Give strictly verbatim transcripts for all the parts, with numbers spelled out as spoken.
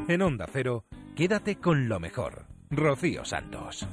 En Onda Cero, quédate con lo mejor. Rocío Santos.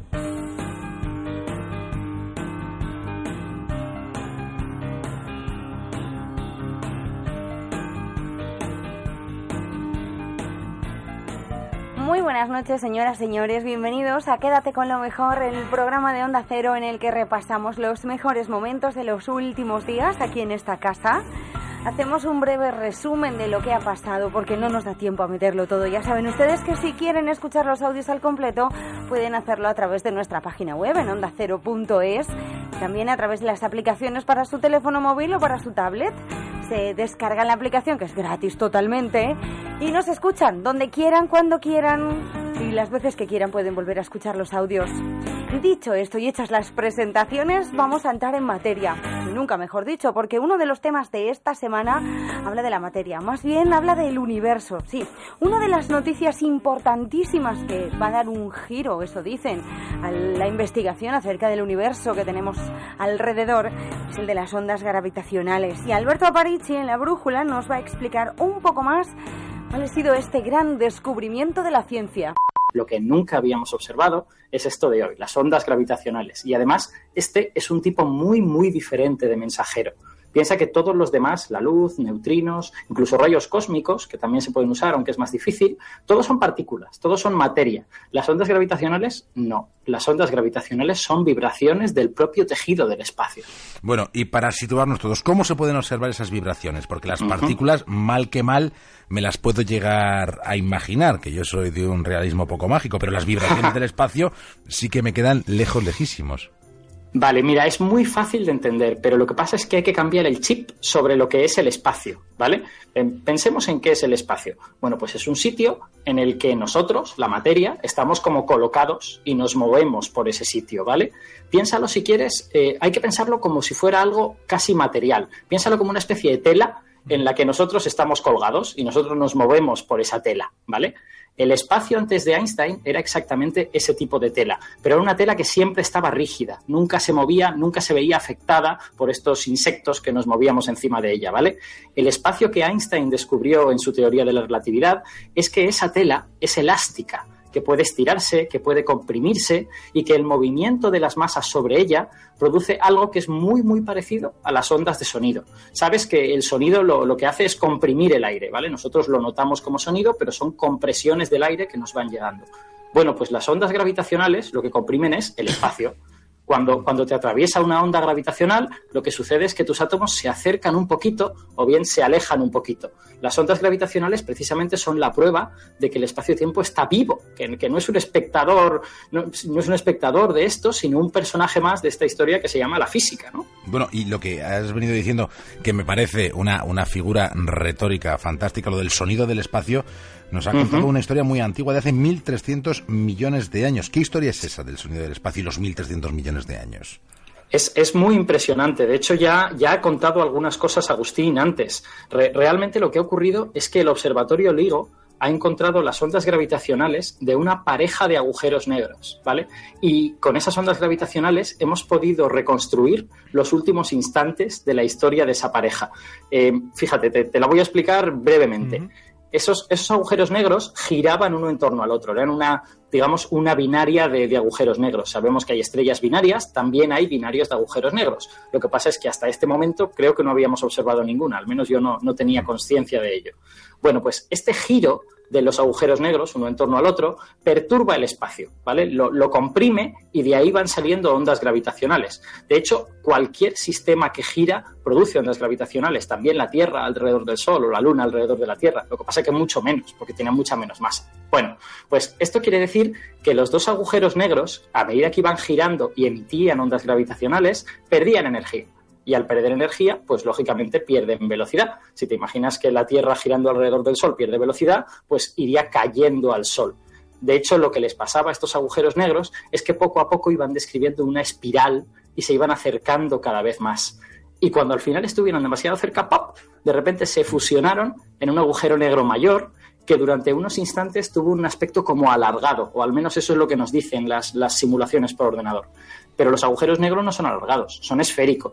Muy buenas noches, señoras, señores. Bienvenidos a Quédate con lo mejor, el programa de Onda Cero en el que repasamos los mejores momentos de los últimos días aquí en esta casa. Hacemos un breve resumen de lo que ha pasado porque no nos da tiempo a meterlo todo. Ya saben ustedes que si quieren escuchar los audios al completo pueden hacerlo a través de nuestra página web en onda cero punto es, también a través de las aplicaciones para su teléfono móvil o para su tablet. Se descargan la aplicación, que es gratis totalmente, y nos escuchan donde quieran, cuando quieran y las veces que quieran pueden volver a escuchar los audios. Dicho esto y hechas las presentaciones, vamos a entrar en materia. Y nunca mejor dicho, porque uno de los temas de esta semana habla de la materia, más bien habla del universo. Sí, una de las noticias importantísimas que va a dar un giro, eso dicen, a la investigación acerca del universo que tenemos alrededor es el de las ondas gravitacionales. Y Alberto Aparici en La Brújula nos va a explicar un poco más cuál ha sido este gran descubrimiento de la ciencia. Lo que nunca habíamos observado es esto de hoy, las ondas gravitacionales. Y además, este es un tipo muy, muy diferente de mensajero. Piensa que todos los demás, la luz, neutrinos, incluso rayos cósmicos, que también se pueden usar, aunque es más difícil, todos son partículas, todos son materia. Las ondas gravitacionales, no. Las ondas gravitacionales son vibraciones del propio tejido del espacio. Bueno, y para situarnos todos, ¿cómo se pueden observar esas vibraciones? Porque las partículas, uh-huh. mal que mal, me las puedo llegar a imaginar, que yo soy de un realismo poco mágico, pero las vibraciones del espacio sí que me quedan lejos, lejísimos. Vale, mira, es muy fácil de entender, pero lo que pasa es que hay que cambiar el chip sobre lo que es el espacio, ¿vale? Pensemos en qué es el espacio. Bueno, pues es un sitio en el que nosotros, la materia, estamos como colocados y nos movemos por ese sitio, ¿vale? Piénsalo si quieres, eh, hay que pensarlo como si fuera algo casi material. Piénsalo como una especie de tela en la que nosotros estamos colgados y nosotros nos movemos por esa tela, ¿vale? El espacio antes de Einstein era exactamente ese tipo de tela, pero era una tela que siempre estaba rígida, nunca se movía, nunca se veía afectada por estos insectos que nos movíamos encima de ella, ¿vale? El espacio que Einstein descubrió en su teoría de la relatividad es que esa tela es elástica, que puede estirarse, que puede comprimirse y que el movimiento de las masas sobre ella produce algo que es muy, muy parecido a las ondas de sonido. Sabes que el sonido lo, lo que hace es comprimir el aire, ¿vale? Nosotros lo notamos como sonido, pero son compresiones del aire que nos van llegando. Bueno, pues las ondas gravitacionales lo que comprimen es el espacio. Cuando, cuando te atraviesa una onda gravitacional, lo que sucede es que tus átomos se acercan un poquito o bien se alejan un poquito. Las ondas gravitacionales precisamente son la prueba de que el espacio-tiempo está vivo, que, que no es un espectador, no, no es un espectador de esto, sino un personaje más de esta historia que se llama la física, ¿no? Bueno, y lo que has venido diciendo, que me parece una, una figura retórica fantástica, lo del sonido del espacio, nos ha contado uh-huh. una historia muy antigua de hace mil trescientos millones de años. ¿Qué historia es esa del sonido del espacio y los mil trescientos millones de años? Es, es muy impresionante. De hecho, ya, ya ha contado algunas cosas Agustín antes. Re, realmente lo que ha ocurrido es que el Observatorio LIGO ha encontrado las ondas gravitacionales de una pareja de agujeros negros, ¿vale? Y con esas ondas gravitacionales hemos podido reconstruir los últimos instantes de la historia de esa pareja. Eh, fíjate, te, te la voy a explicar brevemente. Uh-huh. Esos, esos agujeros negros giraban uno en torno al otro, eran una, digamos, una binaria de, de agujeros negros. Sabemos que hay estrellas binarias, también hay binarios de agujeros negros. Lo que pasa es que hasta este momento creo que no habíamos observado ninguna, al menos yo no, no tenía conciencia de ello. Bueno, pues este giro de los agujeros negros, uno en torno al otro, perturba el espacio, ¿vale? Lo, lo comprime y de ahí van saliendo ondas gravitacionales. De hecho, cualquier sistema que gira produce ondas gravitacionales, también la Tierra alrededor del Sol o la Luna alrededor de la Tierra. Lo que pasa es que mucho menos, porque tiene mucha menos masa. Bueno, pues esto quiere decir que los dos agujeros negros, a medida que iban girando y emitían ondas gravitacionales, perdían energía. Y al perder energía, pues lógicamente pierden velocidad. Si te imaginas que la Tierra girando alrededor del Sol pierde velocidad, pues iría cayendo al Sol. De hecho, lo que les pasaba a estos agujeros negros es que poco a poco iban describiendo una espiral y se iban acercando cada vez más. Y cuando al final estuvieron demasiado cerca, ¡pop!, de repente se fusionaron en un agujero negro mayor que durante unos instantes tuvo un aspecto como alargado, o al menos eso es lo que nos dicen las, las simulaciones por ordenador. Pero los agujeros negros no son alargados, son esféricos.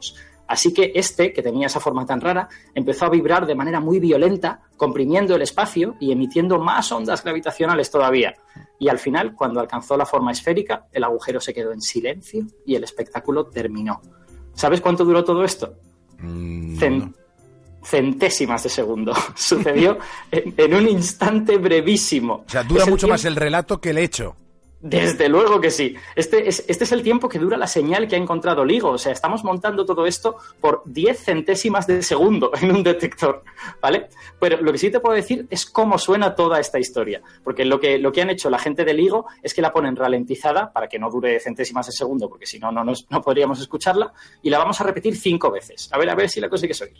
Así que este, que tenía esa forma tan rara, empezó a vibrar de manera muy violenta, comprimiendo el espacio y emitiendo más ondas gravitacionales todavía. Y al final, cuando alcanzó la forma esférica, el agujero se quedó en silencio y el espectáculo terminó. ¿Sabes cuánto duró todo esto? Mm, Cen- no. Centésimas de segundo. Sucedió en, en un instante brevísimo. O sea, dura Es el mucho tiempo- más el relato que el hecho. Desde luego que sí. Este es, este es el tiempo que dura la señal que ha encontrado LIGO. O sea, estamos montando todo esto por diez centésimas de segundo en un detector, ¿vale? Pero lo que sí te puedo decir es cómo suena toda esta historia. Porque lo que, lo que han hecho la gente de LIGO es que la ponen ralentizada para que no dure centésimas de segundo, porque si no, no, nos- no podríamos escucharla. Y la vamos a repetir cinco veces. A ver, a ver si la consigues oír.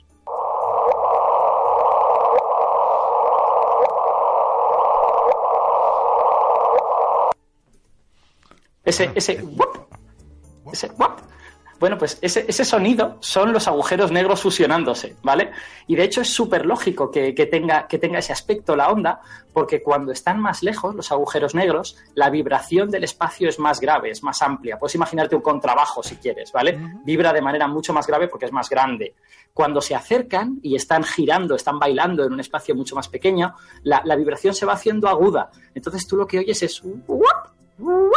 Ese, ese, ¡wup! ese, ¡wup! Bueno, pues ese, ese sonido son los agujeros negros fusionándose, ¿vale? Y de hecho es súper lógico que, que, tenga, que tenga ese aspecto la onda, porque cuando están más lejos, los agujeros negros, la vibración del espacio es más grave, es más amplia. Puedes imaginarte un contrabajo si quieres, ¿vale? Uh-huh. Vibra de manera mucho más grave porque es más grande. Cuando se acercan y están girando, están bailando en un espacio mucho más pequeño, la, la vibración se va haciendo aguda. Entonces tú lo que oyes es ¡wup! ¡wup!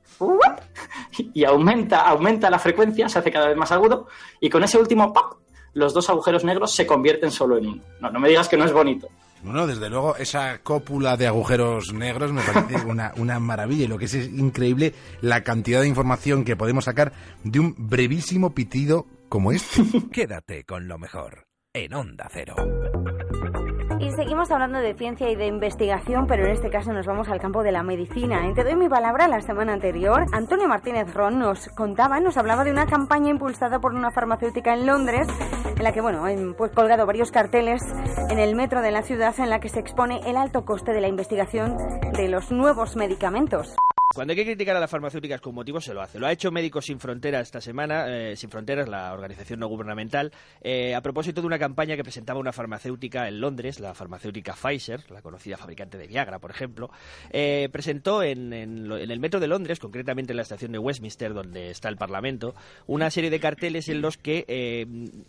Y aumenta, aumenta la frecuencia, se hace cada vez más agudo, y con ese último ¡pop! Los dos agujeros negros se convierten solo en uno. No, no me digas que no es bonito. Bueno, desde luego, esa cópula de agujeros negros me parece una, una maravilla, y lo que es, es increíble la cantidad de información que podemos sacar de un brevísimo pitido como este. Quédate con lo mejor en Onda Cero. Y seguimos hablando de ciencia y de investigación, pero en este caso nos vamos al campo de la medicina. En Te doy mi palabra, la semana anterior, Antonio Martínez Ron nos contaba, nos hablaba de una campaña impulsada por una farmacéutica en Londres, en la que, bueno, han pues, colgado varios carteles en el metro de la ciudad en la que se expone el alto coste de la investigación de los nuevos medicamentos. Cuando hay que criticar a las farmacéuticas con motivos, se lo hace. Lo ha hecho Médicos Sin Fronteras esta semana, eh, Sin Fronteras, la organización no gubernamental, eh, a propósito de una campaña que presentaba una farmacéutica en Londres, la farmacéutica Pfizer, la conocida fabricante de Viagra, por ejemplo, eh, presentó en, en, en el metro de Londres, concretamente en la estación de Westminster, donde está el Parlamento, una serie de carteles en los que eh,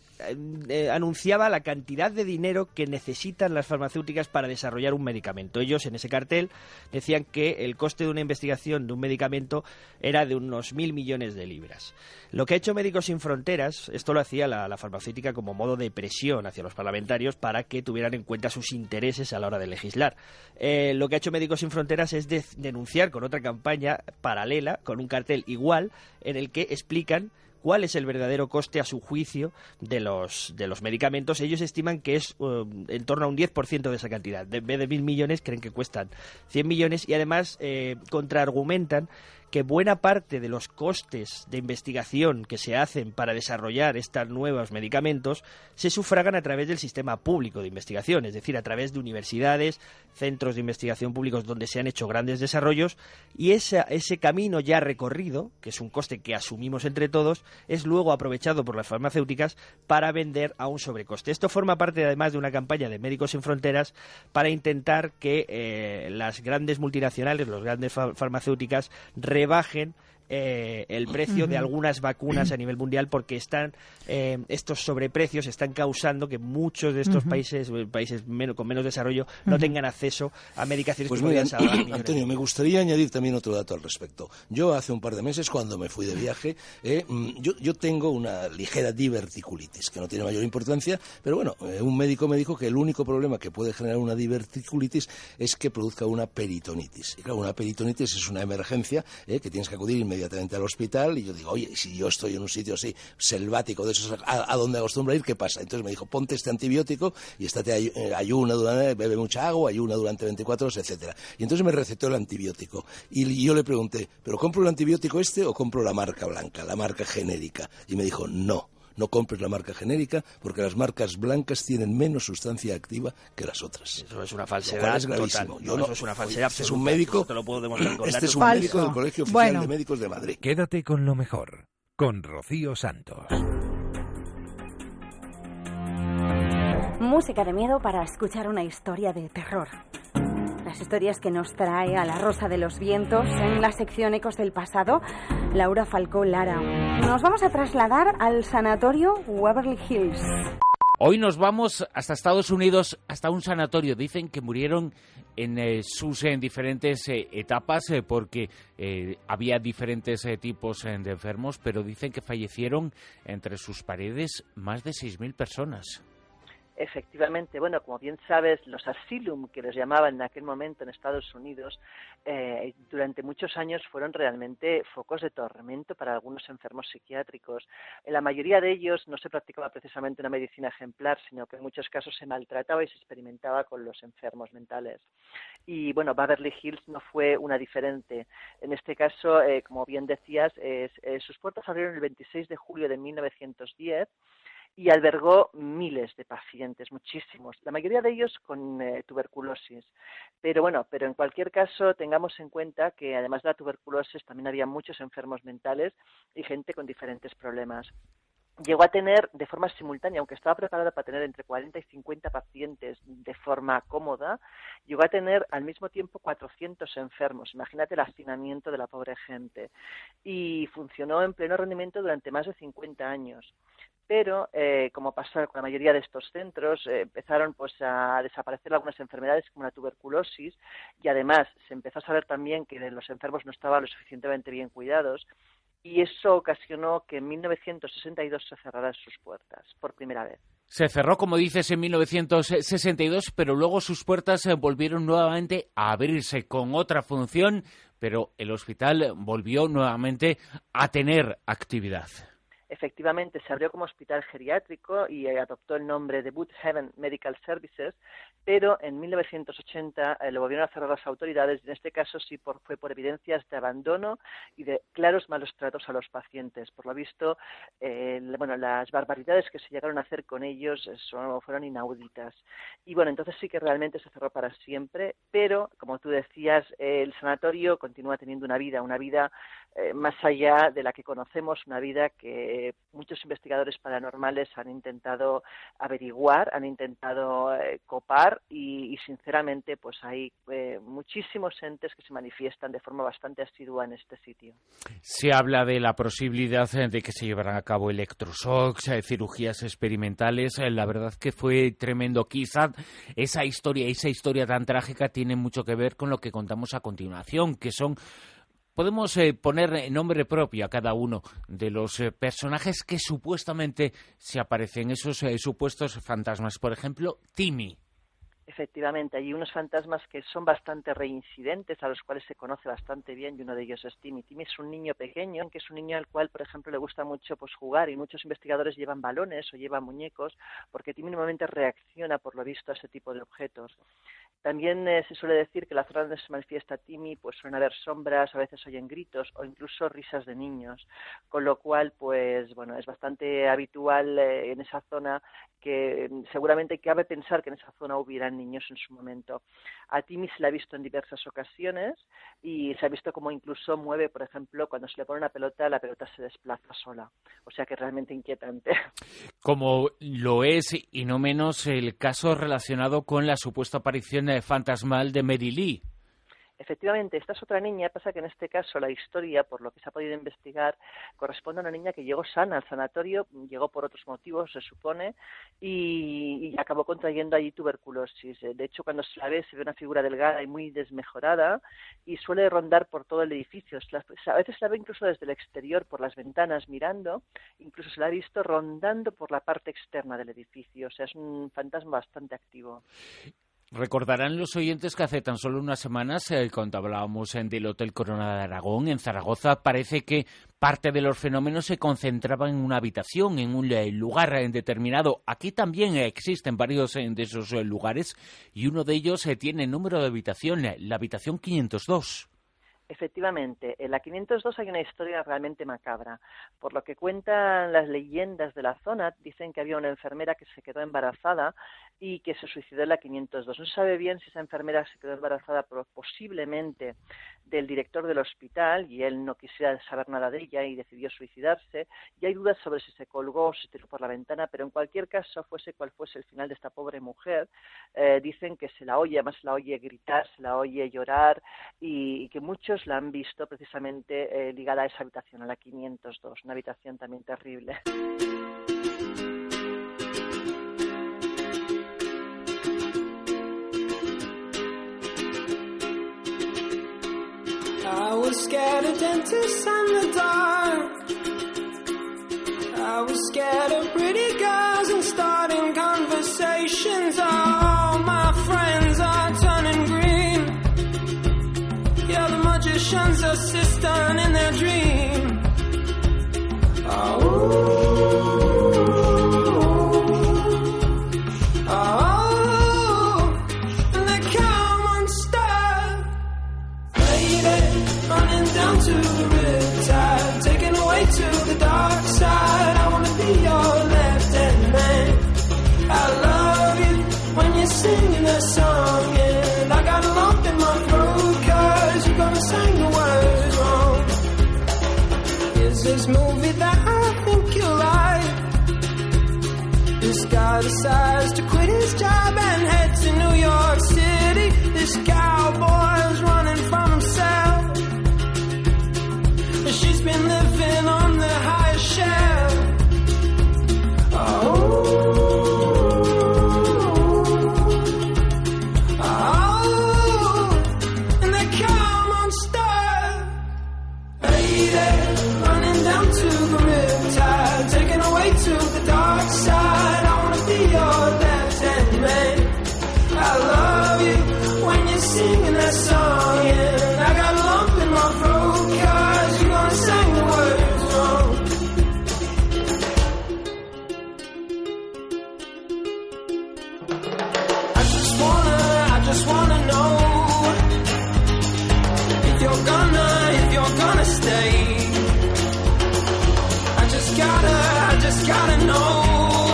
eh, anunciaba la cantidad de dinero que necesitan las farmacéuticas para desarrollar un medicamento. Ellos, en ese cartel, decían que el coste de una investigación de un medicamento era de unos mil millones de libras. Lo que ha hecho Médicos Sin Fronteras, esto lo hacía la, la farmacéutica como modo de presión hacia los parlamentarios para que tuvieran en cuenta sus intereses a la hora de legislar. Eh, lo que ha hecho Médicos Sin Fronteras es de, denunciar con otra campaña paralela, con un cartel igual, en el que explican cuál es el verdadero coste a su juicio de los de los medicamentos. Ellos estiman que es uh, en torno a un diez por ciento de esa cantidad. De, en vez de mil millones, creen que cuestan cien millones y además eh, contraargumentan que buena parte de los costes de investigación que se hacen para desarrollar estos nuevos medicamentos se sufragan a través del sistema público de investigación, es decir, a través de universidades, centros de investigación públicos donde se han hecho grandes desarrollos, y ese, ese camino ya recorrido, que es un coste que asumimos entre todos, es luego aprovechado por las farmacéuticas para vender a un sobrecoste. Esto forma parte además de una campaña de Médicos Sin Fronteras para intentar que eh, las grandes multinacionales, las grandes fa- farmacéuticas, rebajen eh, el precio de algunas vacunas a nivel mundial, porque están eh, estos sobreprecios están causando que muchos de estos uh-huh. países países menos, con menos desarrollo no uh-huh. tengan acceso a medicaciones pues que mira, podrían salvar millones. Antonio, me gustaría añadir también otro dato al respecto. Yo hace un par de meses, cuando me fui de viaje, eh, yo, yo tengo una ligera diverticulitis, que no tiene mayor importancia, pero bueno, eh, un médico me dijo que el único problema que puede generar una diverticulitis es que produzca una peritonitis. Y claro, una peritonitis es una emergencia eh, que tienes que acudir inmediatamente al hospital, y yo digo, oye, si yo estoy en un sitio así selvático de esos a, a donde acostumbro ir, ¿qué pasa? Entonces me dijo, ponte este antibiótico y estate ay, ayuna durante, bebe mucha agua, ayuna durante veinticuatro horas, etcétera. Y entonces me recetó el antibiótico y yo le pregunté, ¿pero compro el antibiótico este o compro la marca blanca, la marca genérica? Y me dijo, no. No compres la marca genérica porque las marcas blancas tienen menos sustancia activa que las otras. Eso es una falsedad es gravísimo. total. Yo no, no, eso es una falsedad. Este es un médico. Te lo puedo demostrar con Este datos. es un Falso. médico del Colegio Oficial Bueno. de Médicos de Madrid. Quédate con lo mejor, con Rocío Santos. Música de miedo para escuchar una historia de terror. las historias que nos trae a la Rosa de los Vientos en la sección Ecos del Pasado, Laura Falcó Lara. Nos vamos a trasladar al sanatorio Waverly Hills. Hoy nos vamos hasta Estados Unidos, hasta un sanatorio. Dicen que murieron en eh, sus en diferentes eh, etapas eh, porque eh, había diferentes eh, tipos eh, de enfermos, pero dicen que fallecieron entre sus paredes más de seis mil personas. Efectivamente, bueno, como bien sabes, los asylum, que los llamaban en aquel momento en Estados Unidos, eh, durante muchos años fueron realmente focos de tormento para algunos enfermos psiquiátricos. En la mayoría de ellos no se practicaba precisamente una medicina ejemplar, sino que en muchos casos se maltrataba y se experimentaba con los enfermos mentales. Y bueno, Waverly Hills no fue una diferente. En este caso, eh, como bien decías, eh, eh, sus puertas abrieron el veintiséis de julio de mil novecientos diez, y albergó miles de pacientes, muchísimos, la mayoría de ellos con eh, tuberculosis. Pero bueno, pero en cualquier caso tengamos en cuenta que además de la tuberculosis también había muchos enfermos mentales y gente con diferentes problemas. Llegó a tener de forma simultánea, aunque estaba preparada para tener entre cuarenta y cincuenta pacientes de forma cómoda, llegó a tener al mismo tiempo cuatrocientos enfermos. Imagínate el hacinamiento de la pobre gente. Y funcionó en pleno rendimiento durante más de cincuenta años. Pero, eh, como pasa con la mayoría de estos centros, eh, empezaron pues a desaparecer algunas enfermedades como la tuberculosis y además se empezó a saber también que los enfermos no estaban lo suficientemente bien cuidados y eso ocasionó que en mil novecientos sesenta y dos se cerraran sus puertas por primera vez. Se cerró, como dices, en mil novecientos sesenta y dos, pero luego sus puertas volvieron nuevamente a abrirse con otra función, pero el hospital volvió nuevamente a tener actividad. Efectivamente, se abrió como hospital geriátrico y adoptó el nombre de Woodhaven Medical Services, pero en mil novecientos ochenta eh, lo volvieron a cerrar las autoridades y en este caso sí por, fue por evidencias de abandono y de claros malos tratos a los pacientes. Por lo visto, eh, bueno, las barbaridades que se llegaron a hacer con ellos son, fueron inauditas. Y bueno, entonces sí que realmente se cerró para siempre, pero como tú decías, eh, el sanatorio continúa teniendo una vida, una vida eh, más allá de la que conocemos, una vida que muchos investigadores paranormales han intentado averiguar, han intentado eh, copar y, y sinceramente pues hay eh, muchísimos entes que se manifiestan de forma bastante asidua en este sitio. Se habla de la posibilidad de que se llevaran a cabo electroshocks, eh, cirugías experimentales. Eh, la verdad que fue tremendo. Quizá esa historia, esa historia tan trágica tiene mucho que ver con lo que contamos a continuación, que son... Podemos eh, poner nombre propio a cada uno de los eh, personajes que supuestamente se aparecen, esos eh, supuestos fantasmas. Por ejemplo, Timmy. Efectivamente, hay unos fantasmas que son bastante reincidentes, a los cuales se conoce bastante bien, y uno de ellos es Timmy. Timmy es un niño pequeño, que es un niño al cual, por ejemplo, le gusta mucho pues jugar, y muchos investigadores llevan balones o llevan muñecos, porque Timmy normalmente reacciona, por lo visto, a ese tipo de objetos. También eh, se suele decir que la zona donde se manifiesta Timmy pues suelen haber sombras, a veces oyen gritos o incluso risas de niños, con lo cual pues bueno es bastante habitual eh, en esa zona que eh, seguramente cabe pensar que en esa zona hubieran niños en su momento. A Timmy se le ha visto en diversas ocasiones y se ha visto como incluso mueve, por ejemplo, cuando se le pone una pelota, la pelota se desplaza sola, o sea que es realmente inquietante. Como lo es y no menos el caso relacionado con la supuesta aparición fantasmal de Mary Lee. Efectivamente, esta es otra niña, pasa que en este caso la historia, por lo que se ha podido investigar, corresponde a una niña que llegó sana al sanatorio, llegó por otros motivos, se supone, y, y acabó contrayendo allí tuberculosis. De hecho, cuando se la ve, se ve una figura delgada y muy desmejorada, y suele rondar por todo el edificio. A veces se la ve incluso desde el exterior, por las ventanas, mirando, incluso se la ha visto rondando por la parte externa del edificio, o sea, es un fantasma bastante activo. Recordarán los oyentes que hace tan solo unas semanas, eh, cuando hablábamos en del Hotel Corona de Aragón, en Zaragoza, parece que parte de los fenómenos se concentraban en una habitación, en un eh, lugar eh, determinado. Aquí también eh, existen varios eh, de esos eh, lugares y uno de ellos eh, tiene número de habitación, eh, la habitación quinientos dos. Efectivamente, en la quinientos dos hay una historia realmente macabra. Por lo que cuentan las leyendas de la zona, dicen que había una enfermera que se quedó embarazada y que se suicidó en la quinientos dos. No se sabe bien si esa enfermera se quedó embarazada por, posiblemente del director del hospital y él no quisiera saber nada de ella y decidió suicidarse. Y hay dudas sobre si se colgó o se tiró por la ventana, pero en cualquier caso, fuese cual fuese el final de esta pobre mujer, eh, dicen que se la oye, además se la oye gritar, se la oye llorar y, y que muchos la han visto precisamente eh, ligada a esa habitación, a la quinientos dos, una habitación también terrible. I was scared of dentists and the dark. I was scared of pretty girls and starting conversations. All my friends are turning green. Yeah, the magician's assistant in their dream. Oh. Down to the riptide, taken away to the dark side. I wanna be your left-hand man. I love you when you're singing that song, and I got a lump in my throat 'cause you're gonna sing the words wrong. Is this movie that I think you like? This guy decides to quit his job and head to New York City. This cowboy's running from himself. She's been living on the higher shelf. Oh, oh, and they come unstuck. Lady, running down to the riptide, taken away to the dark side. I wanna be your left-hand man. I love you when you're singing that song, and I got a lump in my throat 'cause you sang the words wrong. I just wanna, I just wanna know if you're gonna, if you're gonna stay. I just gotta, I just gotta know.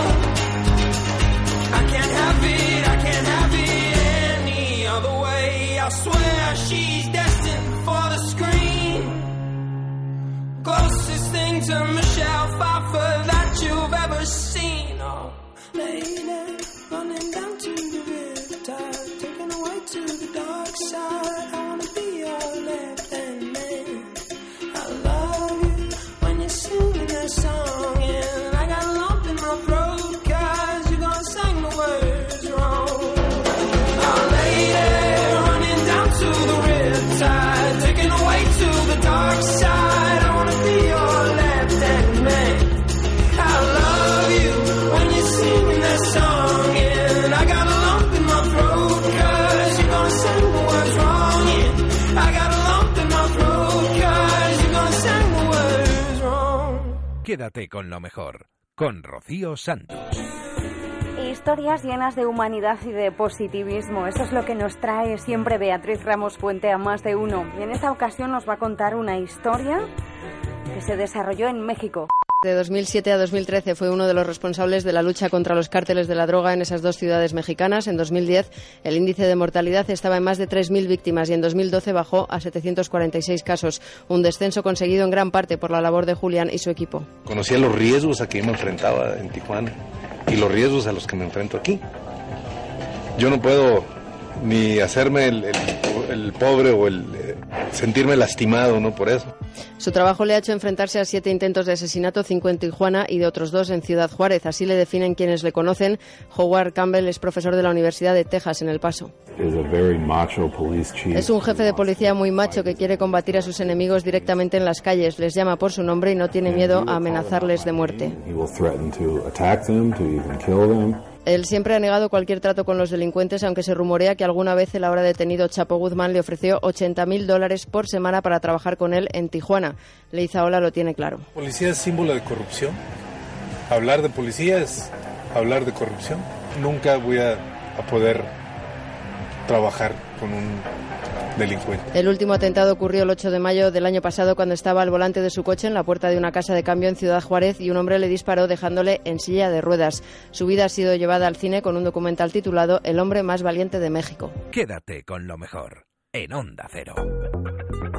I can't have it, I can't have it any other way. I swear she's destined for the screen. Closest thing to Michelle Pfeiffer that you've ever seen. Oh, lady, running down to the riptide, taken away to the dark side. I wanna be your left-hand man. I love you when you're singing that song, and I got a lump in my throat 'cause you're gonna sing the words wrong. Oh, lady, running down to the riptide, taken away to the dark side. Be your left-hand man. I love you when you're singing that song, and I got a lump in my throat 'cause you're gonna sing the words wrong. Yeah, I got a lump in my throat 'cause you're gonna sing the words wrong. Quédate con lo mejor, con Rocío Santos. Historias llenas de humanidad y de positivismo. Eso es lo que nos trae siempre Beatriz Ramos Puente a Más de Uno. Y en esta ocasión nos va a contar una historia que se desarrolló en México. De dos mil siete a dos mil trece fue uno de los responsables de la lucha contra los cárteles de la droga en esas dos ciudades mexicanas. En dos mil diez el índice de mortalidad estaba en más de tres mil víctimas y en dos mil doce bajó a setecientos cuarenta y seis casos, un descenso conseguido en gran parte por la labor de Julián y su equipo. Conocía los riesgos a que me enfrentaba en Tijuana y los riesgos a los que me enfrento aquí. Yo no puedo ni hacerme el, el, el pobre o el eh, sentirme lastimado, ¿no? Por eso. Su trabajo le ha hecho enfrentarse a siete intentos de asesinato, cinco en Tijuana y de otros dos en Ciudad Juárez. Así le definen quienes le conocen. Howard Campbell es profesor de la Universidad de Texas en El Paso. Es un jefe de policía muy macho que quiere combatir a sus enemigos directamente en las calles. Les llama por su nombre y no tiene miedo a amenazarles de muerte. Él siempre ha negado cualquier trato con los delincuentes, aunque se rumorea que alguna vez el ahora detenido Chapo Guzmán le ofreció ochenta mil dólares por semana para trabajar con él en Tijuana. Leizaola lo tiene claro. Policía es símbolo de corrupción. Hablar de policía es hablar de corrupción. Nunca voy a, a poder trabajar con un delincuente. El último atentado ocurrió el ocho de mayo del año pasado, cuando estaba al volante de su coche en la puerta de una casa de cambio en Ciudad Juárez y un hombre le disparó dejándole en silla de ruedas. Su vida ha sido llevada al cine con un documental titulado El hombre más valiente de México. Quédate con lo mejor en Onda Cero.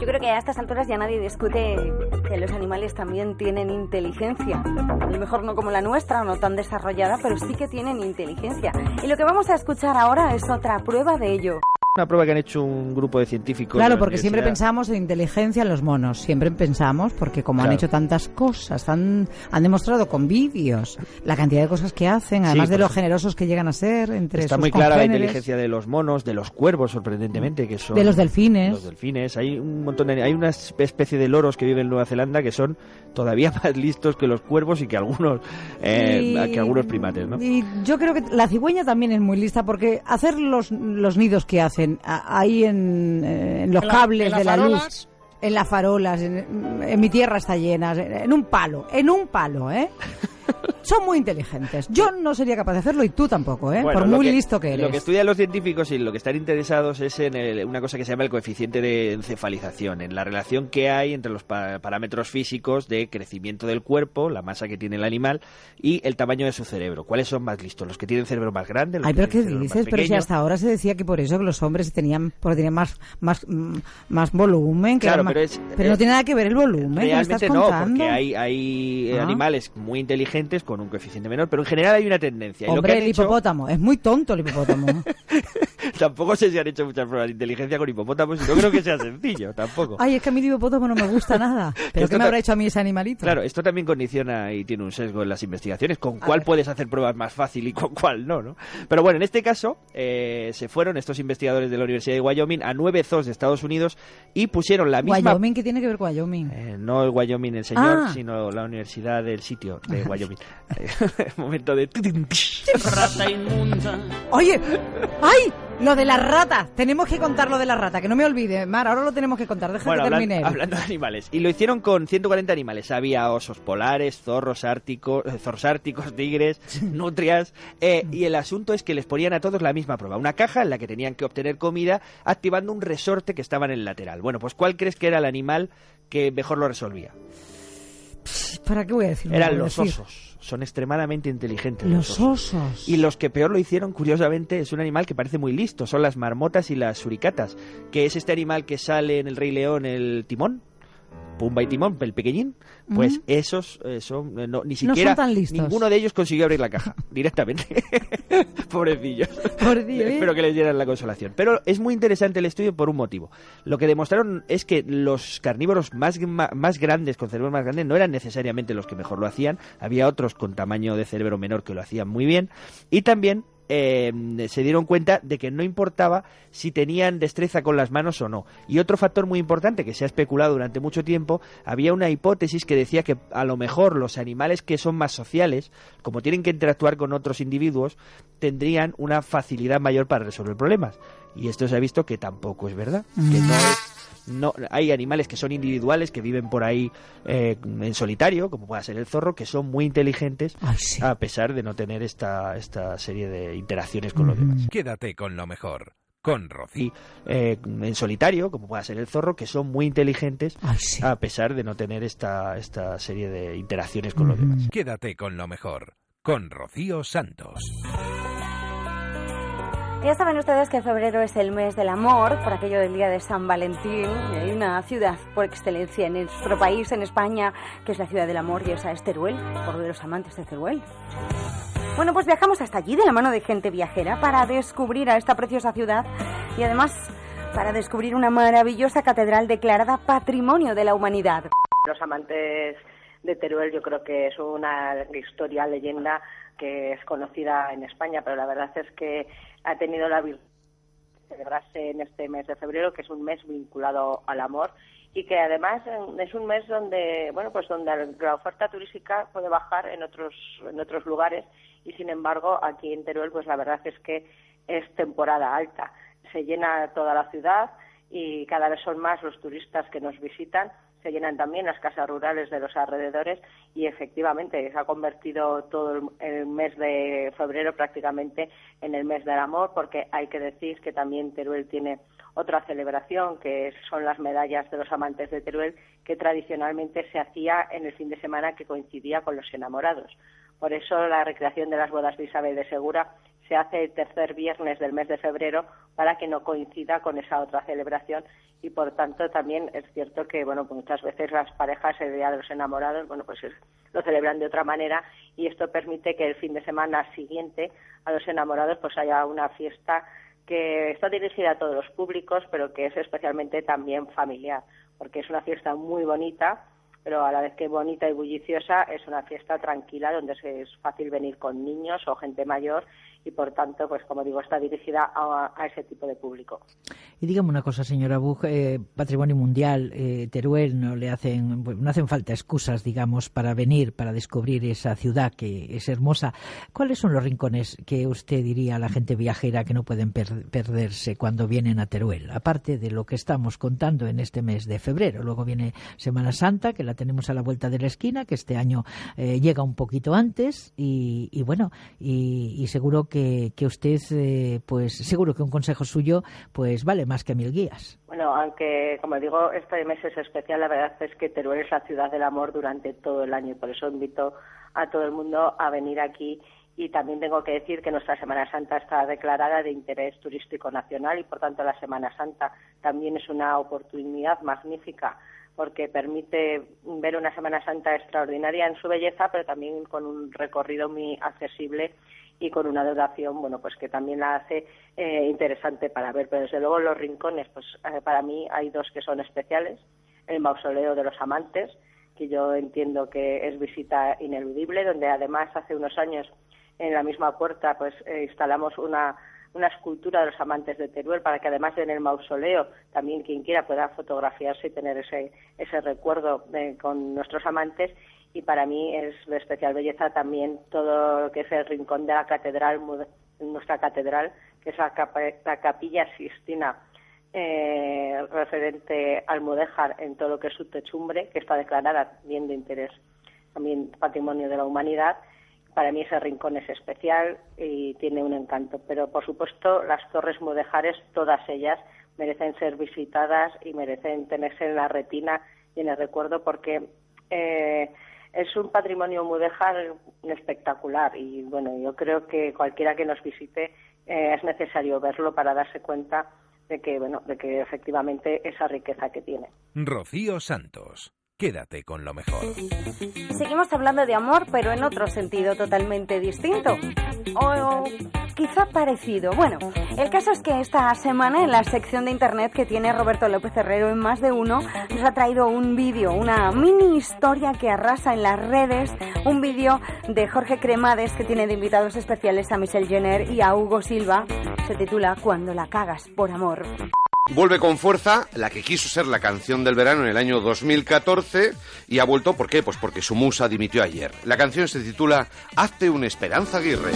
Yo creo que a estas alturas ya nadie discute que los animales también tienen inteligencia. A lo mejor no como la nuestra, no tan desarrollada, pero sí que tienen inteligencia. Y lo que vamos a escuchar ahora es otra prueba de ello. Una prueba que han hecho un grupo de científicos. Claro, de porque siempre universidad. pensamos en inteligencia en los monos. Siempre pensamos, porque como Claro. han hecho tantas cosas, han, han demostrado con vídeos la cantidad de cosas que hacen, además Sí, de por lo ejemplo. generosos que llegan a ser entre Está sus muy clara la congéneres. inteligencia de los monos, de los cuervos, sorprendentemente, que son... De los delfines. Los delfines. Hay un montón de... Hay una especie de loros que viven en Nueva Zelanda que son todavía más listos que los cuervos y que algunos, eh, Y- que algunos primates, ¿no? Y yo creo que la cigüeña también es muy lista, porque hacer los, los nidos que hacen a- ahí en, eh, en los En la- cables en las de la farolas. luz, en las farolas, en, en mi tierra está llena, en un palo, en un palo, ¿eh? Son muy inteligentes. Yo no sería capaz de hacerlo y tú tampoco, ¿eh? Bueno, Por lo muy que- listo que eres. Lo que estudian los científicos y lo que están interesados es en el- una cosa que se llama el coeficiente de encefalización, en la relación que hay entre los pa- parámetros físicos de crecimiento del cuerpo, la masa que tiene el animal y el tamaño de su cerebro. ¿Cuáles son más listos? ¿Los que tienen cerebro más grande? los Ay, que pero tienen ¿qué cerebro más dices? Pero si pequeño? hasta ahora se decía que por eso que los hombres tenían, porque tenían más, más, mm, más volumen. Que Claro, eran más- pero es- pero no eh, tiene nada que ver el volumen. ¿me Realmente estás no, contando? porque hay, hay eh, Ah. animales muy inteligentes con un coeficiente menor, pero en general hay una tendencia. Y lo que Hombre, han el hecho- hipopótamo. Es muy tonto el hipopótamo. Tampoco sé si han hecho muchas pruebas de inteligencia con hipopótamos y no creo que sea sencillo, tampoco. Ay, es que a mí el hipopótamo no me gusta nada. ¿Pero Esto qué me ta- habrá hecho a mí ese animalito? Claro, esto también condiciona y tiene un sesgo en las investigaciones, con cuál puedes hacer pruebas más fácil y con cuál no, ¿no? Pero bueno, en este caso eh, se fueron estos investigadores de la Universidad de Wyoming a nueve zoos de Estados Unidos y pusieron la misma... Wyoming, ¿qué tiene que ver con Wyoming? Eh, no el Wyoming el señor, Ah. sino la universidad del sitio de Wyoming. Momento de... Rata inmunda. Oye, ¡ay! Lo de la rata. Tenemos que contar lo de la rata, que no me olvide, Mar. Ahora lo tenemos que contar. Deja Bueno, que hablan- termine. él. hablando de animales. Y lo hicieron con ciento cuarenta animales. Había osos polares, zorros árticos, eh, zorros árticos, tigres, nutrias. eh, y el asunto es que les ponían a todos la misma prueba. Una caja en la que tenían que obtener comida activando un resorte que estaba en el lateral. Bueno, pues ¿cuál crees que era el animal que mejor lo resolvía? ¿Para qué voy a decir? Eran No los voy a decir. osos. Son extremadamente inteligentes. Los osos. Y los que peor lo hicieron, curiosamente, es un animal que parece muy listo. Son las marmotas y las suricatas. Que es este animal que sale en El Rey León, el timón. Pumba y Timón, el pequeñín. Pues Ujú. esos eh, son... eh, no, ni No siquiera... son tan listos. Ninguno de ellos consiguió abrir la caja, directamente. Pobrecillos. Pobrecillo, ¿eh? Espero que les dieran la consolación. Pero es muy interesante el estudio por un motivo. Lo que demostraron es que los carnívoros más, ma- más grandes, con cerebro más grande, no eran necesariamente los que mejor lo hacían. Había otros con tamaño de cerebro menor que lo hacían muy bien. Y también eh, se dieron cuenta de que no importaba si tenían destreza con las manos o no. Y otro factor muy importante que se ha especulado durante mucho tiempo, había una hipótesis que decía que a lo mejor los animales que son más sociales, como tienen que interactuar con otros individuos, tendrían una facilidad mayor para resolver problemas. Y esto se ha visto que tampoco es verdad, que no es... No, hay animales que son individuales, que viven por ahí eh, en solitario, como pueda ser el zorro, que son muy inteligentes, Ay, sí. a pesar de no tener esta, esta serie de interacciones con los demás. Quédate con lo mejor. Con Rocío. Y eh, en solitario, como pueda ser el zorro, que son muy inteligentes, Ay, sí. a pesar de no tener esta, esta serie de interacciones con los demás. Quédate con lo mejor. Con Rocío Santos. Ya saben ustedes que febrero es el mes del amor, por aquello del día de San Valentín. Y hay una ciudad por excelencia en nuestro país, en España, que es la ciudad del amor, y esa es Teruel, por de los amantes de Teruel. Bueno, pues viajamos hasta allí de la mano de gente viajera para descubrir a esta preciosa ciudad y además para descubrir una maravillosa catedral declarada Patrimonio de la Humanidad. Los amantes de Teruel yo creo que es una historia, leyenda que es conocida en España, pero la verdad es que ha tenido la virtud de celebrarse en este mes de febrero, que es un mes vinculado al amor y que además es un mes donde, bueno, pues donde la oferta turística puede bajar en otros en otros lugares y sin embargo aquí en Teruel pues la verdad es que es temporada alta. Se llena toda la ciudad y cada vez son más los turistas que nos visitan. Se llenan también las casas rurales de los alrededores y efectivamente se ha convertido todo el, el mes de febrero prácticamente en el mes del amor, porque hay que decir que también Teruel tiene otra celebración que son las medallas de los amantes de Teruel, que tradicionalmente se hacía en el fin de semana que coincidía con los enamorados. Por eso la recreación de las bodas de Isabel de Segura se hace el tercer viernes del mes de febrero para que no coincida con esa otra celebración y por tanto también es cierto que bueno pues muchas veces las parejas el día de los enamorados bueno pues es, lo celebran de otra manera y esto permite que el fin de semana siguiente a los enamorados pues haya una fiesta que está dirigida a todos los públicos pero que es especialmente también familiar porque es una fiesta muy bonita pero a la vez que bonita y bulliciosa es una fiesta tranquila donde es fácil venir con niños o gente mayor y por tanto, pues como digo, está dirigida a, a ese tipo de público. Y dígame una cosa, señora Buch, eh, Patrimonio Mundial, eh, Teruel, no le hacen, no hacen falta excusas, digamos, para venir, para descubrir esa ciudad que es hermosa. ¿Cuáles son los rincones que usted diría a la gente viajera que no pueden per- perderse cuando vienen a Teruel? Aparte de lo que estamos contando en este mes de febrero. Luego viene Semana Santa, que la tenemos a la vuelta de la esquina, que este año eh, llega un poquito antes y, y bueno, y, y seguro que, que usted, eh, pues seguro que un consejo suyo pues vale más que mil guías. Bueno, aunque, como digo, este mes es especial, la verdad es que Teruel es la ciudad del amor durante todo el año y por eso invito a todo el mundo a venir aquí. Y también tengo que decir que nuestra Semana Santa está declarada de interés turístico nacional y, por tanto, la Semana Santa también es una oportunidad magnífica porque permite ver una Semana Santa extraordinaria en su belleza, pero también con un recorrido muy accesible y con una duración, bueno, pues que también la hace eh, interesante para ver. Pero desde luego los rincones, pues eh, para mí hay dos que son especiales. El Mausoleo de los Amantes, que yo entiendo que es visita ineludible, donde además hace unos años en la misma puerta pues eh, instalamos una una escultura de los amantes de Teruel para que además en el mausoleo también quien quiera pueda fotografiarse y tener ese ese recuerdo de, con nuestros amantes. Y para mí es de especial belleza también todo lo que es el rincón de la catedral, nuestra catedral, que es la, capa, la capilla Sistina, eh, referente al mudéjar en todo lo que es su techumbre, que está declarada bien de interés, también patrimonio de la humanidad. Para mí ese rincón es especial y tiene un encanto, pero por supuesto las torres mudéjares, todas ellas, merecen ser visitadas y merecen tenerse en la retina y en el recuerdo porque eh, es un patrimonio mudéjar espectacular y bueno, yo creo que cualquiera que nos visite eh, es necesario verlo para darse cuenta de que bueno, de que efectivamente esa riqueza que tiene. Rocío Santos. Quédate con lo mejor. Seguimos hablando de amor, pero en otro sentido totalmente distinto. O quizá parecido. Bueno, el caso es que esta semana en la sección de internet que tiene Roberto López Herrero en Más de Uno, nos ha traído un vídeo, una mini historia que arrasa en las redes, un vídeo de Jorge Cremades que tiene de invitados especiales a Michelle Jenner y a Hugo Silva. Se titula Cuando la cagas por amor. Vuelve con fuerza la que quiso ser la canción del verano en el año dos mil catorce y ha vuelto, ¿por qué? Pues porque su musa dimitió ayer. La canción se titula Hazte un Esperanza Aguirre.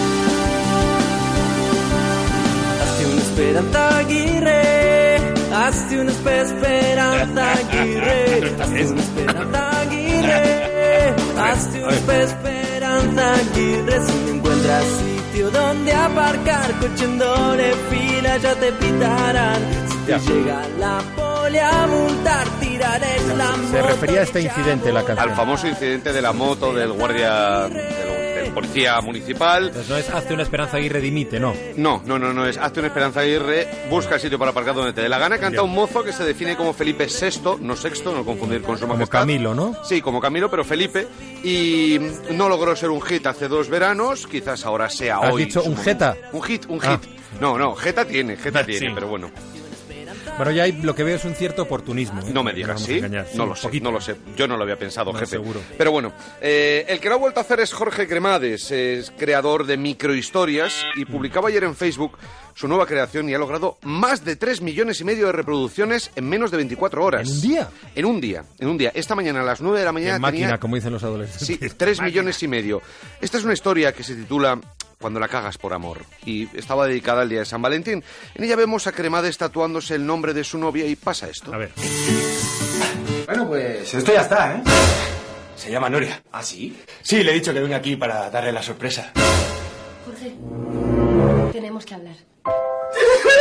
Hazte un Esperanza Aguirre, hazte un Esperanza Aguirre, hazte un Esperanza Aguirre, hazte un Esperanza Aguirre, si no encuentras sitio donde aparcar, coche en doble fila ya te pitarán. Si te llega la poli a multar, tiraré la moto. Se refería a este incidente, la canción. Al famoso incidente de la moto del guardia, del, del policía municipal. Entonces no es Hazte una Esperanza Aguirre dimite, ¿no? No, no, no, no es Hazte una Esperanza Aguirre, busca sitio para aparcar donde te dé la gana. Canta un mozo que se define como Felipe sexto, no sexto, no confundir con su majestad. Como Camilo, ¿no? Sí, como Camilo, pero Felipe. Y no logró ser un hit hace dos veranos, quizás ahora sea ¿Has hoy. dicho un jeta? Un hit, un Ah. hit. No, no, jeta tiene, jeta Sí. tiene, pero bueno. Bueno, ya hay, lo que veo es un cierto oportunismo. ¿eh? No me digas, vamos a ¿sí? engañar. Sí, No un lo sé, poquito. no lo sé. Yo no lo había pensado, No, jefe. seguro. Pero bueno, eh, el que lo ha vuelto a hacer es Jorge Cremades, es creador de microhistorias y publicaba ayer en Facebook su nueva creación y ha logrado más de tres millones y medio de reproducciones en menos de veinticuatro horas. ¿En un día? En un día, en un día. Esta mañana a las nueve de la mañana En máquina, tenía... como dicen los adolescentes. Sí, tres millones y medio. Esta es una historia que se titula Cuando la cagas por amor y estaba dedicada al día de San Valentín. En ella vemos a Cremades tatuándose el nombre de su novia y pasa esto. A ver. Bueno, pues esto ya está, ¿eh? Se llama Nuria. ¿Ah, sí? Sí, le he dicho que venga aquí para darle la sorpresa. Jorge, tenemos que hablar.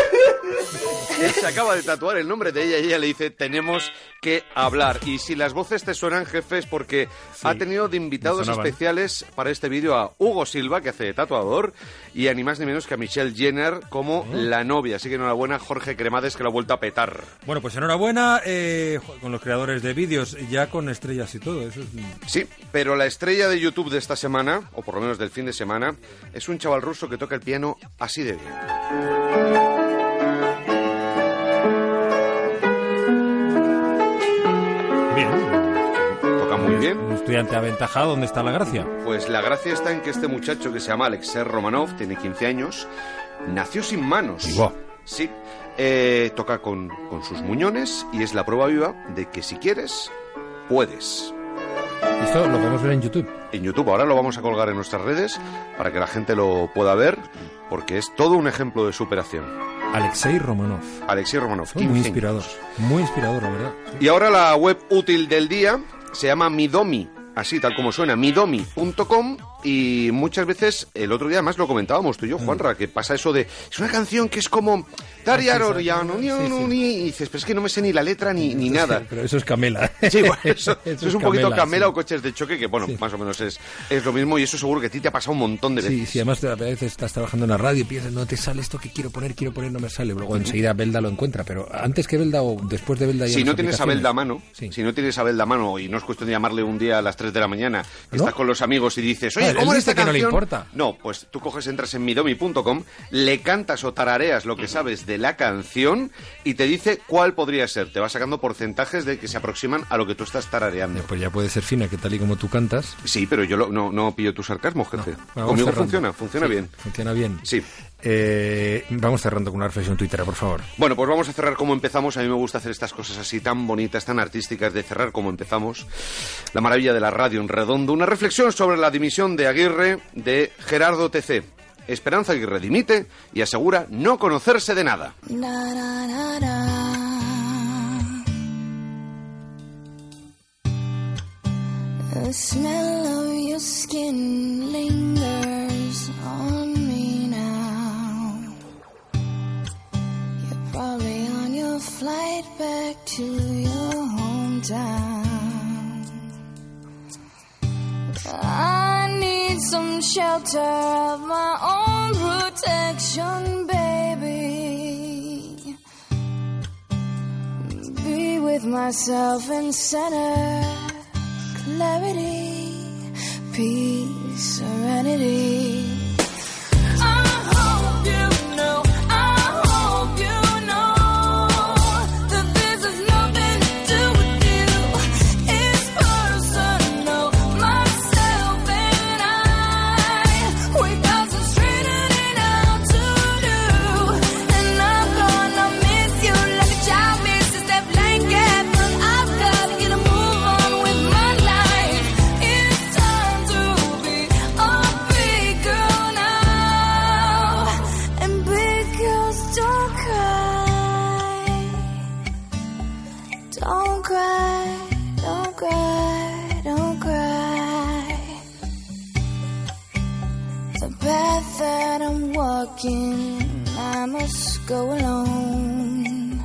Él se acaba de tatuar el nombre de ella y ella le dice, tenemos que hablar. Y si las voces te suenan, jefes, porque sí, ha tenido de invitados especiales para este vídeo a Hugo Silva, que hace de tatuador, y a ni más ni menos que a Michelle Jenner como oh. la novia. Así que enhorabuena, Jorge Cremades, que lo ha vuelto a petar. Bueno, pues enhorabuena eh, con los creadores de vídeos, ya con estrellas y todo. Eso es... Sí, pero la estrella de YouTube de esta semana, o por lo menos del fin de semana, es un chaval ruso que toca el piano así de bien. Muy bien. Un estudiante aventajado, ¿dónde está la gracia? Pues la gracia está en que este muchacho que se llama Alexei Romanov, tiene quince años, nació sin manos. Igual. Sí, eh, toca con, con sus muñones y es la prueba viva de que si quieres, puedes. Esto lo podemos ver en YouTube. En YouTube, ahora lo vamos a colgar en nuestras redes para que la gente lo pueda ver, porque es todo un ejemplo de superación. Alexei Romanov. Alexei Romanov. Oh, muy inspirador, muy inspirador, la verdad. Sí. Y ahora la web útil del día se llama Midomi, así tal como suena, midomi punto com, y muchas veces, el otro día además lo comentábamos tú y yo, Juanra, que pasa eso de, es una canción que es como Daria Oriano, sí, sí. Y dices, pero es que no me sé ni la letra ni, ni nada. Pero eso es Camela. Sí, bueno, eso, eso, eso es un poquito Camela, Camela sí. o Coches de Choque, que bueno, sí. más o menos es, es lo mismo, y eso seguro que a ti te ha pasado un montón de veces. Sí, sí, además a veces estás trabajando en la radio y piensas, no te sale esto que quiero poner, quiero poner, no me sale. Luego enseguida Belda lo encuentra, pero antes que Belda o después de Belda... Si no tienes a Belda a mano, sí. si no tienes a Belda a mano, y no es cuestión de llamarle un día a las tres de la mañana, que ¿no? estás con los amigos y dices, oye, ah, ¿cómo es esta que canción? No le importa. No, pues tú coges, entras en midomi punto com, le cantas o tarareas lo que sabes de la canción y te dice cuál podría ser. Te va sacando porcentajes de que se aproximan a lo que tú estás tarareando. Eh, pues ya puede ser fina, que tal y como tú cantas. Sí, pero yo lo, no, no pillo tu sarcasmo, jefe. No. Bueno, conmigo cerrando. funciona, funciona sí, bien. Funciona bien. Sí. Eh, vamos cerrando con una reflexión tuitera, por favor. Bueno, pues vamos a cerrar como empezamos. A mí me gusta hacer estas cosas así tan bonitas, tan artísticas, de cerrar como empezamos. La maravilla de la radio en redondo. Una reflexión sobre la dimisión de Aguirre de Gerardo T C. Esperanza Aguirre dimite y asegura no conocerse de nada. Na, na, na, na. The smell of your skin lingers on me now. You're probably on your flight back to your hometown. I need some shelter of my own protection, baby. Be with myself and center clarity, peace, serenity. I hope you know, I hope you know that this has nothing to do with you. It's personal, myself and I. We got some straightening out to do, and I'm gonna miss you like a child misses that blanket. But I've got to get a move on with my life. It's time to be a big girl now, and big girls don't cry, don't cry, don't cry, don't cry. The path that I'm walking, I must go alone.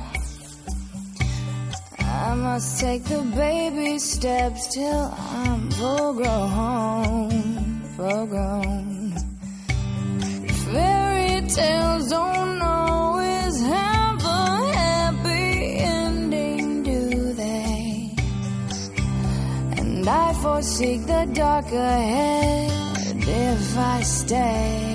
I must take the baby steps till I'm full grown, full grown. Fairy tales don't always have a happy ending, do they? And I foresee the dark ahead if I stay.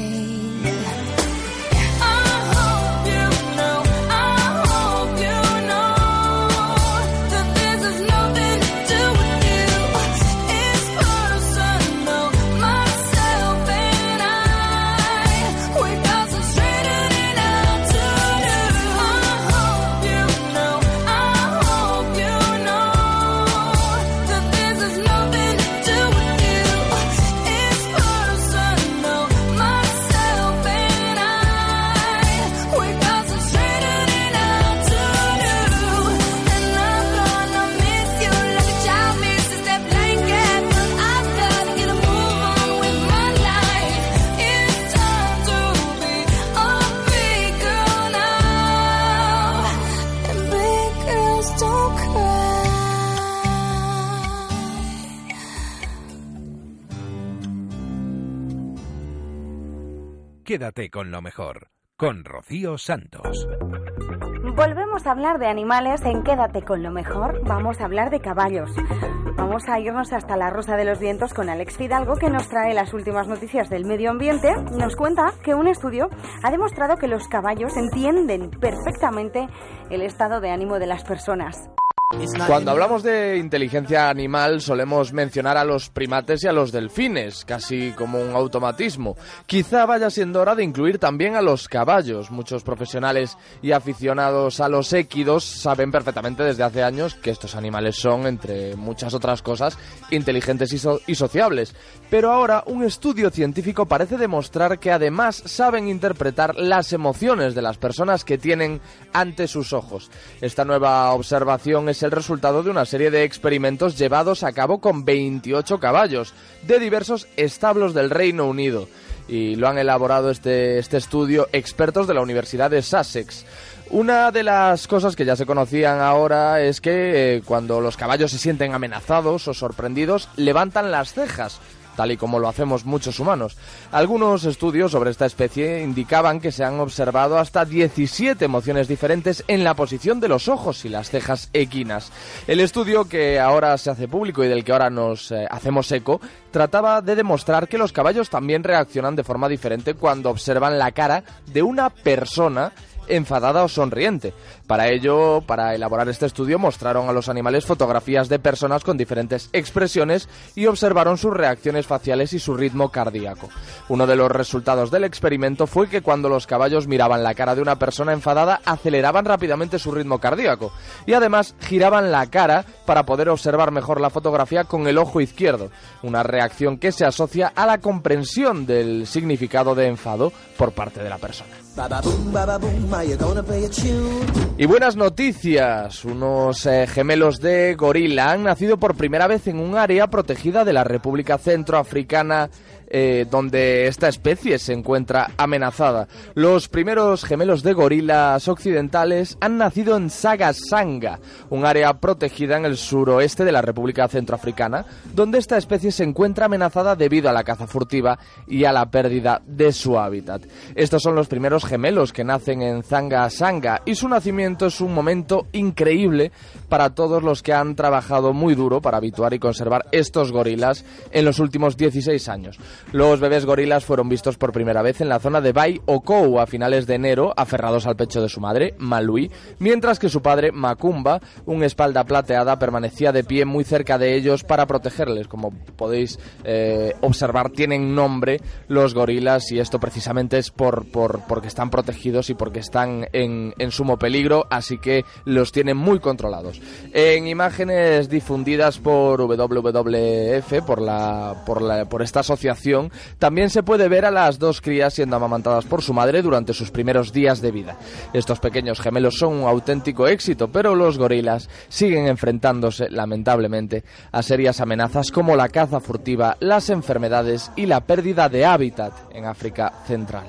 Myself Quédate con lo mejor, con Rocío Santos. Volvemos a hablar de animales en Quédate con lo mejor. Vamos a hablar de caballos. Vamos a irnos hasta la Rosa de los Vientos con Alex Fidalgo, que nos trae las últimas noticias del medio ambiente. Nos cuenta que un estudio ha demostrado que los caballos entienden perfectamente el estado de ánimo de las personas. Cuando hablamos de inteligencia animal solemos mencionar a los primates y a los delfines, casi como un automatismo. Quizá vaya siendo hora de incluir también a los caballos. Muchos profesionales y aficionados a los équidos saben perfectamente desde hace años que estos animales son, entre muchas otras cosas, inteligentes y, so- y sociables. Pero ahora un estudio científico parece demostrar que además saben interpretar las emociones de las personas que tienen ante sus ojos. Esta nueva observación es el resultado de una serie de experimentos llevados a cabo con veintiocho caballos de diversos establos del Reino Unido, y lo han elaborado este, este estudio expertos de la Universidad de Sussex. Una de las cosas que ya se conocían ahora es que eh, cuando los caballos se sienten amenazados o sorprendidos, levantan las cejas, tal y como lo hacemos muchos humanos. Algunos estudios sobre esta especie indicaban que se han observado hasta diecisiete emociones diferentes en la posición de los ojos y las cejas equinas. El estudio, que ahora se hace público y del que ahora nos eh, hacemos eco, trataba de demostrar que los caballos también reaccionan de forma diferente cuando observan la cara de una persona enfadada o sonriente. Para ello, para elaborar este estudio, mostraron a los animales fotografías de personas con diferentes expresiones y observaron sus reacciones faciales y su ritmo cardíaco. Uno de los resultados del experimento fue que cuando los caballos miraban la cara de una persona enfadada, aceleraban rápidamente su ritmo cardíaco y además giraban la cara para poder observar mejor la fotografía con el ojo izquierdo, una reacción que se asocia a la comprensión del significado de enfado por parte de la persona. Y buenas noticias, unos eh, gemelos de gorila han nacido por primera vez en un área protegida de la República Centroafricana, eh, donde esta especie se encuentra amenazada. Los primeros gemelos de gorilas occidentales han nacido en Sagasanga, un área protegida en el suroeste de la República Centroafricana, donde esta especie se encuentra amenazada debido a la caza furtiva y a la pérdida de su hábitat. Estos son los primeros gemelos que nacen en Sagasanga y su nacimiento es un momento increíble para todos los que han trabajado muy duro para habituar y conservar estos gorilas en los últimos dieciséis años. Los bebés gorilas fueron vistos por primera vez en la zona de Bai Okou a finales de enero, aferrados al pecho de su madre, Malui, mientras que su padre, Macumba, un espalda plateada, permanecía de pie muy cerca de ellos para protegerles. Como podéis eh, observar, tienen nombre los gorilas y esto precisamente es por, por porque están protegidos y porque están en, en sumo peligro, así que los tienen muy controlados. En imágenes difundidas por W W F, por, la, por, la, por esta asociación, también se puede ver a las dos crías siendo amamantadas por su madre durante sus primeros días de vida. Estos pequeños gemelos son un auténtico éxito, pero los gorilas siguen enfrentándose, lamentablemente, a serias amenazas como la caza furtiva, las enfermedades y la pérdida de hábitat en África Central.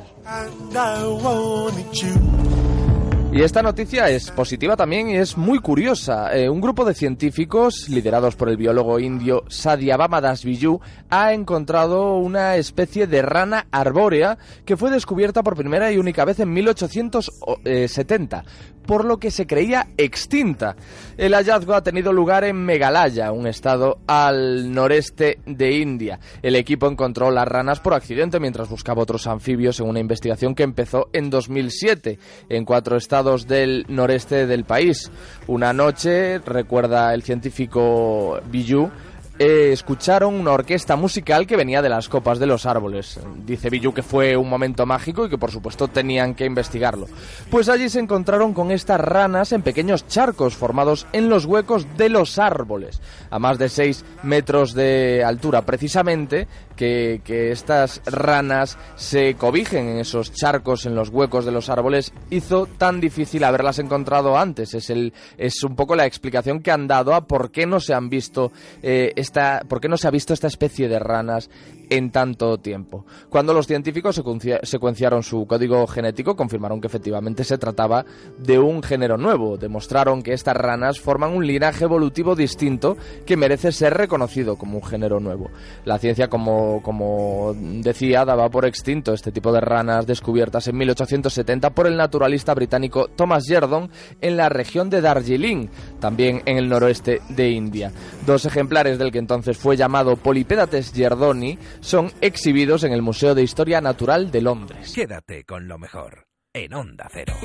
Y esta noticia es positiva también y es muy curiosa. Eh, un grupo de científicos, liderados por el biólogo indio Satyabhama Das Viju, ha encontrado una especie de rana arbórea que fue descubierta por primera y única vez en mil ochocientos setenta, por lo que se creía extinta. El hallazgo ha tenido lugar en Meghalaya, un estado al noreste de India. El equipo encontró las ranas por accidente mientras buscaba otros anfibios en una investigación que empezó en dos mil siete en cuatro estados del noreste del país. Una noche, recuerda el científico Viju, Eh, escucharon una orquesta musical que venía de las copas de los árboles. Dice Viju que fue un momento mágico y que por supuesto tenían que investigarlo. Pues allí se encontraron con estas ranas en pequeños charcos formados en los huecos de los árboles, a más de seis metros de altura. Precisamente que, que estas ranas se cobijen en esos charcos, en los huecos de los árboles, hizo tan difícil haberlas encontrado antes. Es, el, es un poco la explicación que han dado a por qué no se han visto eh, esta, por qué no se ha visto esta especie de ranas en tanto tiempo. Cuando los científicos secuenciaron su código genético, confirmaron que efectivamente se trataba de un género nuevo. Demostraron que estas ranas forman un linaje evolutivo distinto que merece ser reconocido como un género nuevo. La ciencia, como, como decía, daba por extinto este tipo de ranas descubiertas en mil ochocientos setenta por el naturalista británico Thomas Yerdon en la región de Darjeeling, también en el noroeste de India. Dos ejemplares del que entonces fue llamado Polypedates yerdoni son exhibidos en el Museo de Historia Natural de Londres. Quédate con lo mejor en Onda Cero.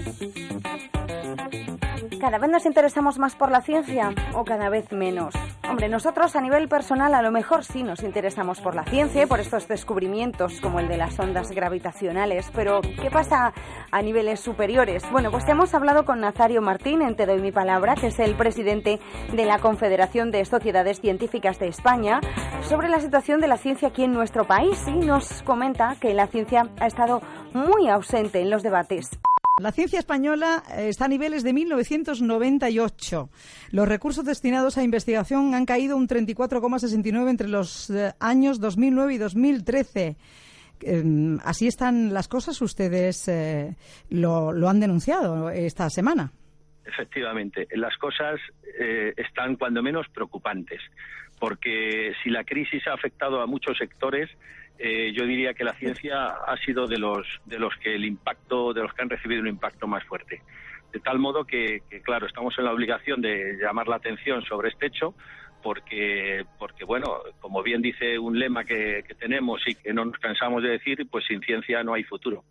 ¿Cada vez nos interesamos más por la ciencia o cada vez menos? Hombre, nosotros a nivel personal a lo mejor sí nos interesamos por la ciencia y por estos descubrimientos como el de las ondas gravitacionales, pero ¿qué pasa a niveles superiores? Bueno, pues hemos hablado con Nazario Martín en Te doy mi palabra, que es el presidente de la Confederación de Sociedades Científicas de España, sobre la situación de la ciencia aquí en nuestro país, y nos comenta que la ciencia ha estado muy ausente en los debates. La ciencia española está a niveles de mil novecientos noventa y ocho. Los recursos destinados a investigación han caído un treinta y cuatro coma sesenta y nueve entre los eh, años dos mil nueve y dos mil trece. Eh, así están las cosas. Ustedes eh, lo, lo han denunciado esta semana. Efectivamente, las cosas eh, están cuando menos preocupantes, porque si la crisis ha afectado a muchos sectores, Eh, yo diría que la ciencia ha sido de los de los que el impacto de los que han recibido un impacto más fuerte, de tal modo que, que claro, estamos en la obligación de llamar la atención sobre este hecho, porque porque bueno, como bien dice un lema que, que tenemos y que no nos cansamos de decir, pues sin ciencia no hay futuro.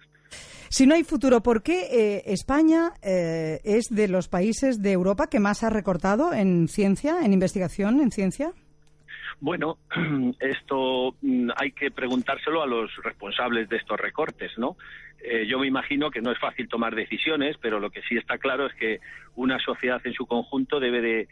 Si no hay futuro, ¿por qué eh, España eh, es de los países de Europa que más ha recortado en ciencia, en investigación, en ciencia? Bueno, esto hay que preguntárselo a los responsables de estos recortes, ¿no? Eh, yo me imagino que no es fácil tomar decisiones, pero lo que sí está claro es que una sociedad en su conjunto debe de,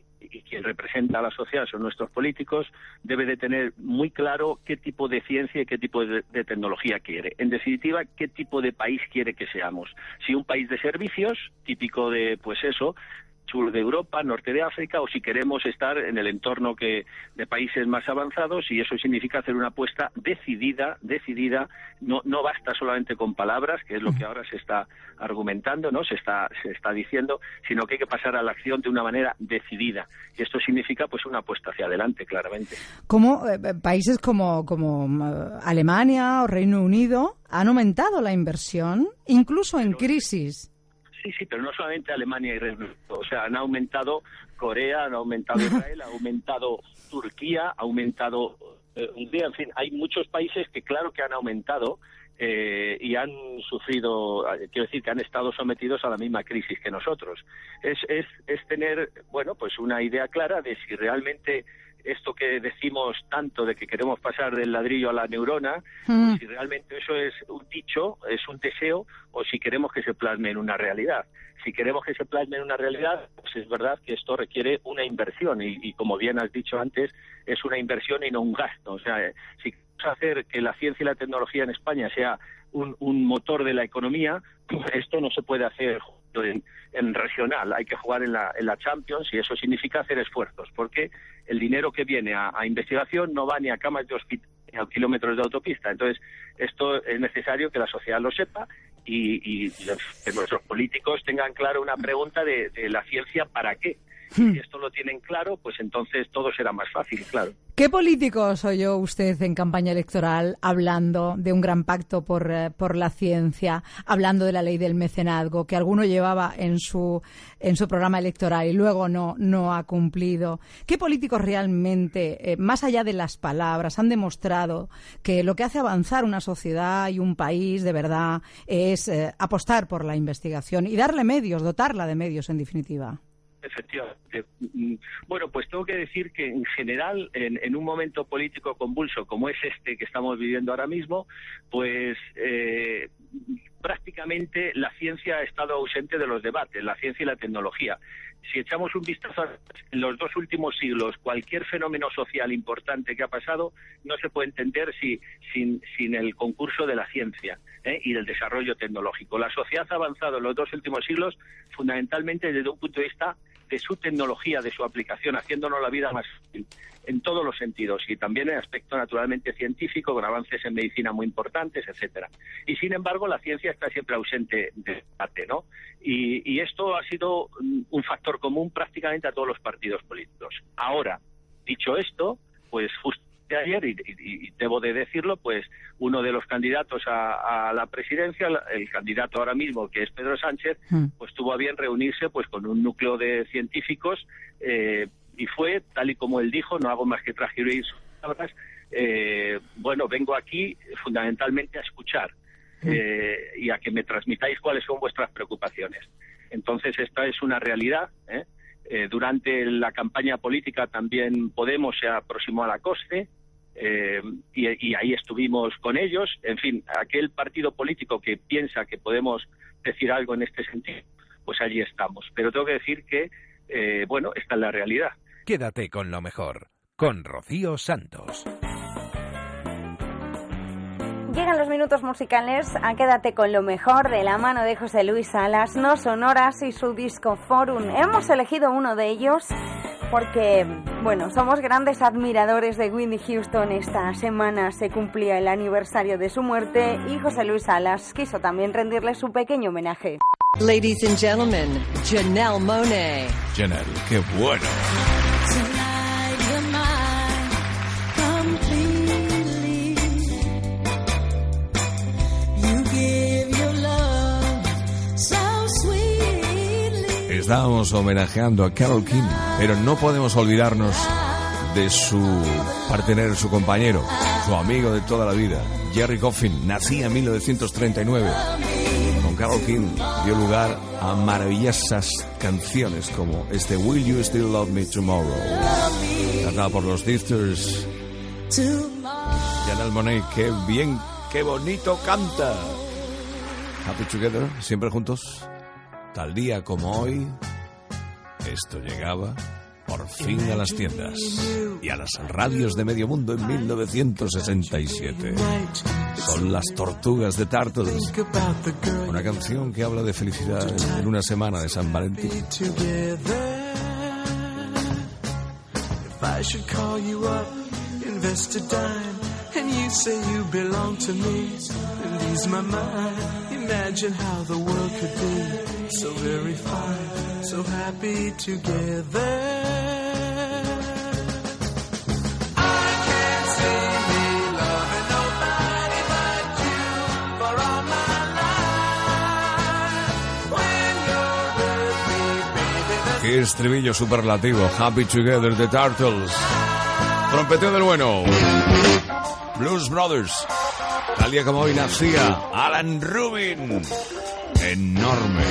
y quien representa a la sociedad son nuestros políticos, debe de tener muy claro qué tipo de ciencia y qué tipo de, de tecnología quiere. En definitiva, qué tipo de país quiere que seamos. Si un país de servicios, típico de, pues eso, sur de Europa, norte de África, o si queremos estar en el entorno que de países más avanzados, y eso significa hacer una apuesta decidida, decidida, no no basta solamente con palabras, que es lo que ahora se está argumentando, no se está se está diciendo, sino que hay que pasar a la acción de una manera decidida, y esto significa pues una apuesta hacia adelante, claramente. Como eh, países como como uh, Alemania o Reino Unido han aumentado la inversión, incluso en crisis. Sí, sí, pero no solamente Alemania y Reino Unido, o sea, han aumentado Corea, han aumentado Israel, ha aumentado Turquía, ha aumentado eh, Hungría, en fin, hay muchos países que claro que han aumentado eh, y han sufrido, quiero decir, que han estado sometidos a la misma crisis que nosotros. Es, es, es tener, bueno, pues una idea clara de si realmente esto que decimos tanto de que queremos pasar del ladrillo a la neurona, mm. pues si realmente eso es un dicho, es un deseo, o si queremos que se plasme en una realidad. Si queremos que se plasme en una realidad, pues es verdad que esto requiere una inversión, y, y como bien has dicho antes, es una inversión y no un gasto. O sea, si queremos hacer que la ciencia y la tecnología en España sea un, un motor de la economía, esto no se puede hacer En, en regional, hay que jugar en la, en la Champions, y eso significa hacer esfuerzos, porque el dinero que viene a, a investigación no va ni a camas de hospital ni a kilómetros de autopista. Entonces, esto es necesario que la sociedad lo sepa y, y los, que nuestros políticos tengan claro una pregunta de, de la ciencia, ¿para qué? Si esto lo tienen claro, pues entonces todo será más fácil, claro. ¿Qué políticos oyó usted en campaña electoral hablando de un gran pacto por, eh, por la ciencia, hablando de la ley del mecenazgo, que alguno llevaba en su, en su programa electoral y luego no, no ha cumplido? ¿Qué políticos realmente, eh, más allá de las palabras, han demostrado que lo que hace avanzar una sociedad y un país de verdad es eh, apostar por la investigación y darle medios, dotarla de medios, en definitiva? Efectivamente. Bueno, pues tengo que decir que en general, en, en un momento político convulso como es este que estamos viviendo ahora mismo, pues eh, prácticamente la ciencia ha estado ausente de los debates, la ciencia y la tecnología. Si echamos un vistazo en los dos últimos siglos, cualquier fenómeno social importante que ha pasado no se puede entender si, sin, sin el concurso de la ciencia ¿eh? y del desarrollo tecnológico. La sociedad ha avanzado en los dos últimos siglos fundamentalmente desde un punto de vista de su tecnología, de su aplicación, haciéndonos la vida más fácil en todos los sentidos y también en aspecto naturalmente científico, con avances en medicina muy importantes, etcétera. Y sin embargo, la ciencia está siempre ausente del debate, ¿no? Y, y esto ha sido un factor común prácticamente a todos los partidos políticos. Ahora, dicho esto, pues justo ayer, y, y, y debo de decirlo, pues uno de los candidatos a, a la presidencia, el candidato ahora mismo, que es Pedro Sánchez, mm. pues tuvo a bien reunirse pues con un núcleo de científicos eh, y fue, tal y como él dijo, no hago más que transcribir sus palabras, eh, bueno, vengo aquí fundamentalmente a escuchar eh, y a que me transmitáis cuáles son vuestras preocupaciones. Entonces, esta es una realidad, ¿eh? Eh, durante la campaña política también Podemos se aproximó a la COSCE, eh, y, y ahí estuvimos con ellos. En fin, aquel partido político que piensa que podemos decir algo en este sentido, pues allí estamos. Pero tengo que decir que, eh, bueno, esta es la realidad. Quédate con lo mejor, con Rocío Santos. Llegan los minutos musicales a Quédate con lo mejor de la mano de José Luis Salas, No Sonoras y su disco Forum. Hemos elegido uno de ellos porque, bueno, somos grandes admiradores de Whitney Houston. Esta semana se cumplía el aniversario de su muerte y José Luis Salas quiso también rendirle su pequeño homenaje. Ladies and gentlemen, Janelle Monáe. Janelle, qué bueno. Estábamos homenajeando a Carole King, pero no podemos olvidarnos de su partener, su compañero, su amigo de toda la vida, Gerry Goffin. Nacía en mil novecientos treinta y nueve. Con Carole King dio lugar a maravillosas canciones como este Will You Still Love Me Tomorrow, cantada por los Sisters. Janelle Monáe, qué bien, qué bonito canta. Happy Together, siempre juntos. Tal día como hoy, esto llegaba por fin a las tiendas y a las radios de medio mundo en mil novecientos sesenta y siete. Son las Tortugas de Turtles, una canción que habla de felicidad en una semana de San Valentín. And you say you belong to me, and ease my mind. Imagine how the world could be so very fine, so happy together. I can't see me loving nobody but you for all my life. When you're with me, baby. Qué estribillo superlativo. Happy Together, The Turtles. Trompeteo del bueno. Blues Brothers. Tal día como hoy nacía Alan Rubin. Enorme.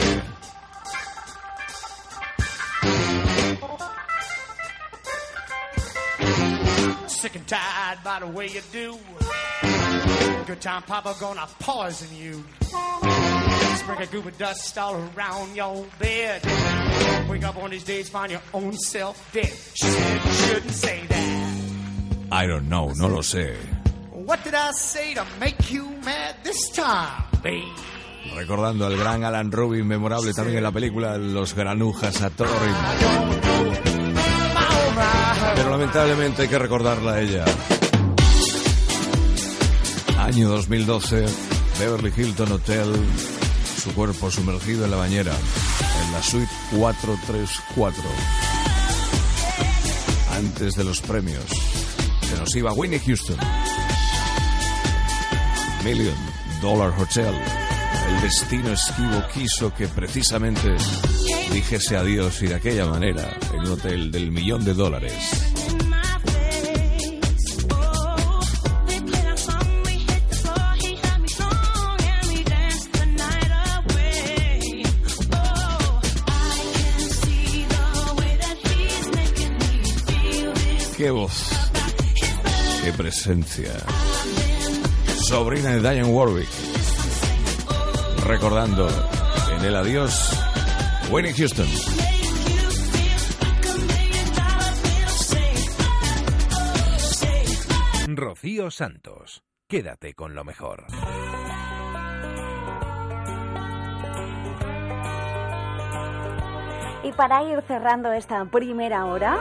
Sick and tired by the way you do. Good time papa gonna poison you. Sprinkle a goop of dust all around your bed. Wake up on these days, find your own self dead. She said you shouldn't say that. I don't know, no lo sé. What did I say to make you mad this time, babe? Recordando al gran Alan Rubin, memorable también en la película Los Granujas a todo ritmo. Pero lamentablemente hay que recordarla a ella. Año dos mil doce, Beverly Hilton Hotel, su cuerpo sumergido en la bañera, en la suite cuatrocientos treinta y cuatro. Antes de los premios, se nos iba Whitney Houston. Million Dollar Hotel. El destino esquivo quiso que precisamente dijese adiós y de aquella manera, en un hotel del millón de dólares. Qué voz, qué presencia. Sobrina de Dionne Warwick, recordando en el adiós Whitney Houston. Rocío Santos, quédate con lo mejor. Y para ir cerrando esta primera hora,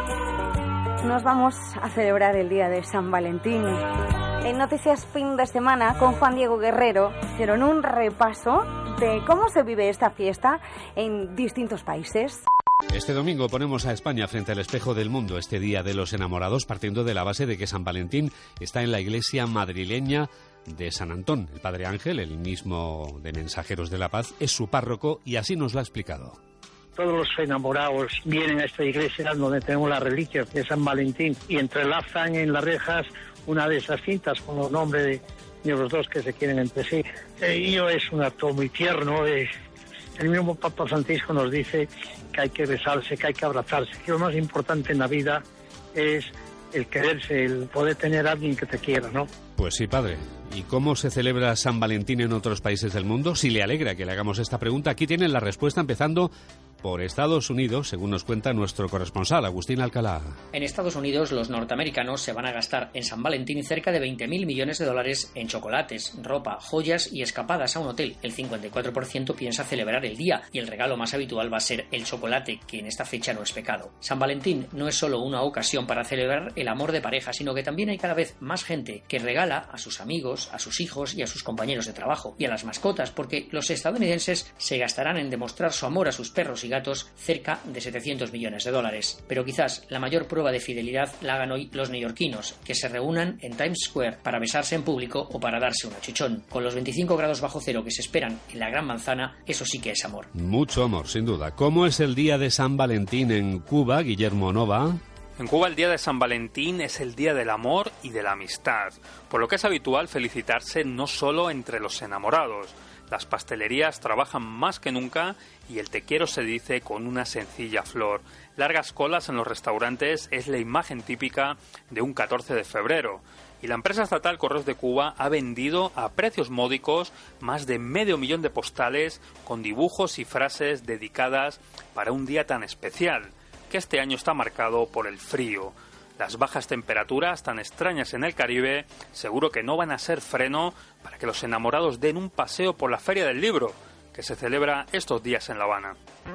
nos vamos a celebrar el día de San Valentín. En Noticias Fin de Semana, con Juan Diego Guerrero, hicieron un repaso de cómo se vive esta fiesta en distintos países. Este domingo ponemos a España frente al espejo del mundo, este Día de los Enamorados, partiendo de la base de que San Valentín está en la iglesia madrileña de San Antón. El Padre Ángel, el mismo de Mensajeros de la Paz, es su párroco y así nos lo ha explicado. Todos los enamorados vienen a esta iglesia donde tenemos las reliquias de San Valentín y entrelazan en las rejas una de esas cintas con los nombres de, de los dos que se quieren entre sí. Ello es un acto muy tierno. Eh, el mismo Papa Francisco nos dice que hay que besarse, que hay que abrazarse, que lo más importante en la vida es el quererse, el poder tener a alguien que te quiera, ¿no? Pues sí, padre. ¿Y cómo se celebra San Valentín en otros países del mundo? Si le alegra que le hagamos esta pregunta, aquí tienen la respuesta, empezando por Estados Unidos, según nos cuenta nuestro corresponsal, Agustín Alcalá. En Estados Unidos, los norteamericanos se van a gastar en San Valentín cerca de veinte mil millones de dólares en chocolates, ropa, joyas y escapadas a un hotel. El cincuenta y cuatro por ciento piensa celebrar el día y el regalo más habitual va a ser el chocolate, que en esta fecha no es pecado. San Valentín no es solo una ocasión para celebrar el amor de pareja, sino que también hay cada vez más gente que regala a sus amigos, a sus hijos y a sus compañeros de trabajo y a las mascotas, porque los estadounidenses se gastarán en demostrar su amor a sus perros y gatos cerca de setecientos millones de dólares. Pero quizás la mayor prueba de fidelidad la hagan hoy los neoyorquinos, que se reúnan en Times Square para besarse en público o para darse un achuchón. Con los veinticinco grados bajo cero que se esperan en la Gran Manzana, eso sí que es amor. Mucho amor, sin duda. ¿Cómo es el día de San Valentín en Cuba, Guillermo Nova? En Cuba el día de San Valentín es el día del amor y de la amistad, por lo que es habitual felicitarse no solo entre los enamorados. Las pastelerías trabajan más que nunca y el te quiero se dice con una sencilla flor. Largas colas en los restaurantes es la imagen típica de un catorce de febrero. Y la empresa estatal Correos de Cuba ha vendido a precios módicos más de medio millón de postales con dibujos y frases dedicadas para un día tan especial, que este año está marcado por el frío. Las bajas temperaturas tan extrañas en el Caribe seguro que no van a ser freno para que los enamorados den un paseo por la Feria del Libro, que se celebra estos días en La Habana.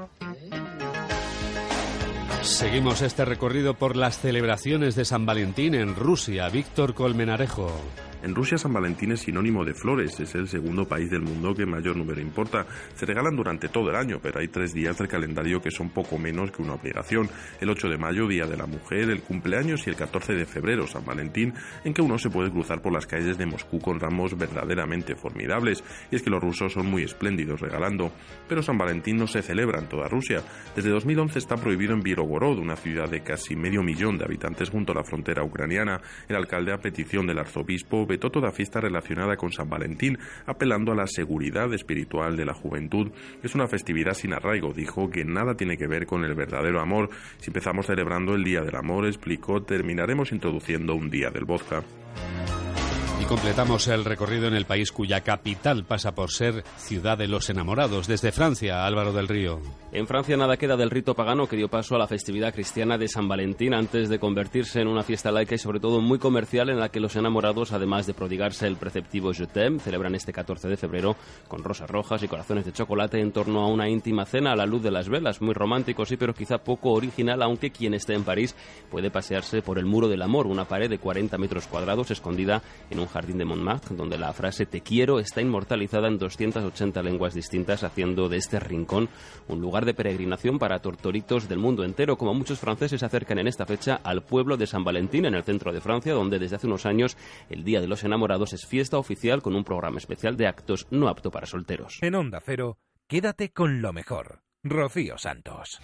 Seguimos este recorrido por las celebraciones de San Valentín en Rusia. Víctor Colmenarejo. En Rusia San Valentín es sinónimo de flores, es el segundo país del mundo que mayor número importa. Se regalan durante todo el año, pero hay tres días del calendario que son poco menos que una obligación. El ocho de mayo, Día de la Mujer, el cumpleaños y el catorce de febrero, San Valentín, en que uno se puede cruzar por las calles de Moscú con ramos verdaderamente formidables. Y es que los rusos son muy espléndidos regalando. Pero San Valentín no se celebra en toda Rusia. Desde dos mil once está prohibido en Birogorod, una ciudad de casi medio millón de habitantes junto a la frontera ucraniana. El alcalde, a petición del arzobispo, vetó toda fiesta relacionada con San Valentín, apelando a la seguridad espiritual de la juventud. Es una festividad sin arraigo, dijo, que nada tiene que ver con el verdadero amor. Si empezamos celebrando el Día del Amor, explicó, terminaremos introduciendo un Día del Vodka. Y completamos el recorrido en el país cuya capital pasa por ser Ciudad de los Enamorados. Desde Francia, Álvaro del Río. En Francia nada queda del rito pagano que dio paso a la festividad cristiana de San Valentín antes de convertirse en una fiesta laica y sobre todo muy comercial en la que los enamorados, además de prodigarse el preceptivo Je t'aime, celebran este catorce de febrero con rosas rojas y corazones de chocolate en torno a una íntima cena a la luz de las velas. Muy romántico, sí, pero quizá poco original, aunque quien esté en París puede pasearse por el Muro del Amor, una pared de cuarenta metros cuadrados escondida en un jardín de Montmartre, donde la frase te quiero está inmortalizada en doscientas ochenta lenguas distintas, haciendo de este rincón un lugar de peregrinación para tortoritos del mundo entero. Como muchos franceses se acercan en esta fecha al pueblo de San Valentín, en el centro de Francia, donde desde hace unos años el Día de los Enamorados es fiesta oficial con un programa especial de actos no apto para solteros. En Onda Cero, quédate con lo mejor. Rocío Santos.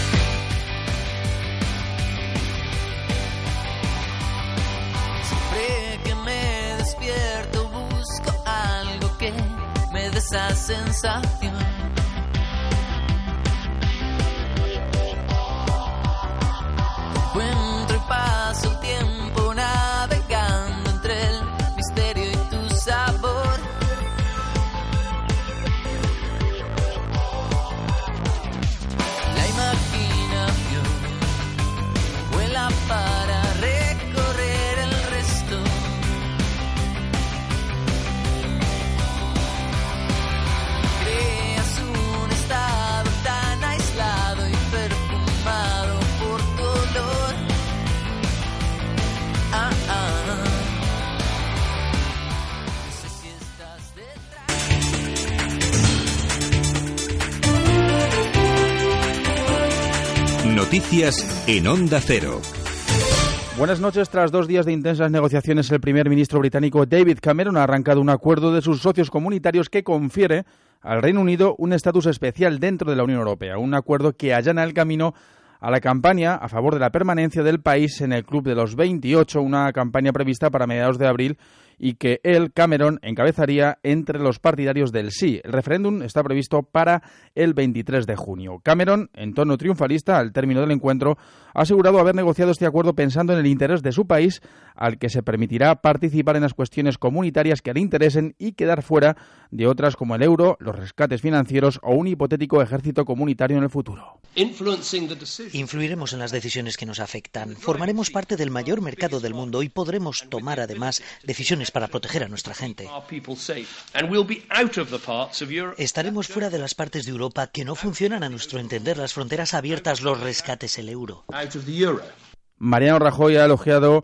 Despierto, busco algo que me dé esa sensación. Encuentro y paso el tiempo navegando entre el misterio y tu sabor. La imaginación vuela para recorrer el resto. Noticias en Onda Cero. Buenas noches. Tras dos días de intensas negociaciones, el primer ministro británico David Cameron ha arrancado un acuerdo de sus socios comunitarios que confiere al Reino Unido un estatus especial dentro de la Unión Europea. Un acuerdo que allana el camino a la campaña a favor de la permanencia del país en el Club de los veintiocho, una campaña prevista para mediados de abril y que él, Cameron, encabezaría entre los partidarios del sí. El referéndum está previsto para el veintitrés de junio. Cameron, en tono triunfalista, al término del encuentro, ha asegurado haber negociado este acuerdo pensando en el interés de su país, al que se permitirá participar en las cuestiones comunitarias que le interesen y quedar fuera de otras como el euro, los rescates financieros o un hipotético ejército comunitario en el futuro. Influiremos en las decisiones que nos afectan, formaremos parte del mayor mercado del mundo y podremos tomar además decisiones para proteger a nuestra gente. Estaremos fuera de las partes de Europa que no funcionan a nuestro entender, las fronteras abiertas, los rescates, el euro. Mariano Rajoy ha elogiado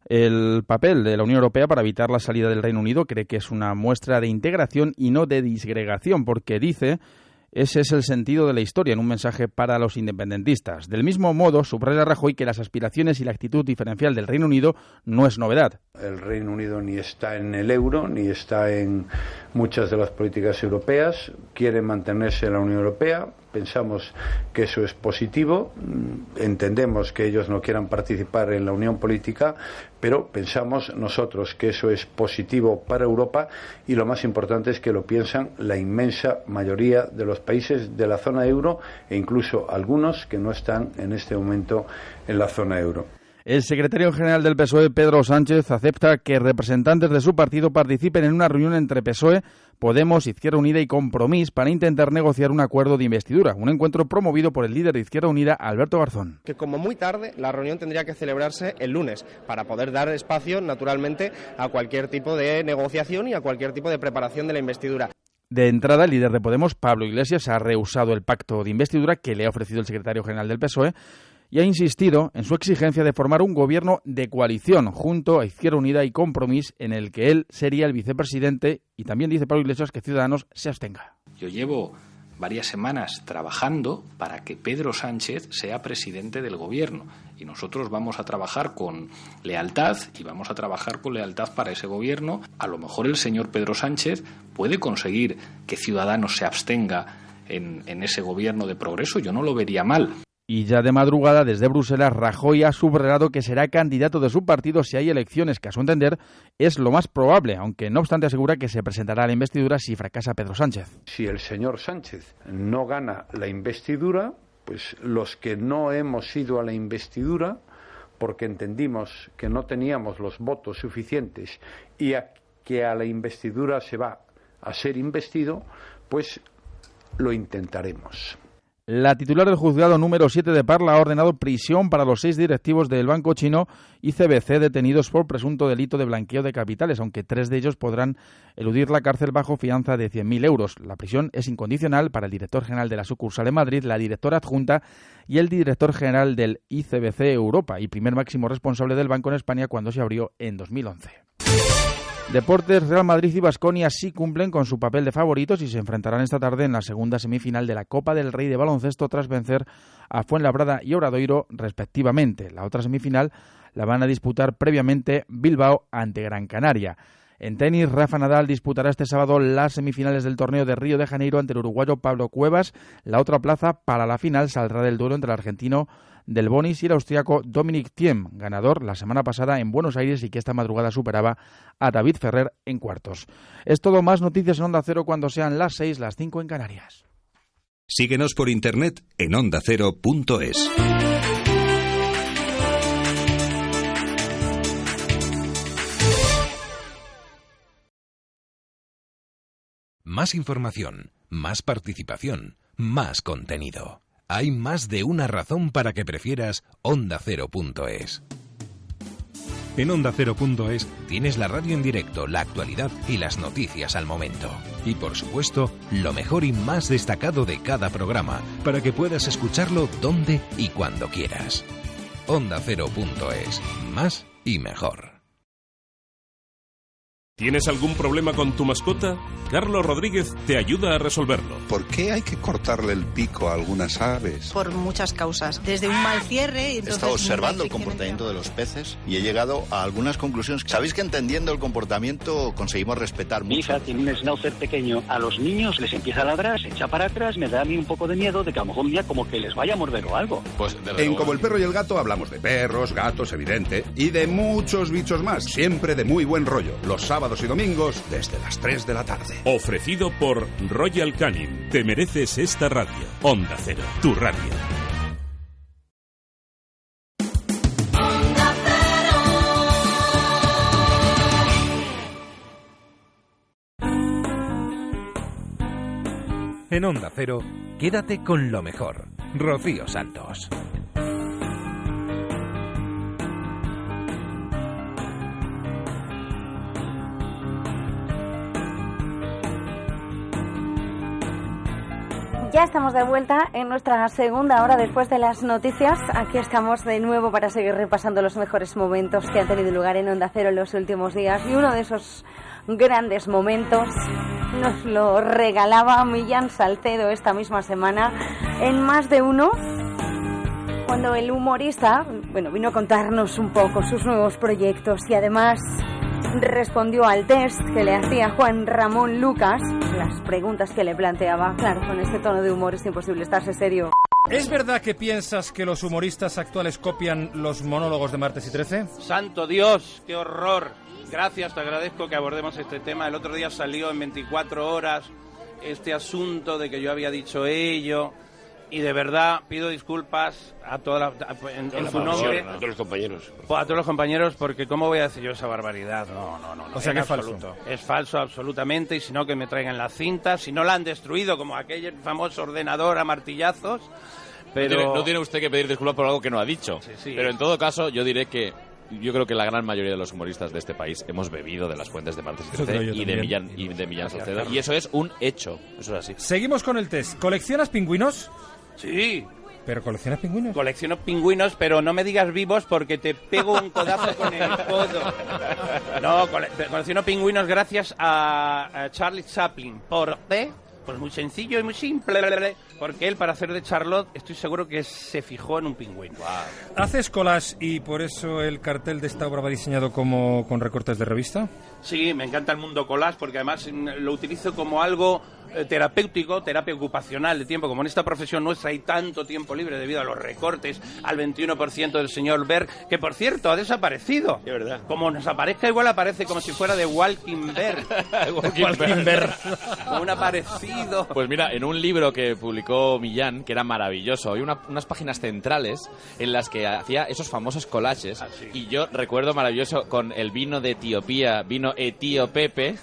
el papel de la Unión Europea para evitar la salida del Reino Unido. Cree que es una muestra de integración y no de disgregación, porque dice: ese es el sentido de la historia, en un mensaje para los independentistas. Del mismo modo, subraya Rajoy que las aspiraciones y la actitud diferencial del Reino Unido no es novedad. El Reino Unido ni está en el euro, ni está en muchas de las políticas europeas, quiere mantenerse en la Unión Europea. Pensamos que eso es positivo, entendemos que ellos no quieran participar en la unión política, pero pensamos nosotros que eso es positivo para Europa y lo más importante es que lo piensan la inmensa mayoría de los países de la zona euro e incluso algunos que no están en este momento en la zona euro. El secretario general del P S O E, Pedro Sánchez, acepta que representantes de su partido participen en una reunión entre P S O E, Podemos, Izquierda Unida y Compromís para intentar negociar un acuerdo de investidura, un encuentro promovido por el líder de Izquierda Unida, Alberto Garzón. Que como muy tarde la reunión tendría que celebrarse el lunes para poder dar espacio naturalmente a cualquier tipo de negociación y a cualquier tipo de preparación de la investidura. De entrada, el líder de Podemos, Pablo Iglesias, ha rehusado el pacto de investidura que le ha ofrecido el secretario general del P S O E y ha insistido en su exigencia de formar un gobierno de coalición junto a Izquierda Unida y Compromís, en el que él sería el vicepresidente, y también dice Pablo Iglesias que Ciudadanos se abstenga. Yo llevo varias semanas trabajando para que Pedro Sánchez sea presidente del gobierno y nosotros vamos a trabajar con lealtad y vamos a trabajar con lealtad para ese gobierno. A lo mejor el señor Pedro Sánchez puede conseguir que Ciudadanos se abstenga en, en ese gobierno de progreso, yo no lo vería mal. Y ya de madrugada, desde Bruselas, Rajoy ha subrayado que será candidato de su partido si hay elecciones, que a su entender es lo más probable, aunque no obstante asegura que se presentará a la investidura si fracasa Pedro Sánchez. Si el señor Sánchez no gana la investidura, pues los que no hemos ido a la investidura porque entendimos que no teníamos los votos suficientes y a que a la investidura se va a ser investido, pues lo intentaremos. La titular del juzgado número siete de Parla ha ordenado prisión para los seis directivos del banco chino I C B C detenidos por presunto delito de blanqueo de capitales, aunque tres de ellos podrán eludir la cárcel bajo fianza de cien mil euros. La prisión es incondicional para el director general de la sucursal en Madrid, la directora adjunta y el director general del I C B C Europa y primer máximo responsable del banco en España cuando se abrió en dos mil once. Deportes, Real Madrid y Baskonia sí cumplen con su papel de favoritos y se enfrentarán esta tarde en la segunda semifinal de la Copa del Rey de baloncesto tras vencer a Fuenlabrada y Obradoiro respectivamente. La otra semifinal la van a disputar previamente Bilbao ante Gran Canaria. En tenis, Rafa Nadal disputará este sábado las semifinales del torneo de Río de Janeiro ante el uruguayo Pablo Cuevas. La otra plaza para la final saldrá del duelo entre el argentino Del Bonis y el austriaco Dominic Thiem, ganador la semana pasada en Buenos Aires y que esta madrugada superaba a David Ferrer en cuartos. Es todo, más noticias en Onda Cero cuando sean las seis, las cinco en Canarias. Síguenos por internet en onda cero punto es. Más información, más participación, más contenido. Hay más de una razón para que prefieras onda cero punto es. En onda cero punto es tienes la radio en directo, la actualidad y las noticias al momento. Y por supuesto, lo mejor y más destacado de cada programa, para que puedas escucharlo donde y cuando quieras. onda cero punto es. Más y mejor. ¿Tienes algún problema con tu mascota? Carlos Rodríguez te ayuda a resolverlo. ¿Por qué hay que cortarle el pico a algunas aves? Por muchas causas. Desde un mal cierre... He estado observando el comportamiento de los peces y he llegado a algunas conclusiones. Sabéis que entendiendo el comportamiento conseguimos respetar mucho. Mi hija tiene un schnauzer pequeño. A los niños les empieza a ladrar, se echa para atrás. Me da a mí un poco de miedo de que a lo mejor un día como que les vaya a morder o algo. Pues en Como el perro y el gato hablamos de perros, gatos, evidente, y de muchos bichos más. Siempre de muy buen rollo. Los sábados y domingos desde las tres de la tarde. Ofrecido por Royal Canin. Te mereces esta radio. Onda Cero, tu radio. En Onda Cero, quédate con lo mejor. Rocío Santos. Ya estamos de vuelta en nuestra segunda hora después de las noticias. Aquí estamos de nuevo para seguir repasando los mejores momentos que han tenido lugar en Onda Cero en los últimos días. Y uno de esos grandes momentos nos lo regalaba Millán Salcedo esta misma semana en Más de Uno, cuando el humorista, bueno, vino a contarnos un poco sus nuevos proyectos y además respondió al test que le hacía Juan Ramón Lucas, las preguntas que le planteaba. Claro, con este tono de humor es imposible estarse serio. ¿Es verdad que piensas que los humoristas actuales copian los monólogos de Martes y trece? ¡Santo Dios! ¡Qué horror! Gracias, te agradezco que abordemos este tema. El otro día salió en veinticuatro horas este asunto de que yo había dicho ello. Y de verdad pido disculpas a toda la, a, en, en su nombre, a todos los compañeros. A todos los compañeros, porque ¿cómo voy a decir yo esa barbaridad? No, no, no. no o sea que es absoluto. falso. Es falso absolutamente, y si no que me traigan la cinta, si no la han destruido como aquel famoso ordenador a martillazos. Pero no tiene, no tiene usted que pedir disculpas por algo que no ha dicho. Sí, sí. Pero en todo caso, yo diré que yo creo que la gran mayoría de los humoristas de este país hemos bebido de las fuentes de Martes y trece y de Millán, y de Millán Salcedo, y eso es un hecho, eso es así. Seguimos con el test. ¿Coleccionas pingüinos? Sí. ¿Pero coleccionas pingüinos? Colecciono pingüinos, pero no me digas vivos porque te pego un codazo con el codo. No, cole colecciono pingüinos gracias a, a Charlie Chaplin. ¿Por qué? Pues muy sencillo y muy simple. Porque él, para hacer de Charlotte, estoy seguro que se fijó en un pingüino. Wow. ¿Haces collage y por eso el cartel de esta obra va diseñado como con recortes de revista? Sí, me encanta el mundo collage porque además lo utilizo como algo eh, terapéutico, terapia ocupacional de tiempo. Como en esta profesión nuestra hay tanto tiempo libre debido a los recortes, al veintiuno por ciento del señor Berg, que por cierto ha desaparecido. De verdad. Como nos aparezca, igual aparece como si fuera de Walking Berg. Walking Berg. Como un aparecido. Pues mira, en un libro que publicó Millán, que era maravilloso, hay una, unas páginas centrales en las que hacía esos famosos collages. Ah, sí. Y yo recuerdo maravilloso con el vino de Etiopía, vino Etíopepe,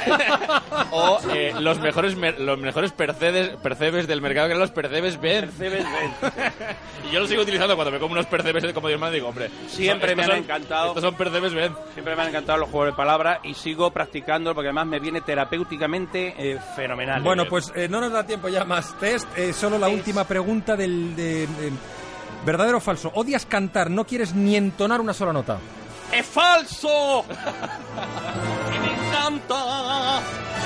o eh, los mejores los mejores percebes, percebes del mercado, que eran los percebes Ben. Percebes Ben. Y yo lo sigo utilizando cuando me como unos percebes como Dios me digo, hombre. Siempre me han son, encantado. Estos son percebes Ben. Siempre me han encantado los juegos de palabras y sigo practicando porque además me viene terapéuticamente eh, fenomenal. Bueno, pues eh, no nos da tiempo ya más test. Eh, solo la última pregunta del... De, de, ¿verdadero o falso? ¿Odias cantar? ¿No quieres ni entonar una sola nota? ¡Es falso! ¡Que me encanta!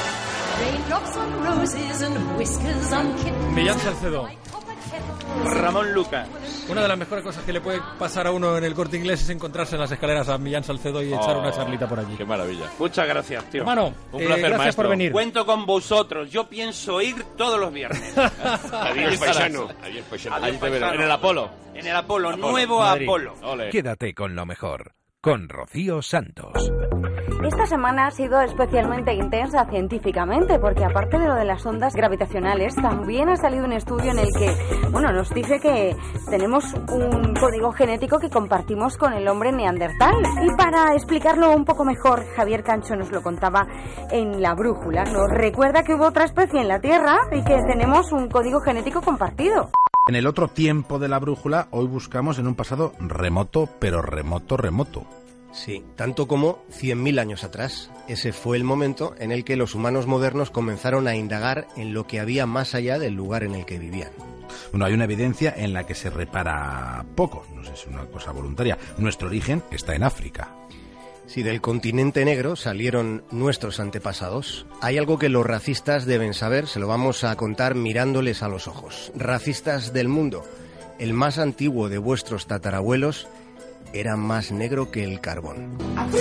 Millán Salcedo. Ramón Lucas. Una de las mejores cosas que le puede pasar a uno en el Corte Inglés es encontrarse en las escaleras a Millán Salcedo y echar oh, una charlita por allí. Qué maravilla. Muchas gracias, tío. Hermano, un eh, placer, gracias maestro. por venir. Cuento con vosotros. Yo pienso ir todos los viernes. Adiós, paisano. Adiós, paisano. Adiós, paisano. En el Apolo. En el Apolo, Apolo. nuevo Madrid. Apolo. Ole. Quédate con lo mejor, con Rocío Santos. Esta semana ha sido especialmente intensa científicamente porque aparte de lo de las ondas gravitacionales también ha salido un estudio en el que, bueno, nos dice que tenemos un código genético que compartimos con el hombre neandertal. Y para explicarlo un poco mejor, Javier Cancho nos lo contaba en La Brújula. Nos recuerda que hubo otra especie en la Tierra y que tenemos un código genético compartido. En el otro tiempo de La Brújula, hoy buscamos en un pasado remoto, pero remoto, remoto. Sí, tanto como cien mil años atrás. Ese fue el momento en el que los humanos modernos comenzaron a indagar en lo que había más allá del lugar en el que vivían. Bueno, hay una evidencia en la que se repara poco, no sé si es una cosa voluntaria. Nuestro origen está en África. Si del continente negro salieron nuestros antepasados, hay algo que los racistas deben saber, se lo vamos a contar mirándoles a los ojos. Racistas del mundo, el más antiguo de vuestros tatarabuelos era más negro que el carbón.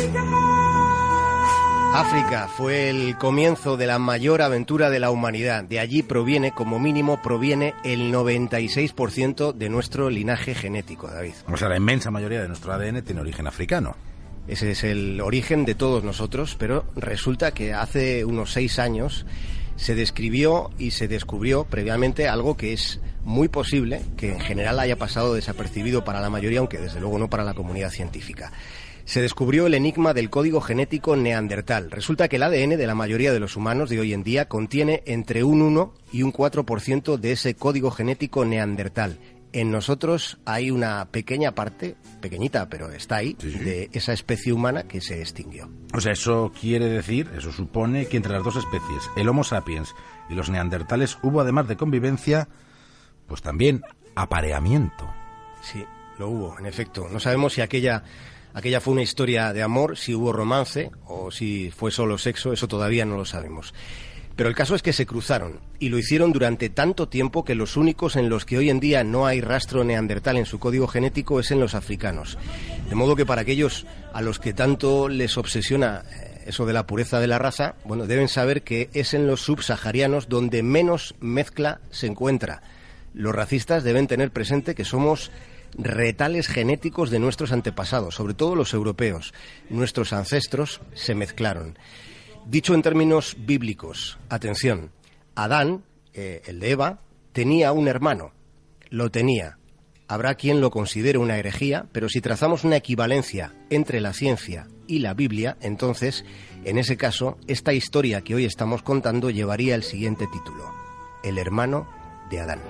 África fue el comienzo de la mayor aventura de la humanidad. De allí proviene, como mínimo, proviene el noventa y seis por ciento de nuestro linaje genético, David. O sea, la inmensa mayoría de nuestro A D N tiene origen africano. Ese es el origen de todos nosotros, pero resulta que hace unos seis años se describió y se descubrió previamente algo que es muy posible que en general haya pasado desapercibido para la mayoría, aunque desde luego no para la comunidad científica. Se descubrió el enigma del código genético neandertal. Resulta que el A D N de la mayoría de los humanos de hoy en día contiene entre un uno y un cuatro por ciento de ese código genético neandertal. En nosotros hay una pequeña parte, pequeñita, pero está ahí, sí, sí. de esa especie humana que se extinguió. O sea, eso quiere decir, eso supone que entre las dos especies, el Homo sapiens y los neandertales, hubo además de convivencia, pues también apareamiento. Sí, lo hubo, en efecto. No sabemos si aquella, aquella fue una historia de amor, si hubo romance o si fue solo sexo, eso todavía no lo sabemos. Pero el caso es que se cruzaron, y lo hicieron durante tanto tiempo que los únicos en los que hoy en día no hay rastro neandertal en su código genético es en los africanos. De modo que para aquellos a los que tanto les obsesiona eso de la pureza de la raza, bueno, deben saber que es en los subsaharianos donde menos mezcla se encuentra. Los racistas deben tener presente que somos retales genéticos de nuestros antepasados, sobre todo los europeos. Nuestros ancestros se mezclaron. Dicho en términos bíblicos, atención, Adán, eh, el de Eva, tenía un hermano, lo tenía. Habrá quien lo considere una herejía, pero si trazamos una equivalencia entre la ciencia y la Biblia, entonces, en ese caso, esta historia que hoy estamos contando llevaría el siguiente título: El hermano de Adán.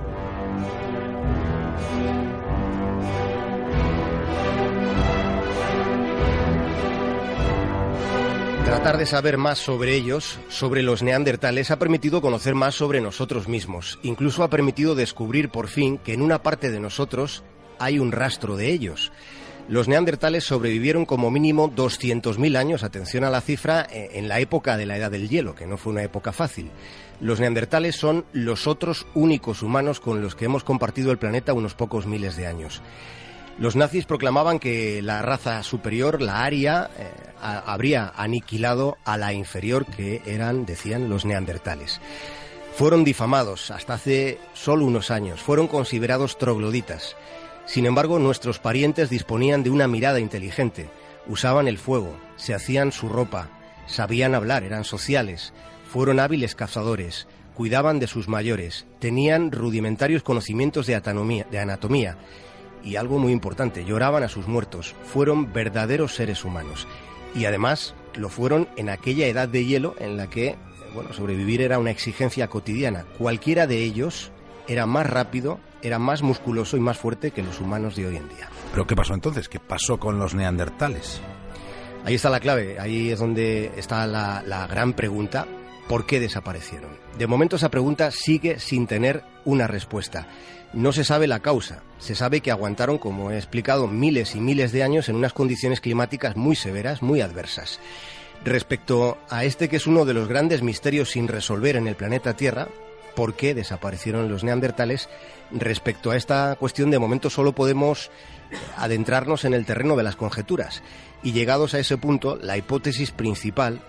Tratar de saber más sobre ellos, sobre los neandertales, ha permitido conocer más sobre nosotros mismos. Incluso ha permitido descubrir por fin que en una parte de nosotros hay un rastro de ellos. Los neandertales sobrevivieron como mínimo doscientos mil años, atención a la cifra, en la época de la Edad del Hielo, que no fue una época fácil. Los neandertales son los otros únicos humanos con los que hemos compartido el planeta unos pocos miles de años. Los nazis proclamaban que la raza superior, la aria, eh, a, habría aniquilado a la inferior, que eran, decían, los neandertales. Fueron difamados hasta hace solo unos años, fueron considerados trogloditas. Sin embargo, nuestros parientes disponían de una mirada inteligente, usaban el fuego, se hacían su ropa, sabían hablar, eran sociales, fueron hábiles cazadores, cuidaban de sus mayores, tenían rudimentarios conocimientos de anatomía, de anatomía. Y algo muy importante, lloraban a sus muertos, fueron verdaderos seres humanos. Y además lo fueron en aquella edad de hielo en la que, bueno, sobrevivir era una exigencia cotidiana. Cualquiera de ellos era más rápido, era más musculoso y más fuerte que los humanos de hoy en día. ¿Pero qué pasó entonces? ¿Qué pasó con los neandertales? Ahí está la clave, ahí es donde está la, la gran pregunta: ¿por qué desaparecieron? De momento esa pregunta sigue sin tener una respuesta. No se sabe la causa, se sabe que aguantaron, como he explicado, miles y miles de años en unas condiciones climáticas muy severas, muy adversas. Respecto a este que es uno de los grandes misterios sin resolver en el planeta Tierra, ¿por qué desaparecieron los neandertales? Respecto a esta cuestión, de momento solo podemos adentrarnos en el terreno de las conjeturas. Y llegados a ese punto, la hipótesis principal,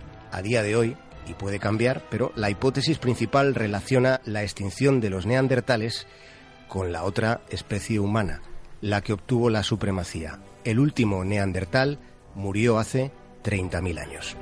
a día de hoy, y puede cambiar, pero la hipótesis principal relaciona la extinción de los neandertales con la otra especie humana, la que obtuvo la supremacía. El último neandertal murió hace treinta mil años.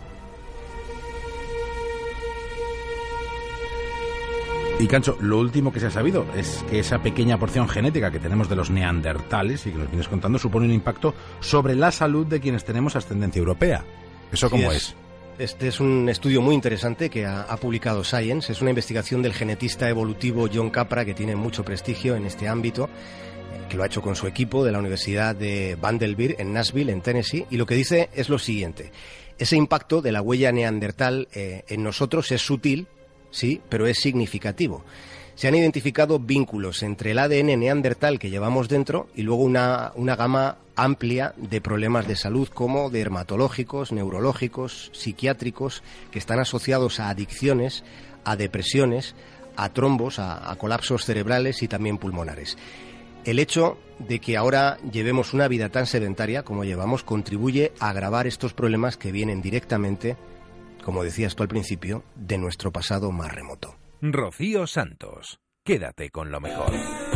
Y Cancho, lo último que se ha sabido es que esa pequeña porción genética que tenemos de los neandertales y que nos vienes contando supone un impacto sobre la salud de quienes tenemos ascendencia europea. ¿Eso cómo es? Este es un estudio muy interesante que ha, ha publicado Science. Es una investigación del genetista evolutivo John Capra, que tiene mucho prestigio en este ámbito, que lo ha hecho con su equipo de la Universidad de Vanderbilt en Nashville, en Tennessee, y lo que dice es lo siguiente: ese impacto de la huella neandertal eh, en nosotros es sutil, sí, pero es significativo. Se han identificado vínculos entre el A D N neandertal que llevamos dentro y luego una, una gama amplia de problemas de salud como dermatológicos, neurológicos, psiquiátricos, que están asociados a adicciones, a depresiones, a trombos, a, a colapsos cerebrales y también pulmonares. El hecho de que ahora llevemos una vida tan sedentaria como llevamos contribuye a agravar estos problemas que vienen directamente, como decías tú al principio, de nuestro pasado más remoto. Rocío Santos, quédate con lo mejor.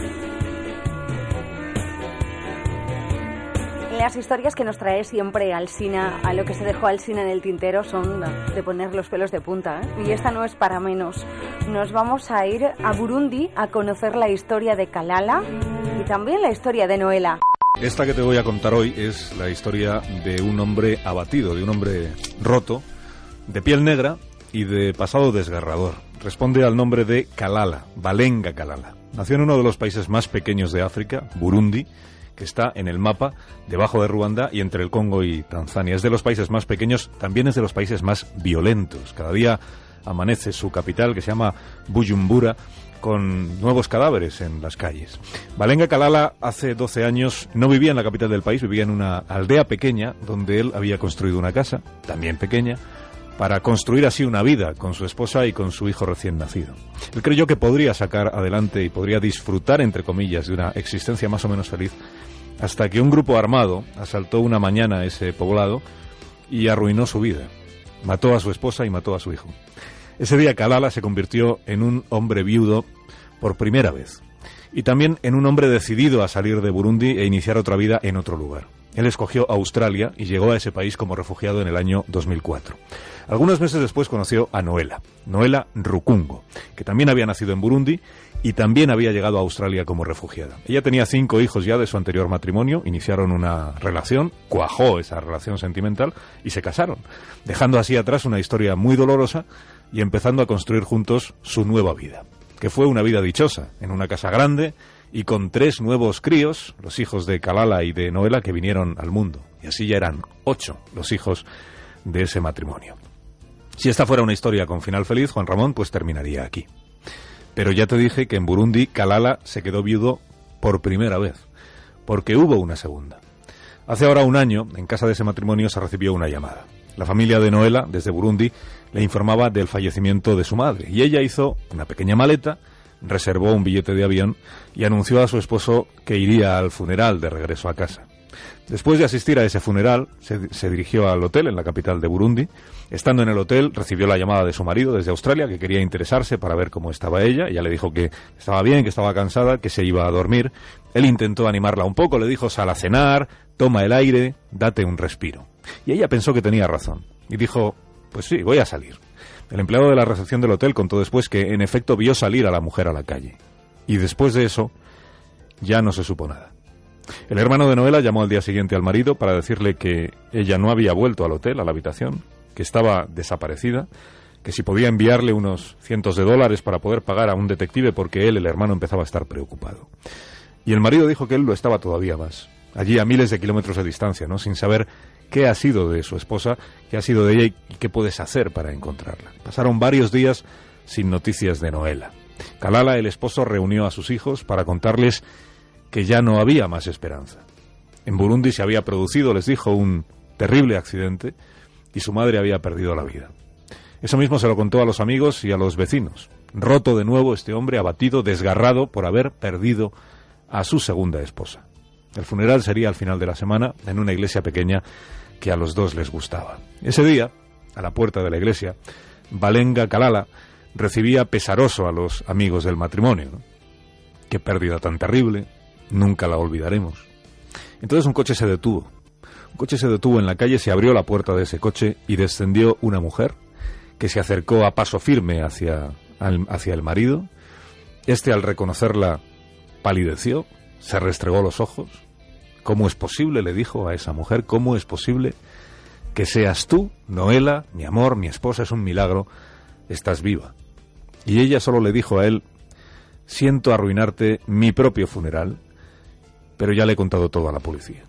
Las historias que nos trae siempre Alsina, a lo que se dejó Alsina en el tintero, son de poner los pelos de punta, ¿eh? Y esta no es para menos. Nos vamos a ir a Burundi a conocer la historia de Kalala y también la historia de Noela. Esta que te voy a contar hoy es la historia de un hombre abatido, de un hombre roto, de piel negra y de pasado desgarrador. Responde al nombre de Kalala, Balenga Kalala. Nació en uno de los países más pequeños de África, Burundi, que está en el mapa debajo de Ruanda y entre el Congo y Tanzania. Es de los países más pequeños, también es de los países más violentos. Cada día amanece su capital, que se llama Bujumbura, con nuevos cadáveres en las calles. Balenga Kalala hace doce años no vivía en la capital del país, vivía en una aldea pequeña donde él había construido una casa, también pequeña, para construir así una vida con su esposa y con su hijo recién nacido. Él creyó que podría sacar adelante y podría disfrutar, entre comillas, de una existencia más o menos feliz, hasta que un grupo armado asaltó una mañana ese poblado y arruinó su vida. Mató a su esposa y mató a su hijo. Ese día Kalala se convirtió en un hombre viudo por primera vez y también en un hombre decidido a salir de Burundi e iniciar otra vida en otro lugar. Él escogió Australia y llegó a ese país como refugiado en el año dos mil cuatro. Algunos meses después conoció a Noela, Noela Rukungo, que también había nacido en Burundi y también había llegado a Australia como refugiada. Ella tenía cinco hijos ya de su anterior matrimonio, iniciaron una relación, cuajó esa relación sentimental y se casaron, dejando así atrás una historia muy dolorosa y empezando a construir juntos su nueva vida, que fue una vida dichosa, en una casa grande y con tres nuevos críos, los hijos de Kalala y de Noela, que vinieron al mundo. Y así ya eran ocho los hijos de ese matrimonio. Si esta fuera una historia con final feliz, Juan Ramón, pues terminaría aquí. Pero ya te dije que en Burundi Kalala se quedó viudo por primera vez, porque hubo una segunda. Hace ahora un año, en casa de ese matrimonio se recibió una llamada. La familia de Noela, desde Burundi, le informaba del fallecimiento de su madre, y ella hizo una pequeña maleta, reservó un billete de avión y anunció a su esposo que iría al funeral de regreso a casa. Después de asistir a ese funeral, se, se dirigió al hotel en la capital de Burundi. Estando en el hotel, recibió la llamada de su marido desde Australia, que quería interesarse para ver cómo estaba ella. Ella le dijo que estaba bien, que estaba cansada, que se iba a dormir. Él intentó animarla un poco, le dijo: sal a cenar, toma el aire, date un respiro. Y ella pensó que tenía razón y dijo: pues sí, voy a salir. El empleado de la recepción del hotel contó después que en efecto vio salir a la mujer a la calle. Y después de eso, ya no se supo nada. El hermano de Noela llamó al día siguiente al marido para decirle que ella no había vuelto al hotel, a la habitación, que estaba desaparecida, que si podía enviarle unos cientos de dólares para poder pagar a un detective porque él, el hermano, empezaba a estar preocupado. Y el marido dijo que él lo estaba todavía más, allí a miles de kilómetros de distancia, ¿no?, sin saber qué ha sido de su esposa, qué ha sido de ella y qué puedes hacer para encontrarla. Pasaron varios días sin noticias de Noela. Kalala, el esposo, reunió a sus hijos para contarles que ya no había más esperanza. En Burundi se había producido, les dijo, un terrible accidente y su madre había perdido la vida. Eso mismo se lo contó a los amigos y a los vecinos. Roto de nuevo este hombre, abatido, desgarrado por haber perdido a su segunda esposa. El funeral sería al final de la semana en una iglesia pequeña que a los dos les gustaba. Ese día, a la puerta de la iglesia, Balenga Kalala recibía pesaroso a los amigos del matrimonio, ¿no? Qué pérdida tan terrible, nunca la olvidaremos. Entonces un coche se detuvo. Un coche se detuvo en la calle, se abrió la puerta de ese coche y descendió una mujer que se acercó a paso firme hacia, al, hacia el marido. Este, al reconocerla, palideció, se restregó los ojos. ¿Cómo es posible?, le dijo a esa mujer, ¿cómo es posible que seas tú, Noela, mi amor, mi esposa? Es un milagro, estás viva. Y ella solo le dijo a él: siento arruinarte mi propio funeral, pero ya le he contado todo a la policía.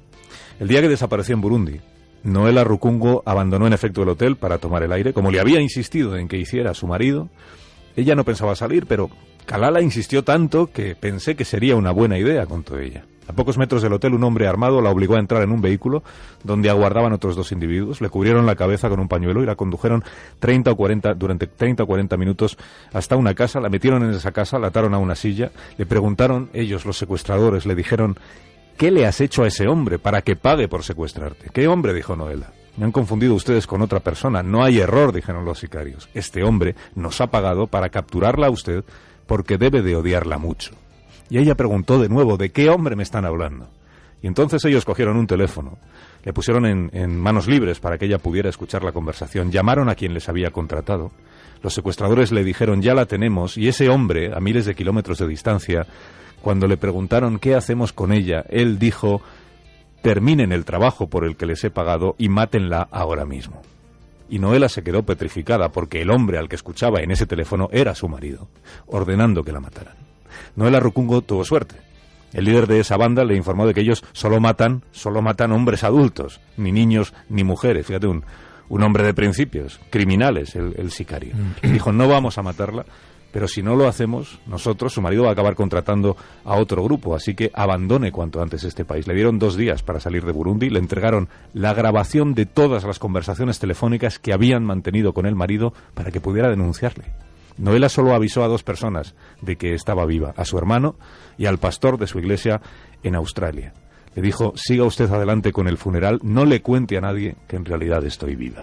El día que desapareció en Burundi, Noela Rukungo abandonó en efecto el hotel para tomar el aire, como le había insistido en que hiciera su marido. Ella no pensaba salir, pero Kalala insistió tanto que pensé que sería una buena idea, contó ella. A pocos metros del hotel, un hombre armado la obligó a entrar en un vehículo donde aguardaban otros dos individuos, le cubrieron la cabeza con un pañuelo y la condujeron treinta o cuarenta, durante treinta o cuarenta minutos hasta una casa, la metieron en esa casa, la ataron a una silla, le preguntaron, ellos los secuestradores, le dijeron, ¿qué le has hecho a ese hombre para que pague por secuestrarte? ¿Qué hombre?, dijo Noela. Me han confundido ustedes con otra persona, no hay error, dijeron los sicarios. Este hombre nos ha pagado para capturarla a usted porque debe de odiarla mucho. Y ella preguntó de nuevo, ¿de qué hombre me están hablando? Y entonces ellos cogieron un teléfono, le pusieron en, en manos libres para que ella pudiera escuchar la conversación, llamaron a quien les había contratado. Los secuestradores le dijeron, ya la tenemos, y ese hombre, a miles de kilómetros de distancia, cuando le preguntaron qué hacemos con ella, él dijo, terminen el trabajo por el que les he pagado y mátenla ahora mismo. Y Noela se quedó petrificada porque el hombre al que escuchaba en ese teléfono era su marido, ordenando que la mataran. Noela Rukungo tuvo suerte. El líder de esa banda le informó de que ellos solo matan, solo matan hombres adultos, ni niños ni mujeres. Fíjate, un, un hombre de principios, criminales, el, el sicario. Y dijo, no vamos a matarla, pero si no lo hacemos, nosotros, su marido va a acabar contratando a otro grupo, así que abandone cuanto antes este país. Le dieron dos días para salir de Burundi, le entregaron la grabación de todas las conversaciones telefónicas que habían mantenido con el marido para que pudiera denunciarle. Noela solo avisó a dos personas de que estaba viva, a su hermano y al pastor de su iglesia en Australia. Le dijo, siga usted adelante con el funeral, no le cuente a nadie que en realidad estoy viva.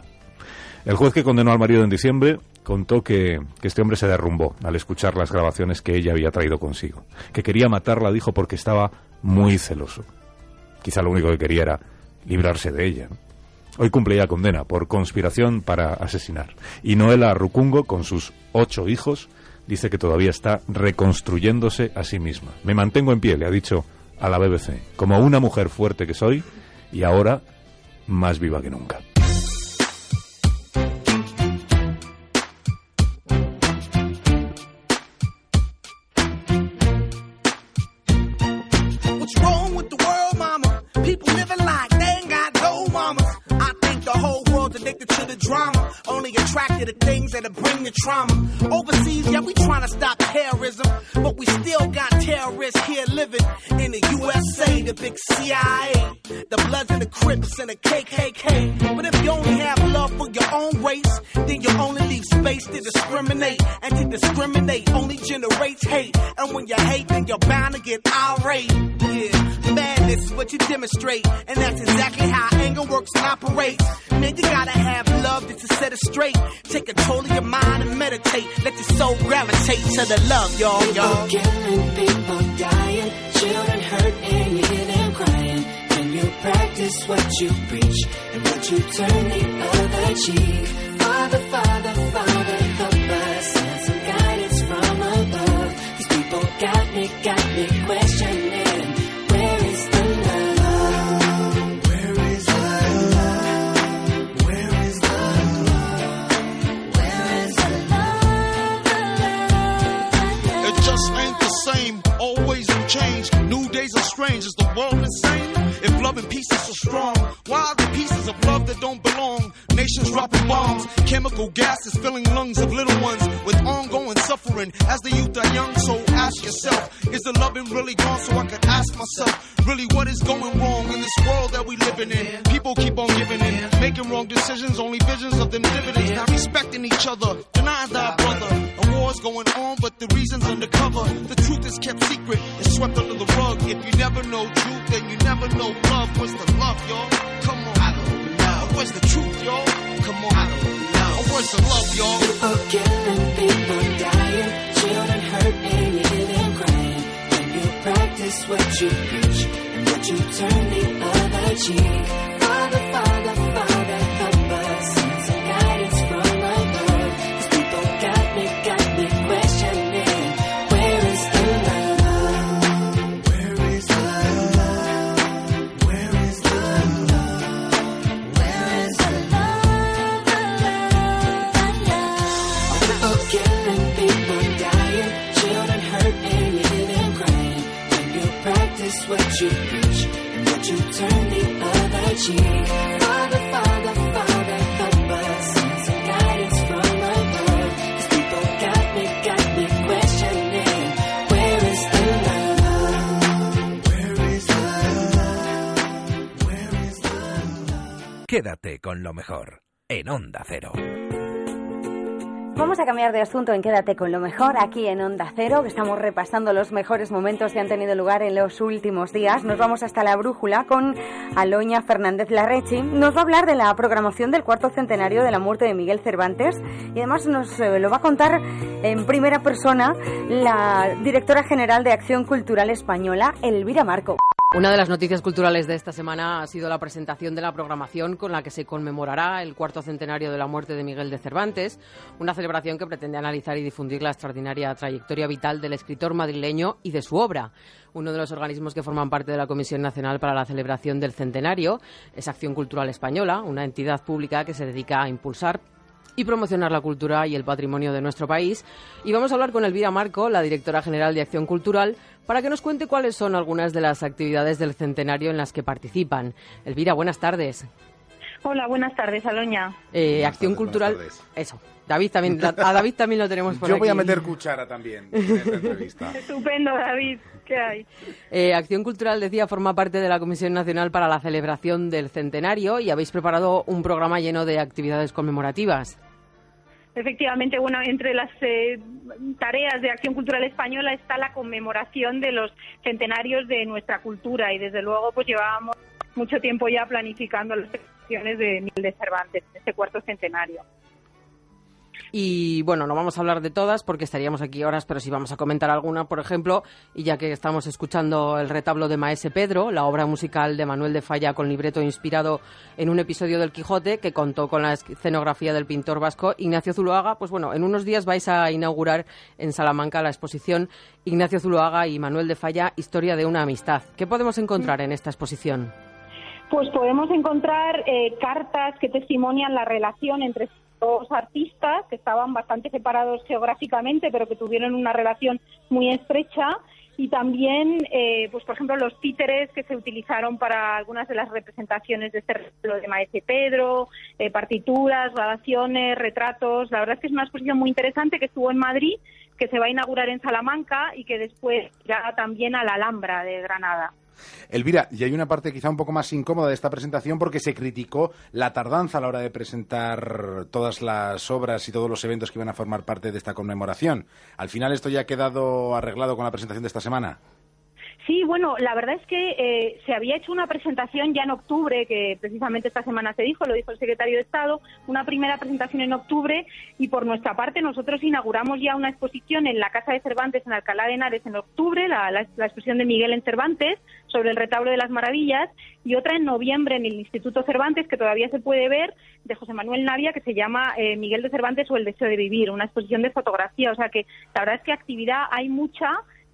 El juez que condenó al marido en diciembre contó que, que este hombre se derrumbó al escuchar las grabaciones que ella había traído consigo. Que quería matarla, dijo, porque estaba muy celoso. Quizá lo único que quería era librarse de ella, ¿no? Hoy cumple ya condena por conspiración para asesinar. Y Noela Rukungo, con sus ocho hijos, dice que todavía está reconstruyéndose a sí misma. Me mantengo en pie, le ha dicho a la B B C, como una mujer fuerte que soy y ahora más viva que nunca. Drama, only attracted to things that'll bring the trauma. Overseas, yeah, we trying to stop terrorism, but we still got terrorists here living in the U S A, the big C I A, the Bloods and the Crips and the K K K. But if you only have love for your own race, then you only leave space to discriminate, and to discriminate only generates hate. And when you hate, then you're bound to get irate. Yeah, madness is what you demonstrate, and that's exactly how anger works and operates. Man, you gotta have love to set it straight. Take control of your mind and meditate. Let your soul gravitate to the love, y'all, y'all. People killing, people dying, children hurt and you hear them crying. When you practice what you preach and what you turn the other cheek. Father, Father, Father, help us. Send some guidance from above. These people got me, got me questioning. Where is the love? Where is the love? Where is the love? Where is the love? It just ain't the same. Always in change. New days are strange. Is the world insane? If love and peace is so strong, why are the pieces of love that don't belong? Nations dropping bombs, chemical gases filling lungs of little ones with ongoing suffering as the youth are young. So ask yourself, is the loving really gone? So I could ask myself, really what is going wrong in this world that we living in? People keep on giving in, making wrong decisions, only visions of them dividends. Not respecting each other, denying thy brother. A war's going on, but the reason's undercover. The truth is kept secret, it's swept under the rug. If you never know truth, then you never know love. Where's the love, y'all? Come on. I don't know. Where's the truth, y'all? Come on. I don't know. Where's the love, y'all? People killing, people dying, children hurt and you hear them crying. When you practice what you preach and what you turn the other cheek. Father, Father, Father, help us. Send some guidance from above. These people got me, got me questioning. Where is the love? Where is the love? Where is the love? Where is the love? People killing, people dying, children hurt and you hear them crying. When you practice what you preach and what you turn the other cheek. Father, Father, Father, help us. Send some guidance from above. These people got me, got me questioning. Quédate con lo mejor en Onda Cero. Vamos a cambiar de asunto en Quédate con lo mejor aquí en Onda Cero, que estamos repasando los mejores momentos que han tenido lugar en los últimos días. Nos vamos hasta la brújula con Aloña Fernández Larrechi. Nos va a hablar de la programación del cuarto centenario de la muerte de Miguel Cervantes y además nos eh, lo va a contar en primera persona la directora general de Acción Cultural Española, Elvira Marco. Una de las noticias culturales de esta semana ha sido la presentación de la programación con la que se conmemorará el cuarto centenario de la muerte de Miguel de Cervantes, una celebración que pretende analizar y difundir la extraordinaria trayectoria vital del escritor madrileño y de su obra. Uno de los organismos que forman parte de la Comisión Nacional para la Celebración del Centenario es Acción Cultural Española, una entidad pública que se dedica a impulsar y promocionar la cultura y el patrimonio de nuestro país. Y vamos a hablar con Elvira Marco, la directora general de Acción Cultural, para que nos cuente cuáles son algunas de las actividades del centenario en las que participan. Elvira, buenas tardes. Hola, buenas tardes, Aloña. Eh, buenas Acción tardes, Cultural, eso. David también, a David también lo tenemos por Yo aquí. voy a meter cuchara también en esta entrevista. Estupendo, David. ¿Qué hay? Eh, Acción Cultural, decía, forma parte de la Comisión Nacional para la Celebración del Centenario y habéis preparado un programa lleno de actividades conmemorativas. Efectivamente, bueno, entre las eh, tareas de Acción Cultural Española está la conmemoración de los centenarios de nuestra cultura y desde luego pues llevábamos mucho tiempo ya planificando las celebraciones de Miguel de Cervantes, este cuarto centenario. Y bueno, no vamos a hablar de todas porque estaríamos aquí horas, pero sí vamos a comentar alguna, por ejemplo, y ya que estamos escuchando el retablo de Maese Pedro, la obra musical de Manuel de Falla con libreto inspirado en un episodio del Quijote que contó con la escenografía del pintor vasco Ignacio Zuloaga, pues bueno, en unos días vais a inaugurar en Salamanca la exposición Ignacio Zuloaga y Manuel de Falla, Historia de una amistad. ¿Qué podemos encontrar en esta exposición? Pues podemos encontrar eh, cartas que testimonian la relación entre dos artistas que estaban bastante separados geográficamente, pero que tuvieron una relación muy estrecha, y también, eh, pues por ejemplo, los títeres que se utilizaron para algunas de las representaciones de este retablo de Maese Pedro, eh, partituras, grabaciones, retratos. La verdad es que es una exposición muy interesante que estuvo en Madrid, que se va a inaugurar en Salamanca y que después irá también a la Alhambra de Granada. Elvira, y hay una parte quizá un poco más incómoda de esta presentación porque se criticó la tardanza a la hora de presentar todas las obras y todos los eventos que iban a formar parte de esta conmemoración. ¿Al final esto ya ha quedado arreglado con la presentación de esta semana? Sí, bueno, la verdad es que eh, se había hecho una presentación ya en octubre, que precisamente esta semana se dijo, lo dijo el secretario de Estado, una primera presentación en octubre, y por nuestra parte nosotros inauguramos ya una exposición en la Casa de Cervantes en Alcalá de Henares en octubre, la, la, la exposición de Miguel en Cervantes sobre el retablo de las maravillas, y otra en noviembre en el Instituto Cervantes, que todavía se puede ver, de José Manuel Navia, que se llama eh, Miguel de Cervantes o el deseo de vivir, una exposición de fotografía. O sea que la verdad es que actividad hay mucha,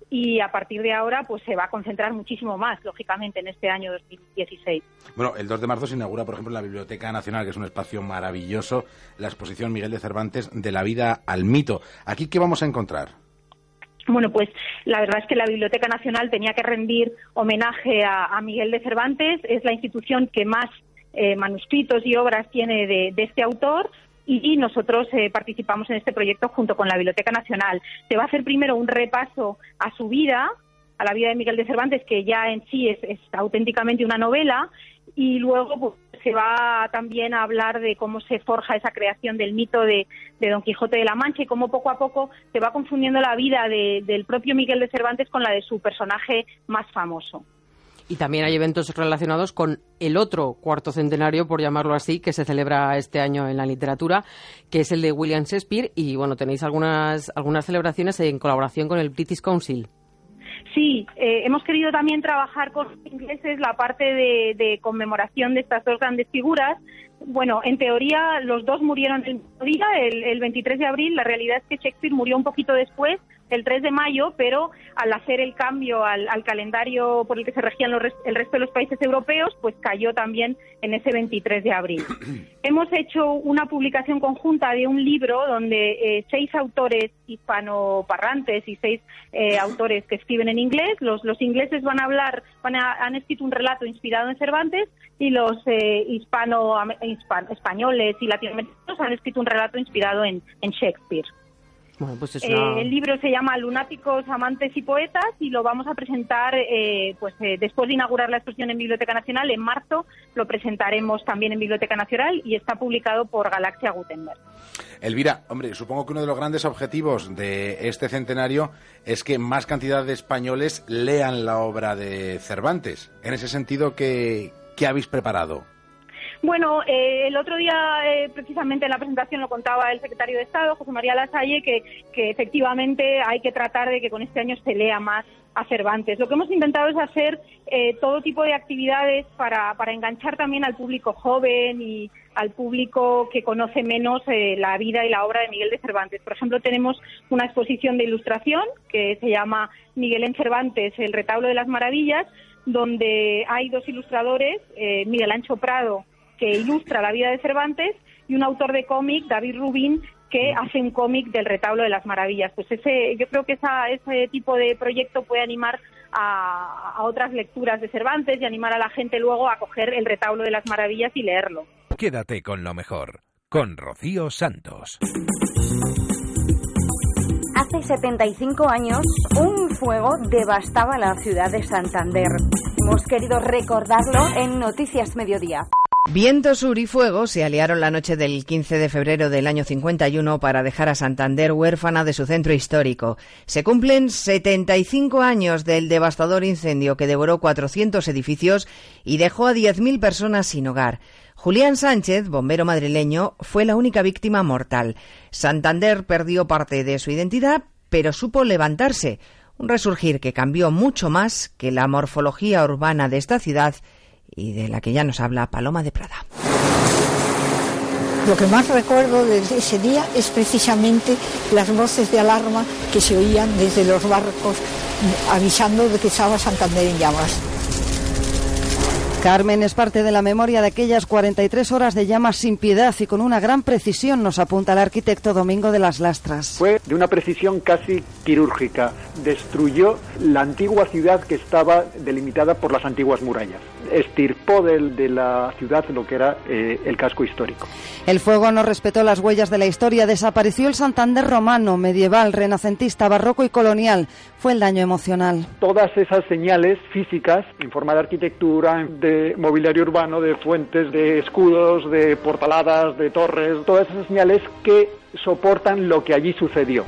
y a partir de ahora pues se va a concentrar muchísimo más, lógicamente, en este año dos mil dieciséis. Bueno, el dos de marzo se inaugura, por ejemplo, en la Biblioteca Nacional, que es un espacio maravilloso, la exposición Miguel de Cervantes, de la vida al mito. ¿Aquí qué vamos a encontrar? Bueno, pues la verdad es que la Biblioteca Nacional tenía que rendir homenaje a, a Miguel de Cervantes. Es la institución que más eh, manuscritos y obras tiene de, de este autor, y nosotros eh, participamos en este proyecto junto con la Biblioteca Nacional. Se va a hacer primero un repaso a su vida, a la vida de Miguel de Cervantes, que ya en sí es, es auténticamente una novela, y luego pues, se va también a hablar de cómo se forja esa creación del mito de, de Don Quijote de la Mancha y cómo poco a poco se va confundiendo la vida de, del propio Miguel de Cervantes con la de su personaje más famoso. Y también hay eventos relacionados con el otro cuarto centenario, por llamarlo así, que se celebra este año en la literatura, que es el de William Shakespeare. Y bueno, tenéis algunas, algunas celebraciones en colaboración con el British Council. Sí, eh, hemos querido también trabajar con los ingleses la parte de, de conmemoración de estas dos grandes figuras. Bueno, en teoría los dos murieron el mismo día, el, el veintitrés de abril. La realidad es que Shakespeare murió un poquito después, el tres de mayo, pero al hacer el cambio al, al calendario por el que se regían los, el resto de los países europeos, pues cayó también en ese veintitrés de abril. Hemos hecho una publicación conjunta de un libro donde eh, seis autores hispanoparlantes y seis eh, autores que escriben en inglés. Los, los ingleses van a hablar, van a, han escrito un relato inspirado en Cervantes, y los eh, hispano, hispan, españoles y latinoamericanos han escrito un relato inspirado en, en Shakespeare. Bueno, pues es Eh, una... el libro se llama Lunáticos, amantes y poetas y lo vamos a presentar eh, pues eh, después de inaugurar la exposición en Biblioteca Nacional. En marzo lo presentaremos también en Biblioteca Nacional y está publicado por Galaxia Gutenberg. Elvira, hombre, supongo que uno de los grandes objetivos de este centenario es que más cantidad de españoles lean la obra de Cervantes. En ese sentido, ¿qué, qué habéis preparado? Bueno, eh, el otro día, eh, precisamente en la presentación, lo contaba el secretario de Estado, José María Lasalle, que, que efectivamente hay que tratar de que con este año se lea más a Cervantes. Lo que hemos intentado es hacer eh, todo tipo de actividades para, para enganchar también al público joven y al público que conoce menos eh, la vida y la obra de Miguel de Cervantes. Por ejemplo, tenemos una exposición de ilustración que se llama Miguel en Cervantes, el retablo de las maravillas, donde hay dos ilustradores, eh, Miguel Ancho Prado, que ilustra la vida de Cervantes, y un autor de cómic, David Rubin, que hace un cómic del retablo de las maravillas. Pues ese, yo creo que esa, ese tipo de proyecto puede animar a, a otras lecturas de Cervantes y animar a la gente luego a coger el retablo de las maravillas y leerlo. Quédate con lo mejor, con Rocío Santos. Hace setenta y cinco años, un fuego devastaba la ciudad de Santander. Hemos querido recordarlo en Noticias Mediodía. Viento Sur y Fuego se aliaron la noche del quince de febrero del año cincuenta y uno para dejar a Santander huérfana de su centro histórico. Se cumplen setenta y cinco años del devastador incendio que devoró cuatrocientos edificios y dejó a diez mil personas sin hogar. Julián Sánchez, bombero madrileño, fue la única víctima mortal. Santander perdió parte de su identidad, pero supo levantarse. Un resurgir que cambió mucho más que la morfología urbana de esta ciudad y de la que ya nos habla Paloma de Prada. Lo que más recuerdo de ese día es precisamente las voces de alarma que se oían desde los barcos avisando de que estaba Santander en llamas. Carmen es parte de la memoria de aquellas cuarenta y tres horas de llamas sin piedad y con una gran precisión, nos apunta el arquitecto Domingo de las Lastras. Fue de una precisión casi quirúrgica. Destruyó la antigua ciudad que estaba delimitada por las antiguas murallas. Estirpó de, de la ciudad lo que era eh, el casco histórico. El fuego no respetó las huellas de la historia. Desapareció el Santander romano, medieval, renacentista, barroco y colonial. Fue el daño emocional. Todas esas señales físicas, en forma de arquitectura, de mobiliario urbano, de fuentes, de escudos, de portaladas, de torres, todas esas señales que soportan lo que allí sucedió.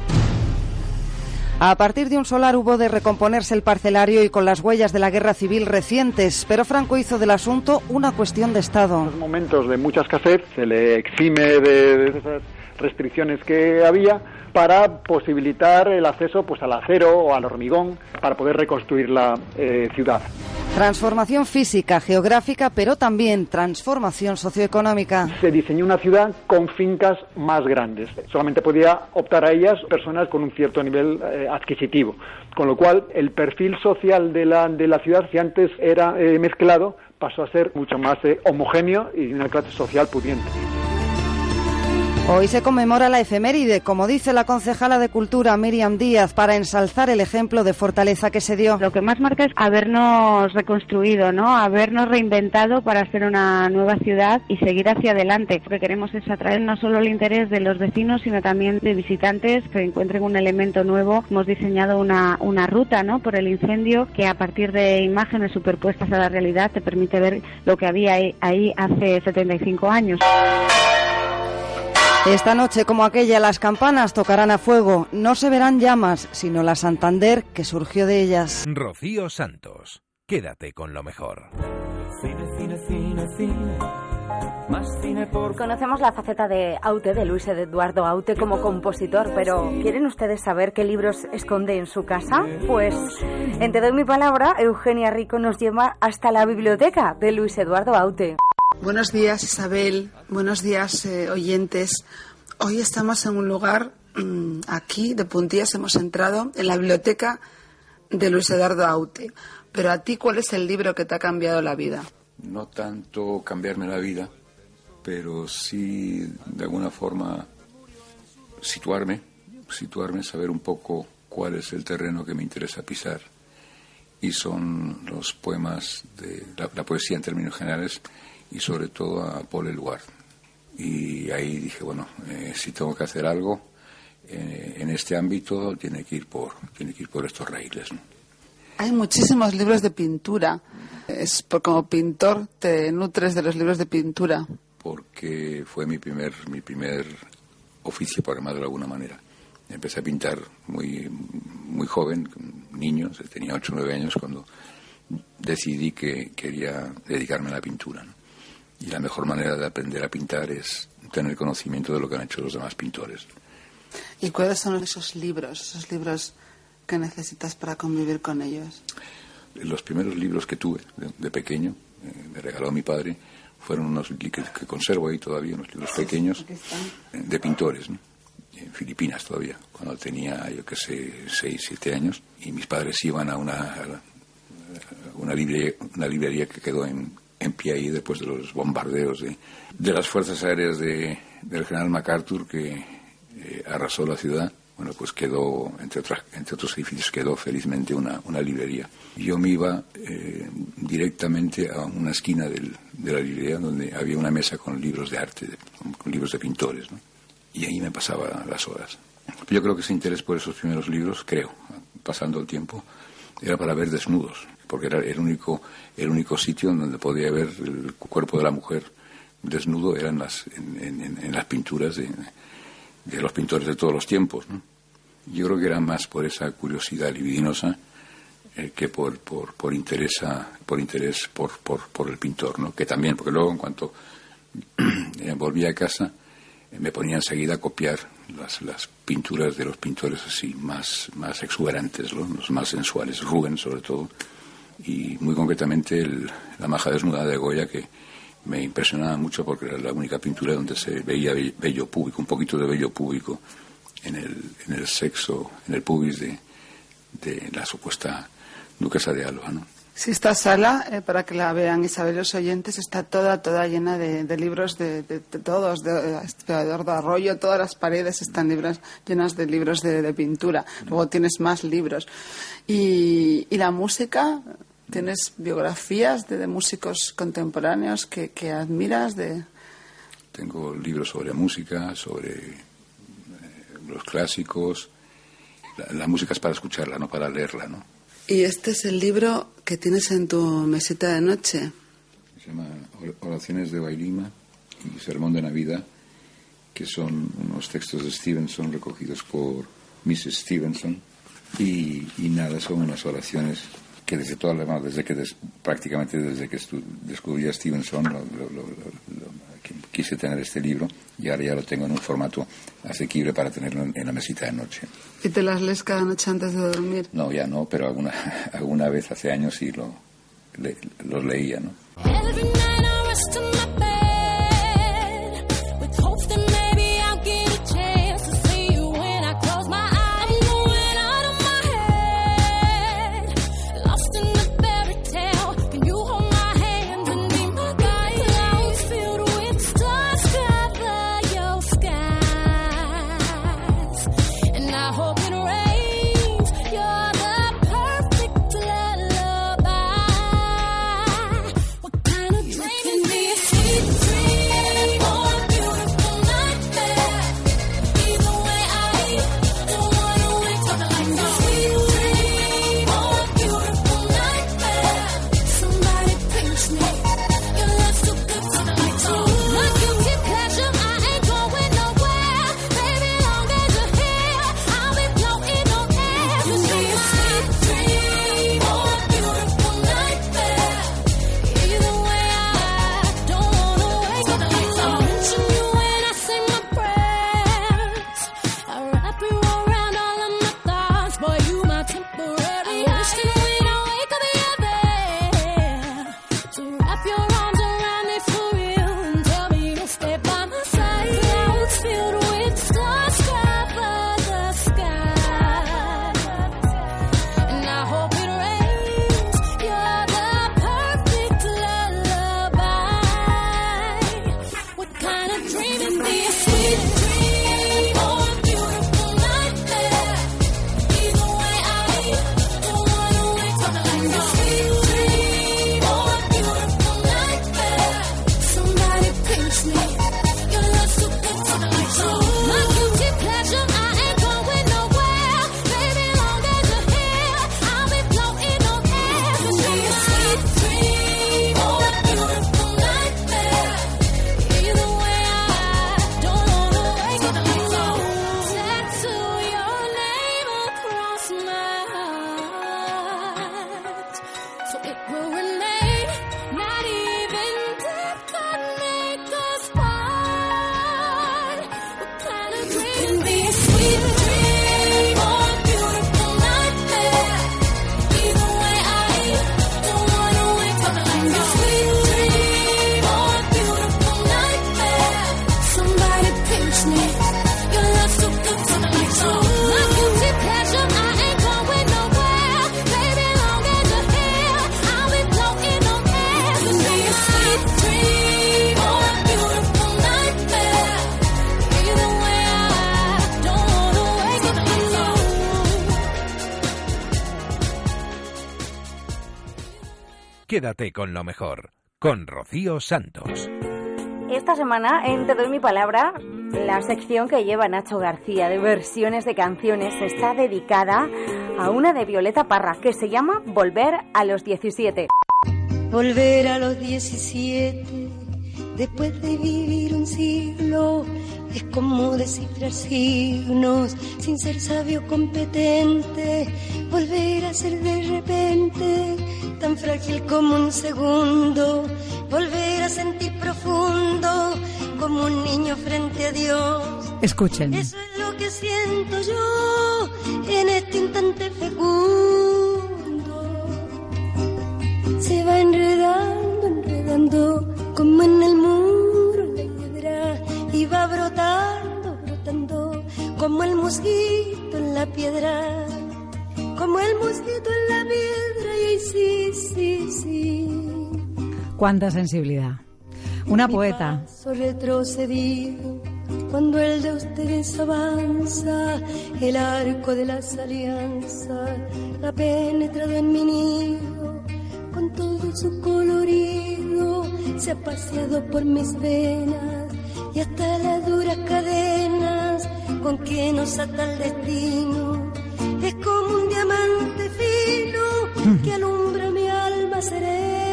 A partir de un solar hubo de recomponerse el parcelario y con las huellas de la guerra civil recientes, pero Franco hizo del asunto una cuestión de Estado. En los momentos de mucha escasez se le exime de, de esas restricciones que había para posibilitar el acceso pues al acero o al hormigón para poder reconstruir la eh, ciudad. Transformación física, geográfica, pero también transformación socioeconómica. Se diseñó una ciudad con fincas más grandes. Solamente podía optar a ellas personas con un cierto nivel eh, adquisitivo. Con lo cual, el perfil social de la, de la ciudad, que antes era eh, mezclado, pasó a ser mucho más eh, homogéneo y de una clase social pudiente. Hoy se conmemora la efeméride, como dice la concejala de Cultura, Miriam Díaz, para ensalzar el ejemplo de fortaleza que se dio. Lo que más marca es habernos reconstruido, ¿no? Habernos reinventado para ser una nueva ciudad y seguir hacia adelante. Lo que queremos es atraer no solo el interés de los vecinos, sino también de visitantes que encuentren un elemento nuevo. Hemos diseñado una, una ruta, ¿no?, por el incendio, que a partir de imágenes superpuestas a la realidad te permite ver lo que había ahí, ahí hace setenta y cinco años. Esta noche, como aquella, las campanas tocarán a fuego. No se verán llamas, sino la Santander que surgió de ellas. Rocío Santos, quédate con lo mejor. Cine, cine, cine, cine. Más cine por... Conocemos la faceta de Aute, de Luis Eduardo Aute, como compositor, pero ¿quieren ustedes saber qué libros esconde en su casa? Pues en Te doy mi palabra, Eugenia Rico nos lleva hasta la biblioteca de Luis Eduardo Aute. Buenos días, Isabel. Buenos días, eh, oyentes. Hoy estamos en un lugar, mmm, aquí, de puntillas, hemos entrado en la biblioteca de Luis Eduardo Aute. Pero a ti, ¿cuál es el libro que te ha cambiado la vida? No tanto cambiarme la vida, pero sí, de alguna forma, situarme, situarme, saber un poco cuál es el terreno que me interesa pisar. Y son los poemas, de la, la poesía en términos generales, y sobre todo a Paul Eluard. Y ahí dije, bueno, eh, si tengo que hacer algo, eh, en este ámbito tiene que ir por, tiene que ir por estos raíles, ¿no? Hay muchísimos libros de pintura. Es por, como pintor te nutres de los libros de pintura. Porque fue mi primer, mi primer oficio, por llamarlo de alguna manera. Empecé a pintar muy, muy joven, niño, tenía ocho o nueve años, cuando decidí que quería dedicarme a la pintura, ¿no? Y la mejor manera de aprender a pintar es tener conocimiento de lo que han hecho los demás pintores. ¿Y cuáles son esos libros, esos libros que necesitas para convivir con ellos? Los primeros libros que tuve de, de pequeño, eh, me regaló mi padre, fueron unos que, que conservo ahí todavía, unos libros pequeños de pintores, ¿no? En Filipinas todavía, cuando tenía, yo qué sé, seis, siete años, y mis padres iban a una, a una, librería, una librería que quedó en, en pie ahí después de los bombardeos de, de las fuerzas aéreas de, del general MacArthur, que eh, arrasó la ciudad. Bueno, pues quedó, entre, otras, entre otros edificios, quedó felizmente una, una librería. Yo me iba eh, directamente a una esquina del, de la librería donde había una mesa con libros de arte, de, con libros de pintores, ¿no? Y ahí me pasaba las horas. Yo creo que ese interés por esos primeros libros, creo, pasando el tiempo, era para ver desnudos, porque era el único, el único sitio en donde podía ver el cuerpo de la mujer desnudo, eran las, en, en, en las pinturas de, de los pintores de todos los tiempos, ¿no? Yo creo que era más por esa curiosidad libidinosa eh, que por, por, por interés, a, por, interés por, por, por el pintor, ¿no? Que también, porque luego en cuanto eh, volví a casa, eh, me ponía enseguida a copiar las, las pinturas de los pintores así más, más exuberantes, ¿no? Los más sensuales, Rubens sobre todo, y muy concretamente el, la maja desnuda de Goya, que me impresionaba mucho porque era la única pintura donde se veía vello púbico, un poquito de vello púbico en el, en el sexo, en el pubis de, de la supuesta duquesa de Alba, ¿no? Sí, esta sala, eh, para que la vean Isabel y los oyentes, está toda, toda llena de, de libros de, de, de todos, de, de Eduardo Arroyo, todas las paredes están libras, llenas de libros de, de pintura. Luego tienes más libros. Y, y la música, ¿tienes biografías de, de músicos contemporáneos que, que admiras? De... Tengo libros sobre música, sobre eh, los clásicos. La, la música es para escucharla, no para leerla, ¿no? Y este es el libro que tienes en tu mesita de noche. Se llama Oraciones de Bailima y Sermón de Navidad, que son unos textos de Stevenson recogidos por missus Stevenson. Y, y nada, son unas oraciones que desde toda la mano, desde que des, prácticamente desde que estu, descubrí a Stevenson, lo, lo, lo, lo, quise tener este libro, y ahora ya lo tengo en un formato asequible para tenerlo en, en la mesita de noche. ¿Y te las lees cada noche antes de dormir? No, ya no, pero alguna, alguna vez hace años sí lo, le, los leía, ¿no? Quédate con lo mejor, con Rocío Santos. Esta semana, en Te doy mi palabra, la sección que lleva Nacho García de versiones de canciones está dedicada a una de Violeta Parra que se llama Volver a los diecisiete. Volver a los diecisiete, después de vivir un siglo, es como descifrar signos sin ser sabio competente. Volver a ser de repente tan frágil como un segundo. Volver a sentir profundo como un niño frente a Dios. Escuchen. Eso es lo que siento yo en este instante fecundo. Se va enredando, enredando como en el muro la hiedra, y va brotando, brotando como el mosquito en la piedra, como el mosquito en la piedra. Y sí, sí, sí. Cuánta sensibilidad. Una poeta. Paso retrocedido cuando el de ustedes avanza, el arco de las alianzas ha penetrado en mi nido, con todo su colorido se ha paseado por mis venas, y hasta las duras cadenas con que nos ata el destino es como un diamante fino que alumbra mi alma serena.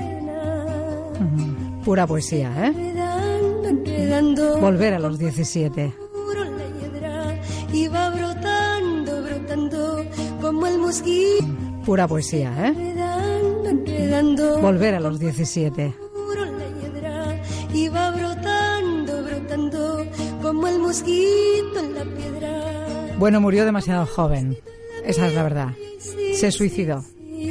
Pura poesía, ¿eh? Enredando, enredando, Volver a los diecisiete. la hiedra, y va brotando, brotando como el mosquito. Pura poesía, ¿eh? Enredando, enredando, Volver a los diecisiete. la hiedra, y va brotando, brotando como el mosquito en la piedra. Bueno, murió demasiado joven. Esa es la verdad. Se suicidó.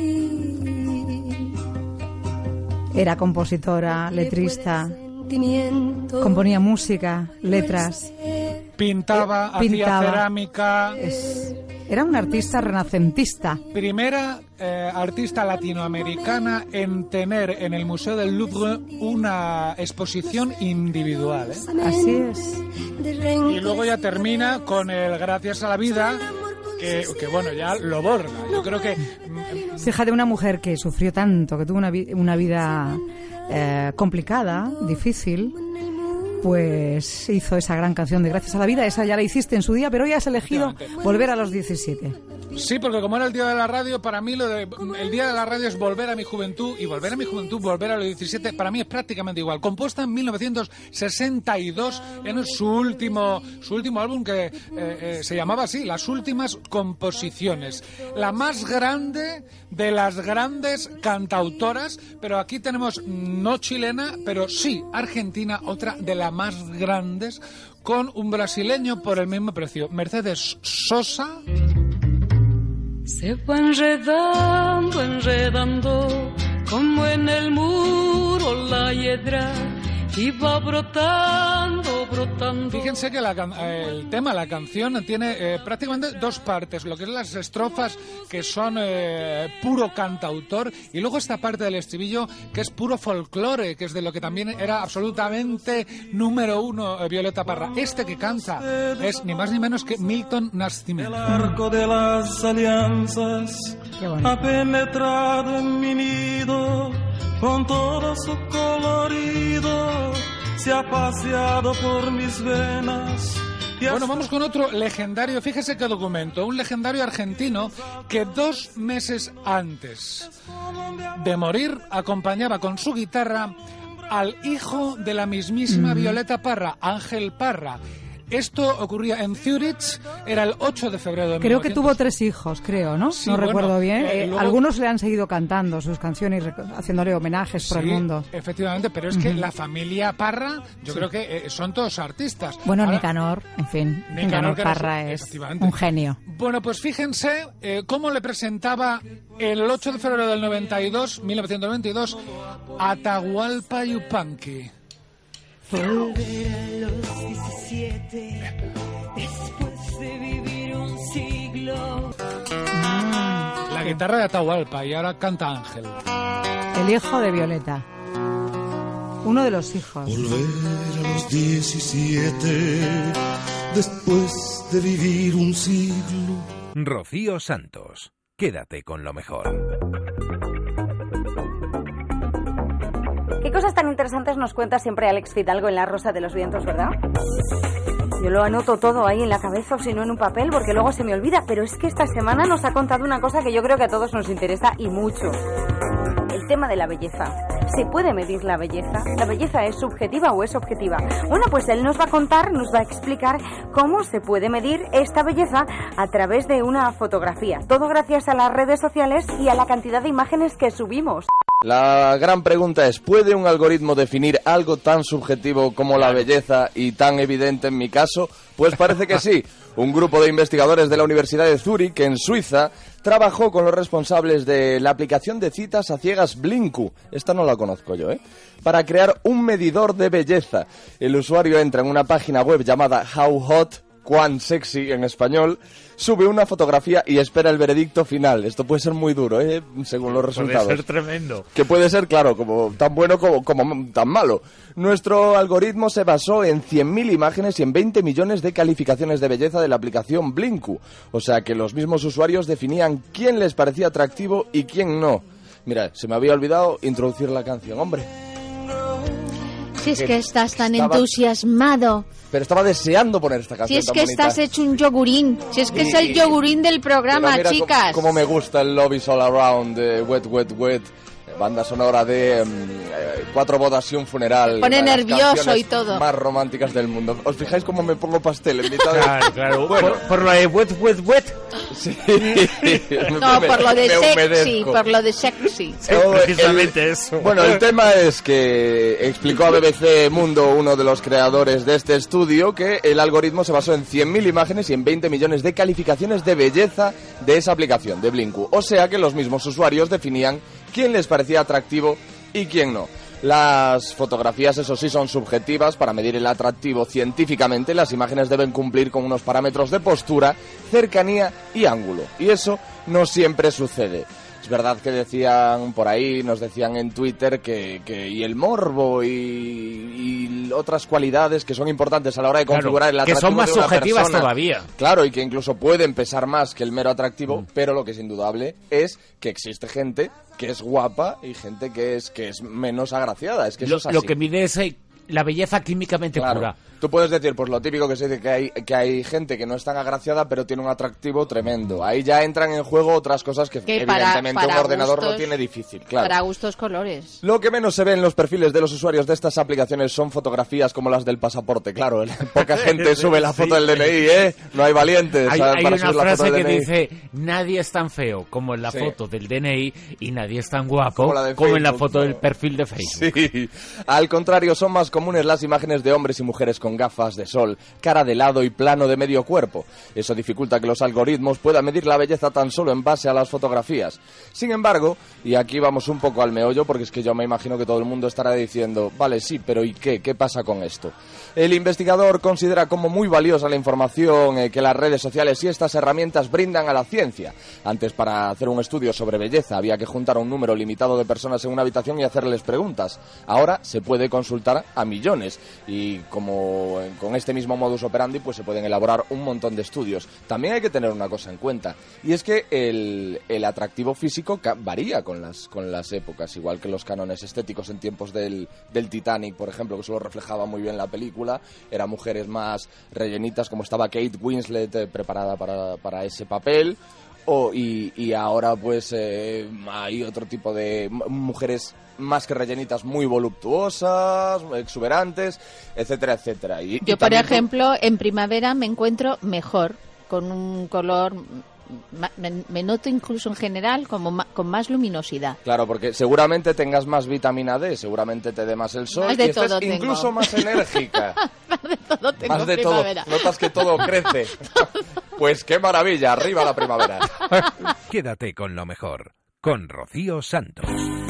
Era compositora, letrista, componía música, letras. Pintaba, Pintaba. hacía cerámica. Es- era una artista renacentista. Primera eh, artista latinoamericana en tener en el Museo del Louvre una exposición individual, ¿eh? Así es. Y luego ya termina con el Gracias a la vida, que, que bueno, ya lo borda. Yo creo que Fíjate, una mujer que sufrió tanto, que tuvo una, vi- una vida eh, complicada, difícil, pues hizo esa gran canción de Gracias a la vida. Esa ya la hiciste en su día, pero hoy has elegido Volver a los diecisiete. sí, porque como era el Día de la Radio, para mí lo de, el Día de la Radio es volver a mi juventud, y volver a mi juventud, volver a los diecisiete, para mí es prácticamente igual. Compuesta en mil novecientos sesenta y dos en su último, su último álbum que eh, eh, se llamaba así, Las Últimas Composiciones. La más grande de las grandes cantautoras, pero aquí tenemos no chilena, pero sí argentina, otra de las más grandes, con un brasileño por el mismo precio, Mercedes Sosa. Se va enredando, enredando, como en el muro la hiedra, y va brotando, brotando. Fíjense que la can- eh, el tema, la canción, tiene eh, prácticamente dos partes. Lo que es las estrofas, que son eh, puro cantautor, y luego esta parte del estribillo, que es puro folclore, que es de lo que también era absolutamente número uno eh, Violeta Parra. Este que canta es ni más ni menos que Milton Nascimento. El arco de las alianzas ha penetrado en mi nido, con todo su colorido se ha paseado por mis venas. Bueno, vamos con otro legendario, fíjese qué documento, un legendario argentino que dos meses antes de morir acompañaba con su guitarra al hijo de la mismísima Mm. Violeta Parra, Ángel Parra. Esto ocurría en Zurich, era el ocho de febrero de Creo que mil novecientos. tuvo tres hijos, creo, ¿no? Sí, no bueno, recuerdo bien. eh, Eh, luego- Algunos le han seguido cantando sus canciones, rec- haciéndole homenajes por Sí, el mundo. efectivamente, pero es que Ujú. la familia Parra, yo Sí. creo que eh, son todos artistas. Bueno, Ahora- Nicanor, en fin, Nicanor, Nicanor que era Parra su- es efectivamente. un genio. Bueno, pues fíjense eh, cómo le presentaba el ocho de febrero del noventa y dos, mil novecientos noventa y dos, Atahualpa Yupanqui. Volver a los diecisiete, después de vivir un siglo. La guitarra de Atahualpa, y ahora canta Ángel. El hijo de Violeta. Uno de los hijos. Volver a los diecisiete, después de vivir un siglo. Rocío Santos. Quédate con lo mejor. cosas tan interesantes nos cuenta siempre Alex Fidalgo en La Rosa de los Vientos, ¿verdad? Yo lo anoto todo ahí en la cabeza o si no en un papel porque luego se me olvida, pero es que esta semana nos ha contado una cosa que yo creo que a todos nos interesa y mucho. El tema de la belleza. ¿Se puede medir la belleza? ¿La belleza es subjetiva o es objetiva? Bueno, pues él nos va a contar, nos va a explicar cómo se puede medir esta belleza a través de una fotografía. Todo gracias a las redes sociales y a la cantidad de imágenes que subimos. La gran pregunta es, ¿puede un algoritmo definir algo tan subjetivo como la belleza y tan evidente en mi caso? Pues parece que sí. Un grupo de investigadores de la Universidad de Zúrich, en Suiza, trabajó con los responsables de la aplicación de citas a ciegas Blinku. Esta no la conozco yo, ¿eh? Para crear un medidor de belleza. El usuario entra en una página web llamada How Hot, Cuán Sexy en español, sube una fotografía y espera el veredicto final. Esto puede ser muy duro, ¿eh? Según los resultados. Puede ser tremendo. Que puede ser, claro, como tan bueno como, como tan malo. Nuestro algoritmo se basó en cien mil imágenes y en veinte millones de calificaciones de belleza de la aplicación Blinku. O sea que los mismos usuarios definían quién les parecía atractivo y quién no. Mira, se me había olvidado introducir la canción, hombre. Si es que estás tan Estaba... entusiasmado. Pero estaba deseando poner esta canción. Si es tan que bonita. estás hecho un yogurín. Si es que Y- es el yogurín del programa, Pero mira chicas. Cómo, cómo me gusta el Love is All Around de Wet, Wet, Wet. Banda sonora de mm, eh, Cuatro bodas y un funeral. Pone una de las nervioso canciones y todo. Más románticas del mundo. ¿Os fijáis cómo me pongo pastel en mitad de... Claro, claro. Bueno, Por, por lo de wet, wet, wet. Sí. No, por lo de Me sexy, humedezco. por lo de sexy. Todo Precisamente el- eso. Bueno, el tema es que explicó a B B C Mundo, uno de los creadores de este estudio, que el algoritmo se basó en cien mil imágenes y en veinte millones de calificaciones de belleza de esa aplicación, de Blinku. O sea que los mismos usuarios definían quién les parecía atractivo y quién no. Las fotografías, eso sí, son subjetivas. Para medir el atractivo científicamente, las imágenes deben cumplir con unos parámetros de postura, cercanía y ángulo. Y eso no siempre sucede. Es verdad que decían por ahí, nos decían en Twitter que, que y el morbo y, y otras cualidades que son importantes a la hora de Claro, configurar el que atractivo son más de una subjetivas persona. todavía. Claro, y que incluso pueden pesar más que el mero atractivo, Mm. pero lo que es indudable es que existe gente que es guapa y gente que es que es menos agraciada. Es que eso Lo, es así. lo que mide es eh, la belleza químicamente Claro. pura. Tú puedes decir, pues lo típico que se dice, que hay, que hay gente que no es tan agraciada, pero tiene un atractivo tremendo. Ahí ya entran en juego otras cosas que, Que para- evidentemente para un ordenador gustos- lo tiene difícil. Claro. Para gustos colores. Lo que menos se ve en los perfiles de los usuarios de estas aplicaciones son fotografías como las del pasaporte. Claro, poca gente sube la foto del D N I, ¿eh? No hay valientes Hay, ¿sabes? hay para una subir la foto frase del que D N I. dice, nadie es tan feo como en la Sí. foto del D N I y nadie es tan guapo Como como, la de en la Facebook, foto ¿no? del perfil de Facebook. Sí. Al contrario, son más comunes las imágenes de hombres y mujeres con gafas de sol, cara de lado y plano de medio cuerpo. Eso dificulta que los algoritmos puedan medir la belleza tan solo en base a las fotografías. Sin embargo, y aquí vamos un poco al meollo, porque es que yo me imagino que todo el mundo estará diciendo, vale, sí, pero ¿y qué? ¿Qué pasa con esto? El investigador considera como muy valiosa la información eh, que las redes sociales y estas herramientas brindan a la ciencia. Antes, para hacer un estudio sobre belleza, había que juntar a un número limitado de personas en una habitación y hacerles preguntas. Ahora se puede consultar a millones y como eh, con este mismo modus operandi, pues se pueden elaborar un montón de estudios. También hay que tener una cosa en cuenta, y es que el, el atractivo físico ca- varía con las, con las épocas, igual que los cánones estéticos en tiempos del, del Titanic, por ejemplo, que eso lo reflejaba muy bien la película. Eran mujeres más rellenitas, como estaba Kate Winslet eh, preparada para, para ese papel. O, y, y ahora pues eh, hay otro tipo de m- mujeres más que rellenitas, muy voluptuosas, exuberantes, etcétera, etcétera. Y, Yo, y por también- ejemplo, en primavera me encuentro mejor, con un color... ma- Me, me noto incluso en general como ma- con más luminosidad. Claro, porque seguramente tengas más vitamina D, seguramente te dé más el sol Más de y estés todo tengo. incluso más enérgica. Todo tengo Más de primavera. todo, notas que todo crece. Pues qué maravilla, arriba la primavera. Quédate con lo mejor, con Rocío Santos.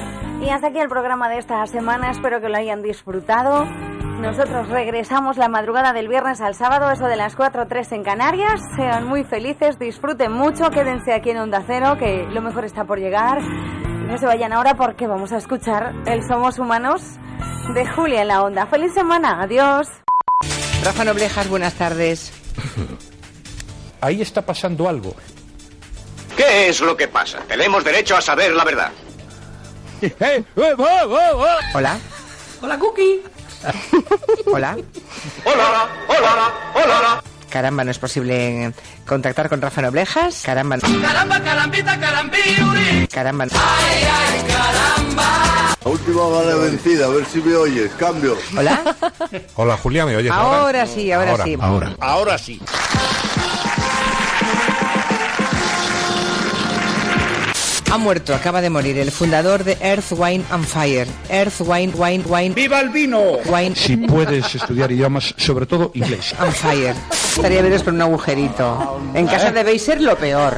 Y hasta aquí el programa de esta semana, espero que lo hayan disfrutado. Nosotros regresamos la madrugada del viernes al sábado, eso de las cuatro o tres en Canarias. Sean muy felices, disfruten mucho, quédense aquí en Onda Cero, que lo mejor está por llegar. Y no se vayan ahora porque vamos a escuchar el Somos Humanos de Julia en la Onda. ¡Feliz semana! ¡Adiós! Rafa Noblejas, buenas tardes. Ahí está pasando algo. ¿Qué es lo que pasa? Tenemos derecho a saber la verdad. Eh, Hola. Hola, Cookie. Hola. Hola, hola, hola. Caramba, no es posible contactar con Rafa Noblejas. Caramba. Caramba, carambita, carambiuri. Caramba. Ay, ay, caramba. La última bala vencida, a ver si me oyes. Cambio. Hola. Hola, Julia, ¿me oyes ahora? Ahora sí, ahora, ahora sí. Ahora. Ahora sí. Ha muerto, acaba de morir, el fundador de Earth, Wine and Fire. Earth, Wine, Wine, Wine. ¡Viva el vino! Wine. Si puedes estudiar idiomas, sobre todo inglés. And Fire. Estaría veros con un agujerito. En casa debéis ser lo peor.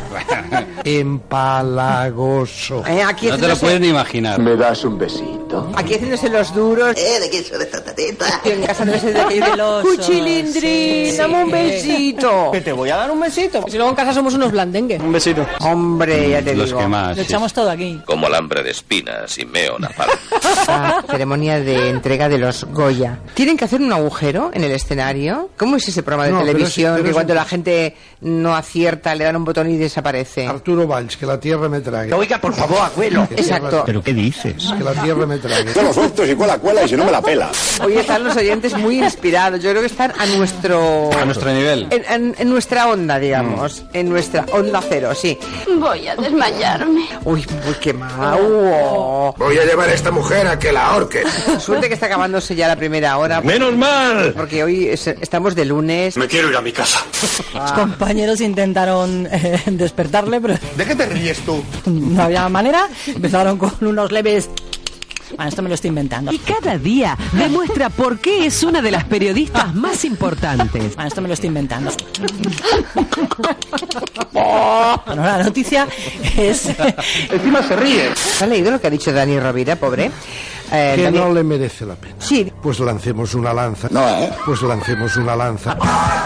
Empalagoso. Eh, aquí No te lo puedes ni imaginar. ¿Me das un besito? Aquí haciéndose los duros. Eh, ¿de quién son estas tatitas? En casa debe ser de aquello de Cuchilindrín, sí. dame un besito. Que te voy a dar un besito. Si luego en casa somos unos blandengues. Un besito. Hombre, ya te Los digo. que más. Lo echamos todo aquí. Como alambre de espinas y meo napalm. Ah, ceremonia de entrega de los Goya. ¿Tienen que hacer un agujero en el escenario? ¿Cómo es ese programa de No, pero televisión es- pero que es cuando un- la gente no acierta le dan un botón y desaparece? Arturo Valls, que la tierra me trague. Oiga, por favor, abuelo. Exacto. ¿Pero qué dices? Que la tierra me trague. Yo los sueltos y cuela, cuela y si no me la pela. Hoy están los oyentes muy inspirados. Yo creo que están a nuestro... A nuestro nivel. En, en- en nuestra onda, digamos. En nuestra onda cero, sí. Voy a desmayarme. Uy, uy, qué mal. Voy a llevar a esta mujer a que la ahorque. Suerte que está acabándose ya la primera hora. ¡Menos mal! Porque hoy es- estamos de lunes. Me quiero ir a mi casa. Los compañeros intentaron eh, despertarle, pero ¿De qué te ríes tú? no había manera. Empezaron con unos leves... Bueno, esto me lo estoy inventando. Y cada día demuestra por qué es una de las periodistas más importantes. Bueno, esto me lo estoy inventando. Bueno, la noticia es... Encima se ríe. ¿Has leído lo que ha dicho Dani Rovira, pobre? Eh, Que Dani- no le merece la pena. Sí. Pues lancemos una lanza. No, ¿eh? Pues lancemos una lanza.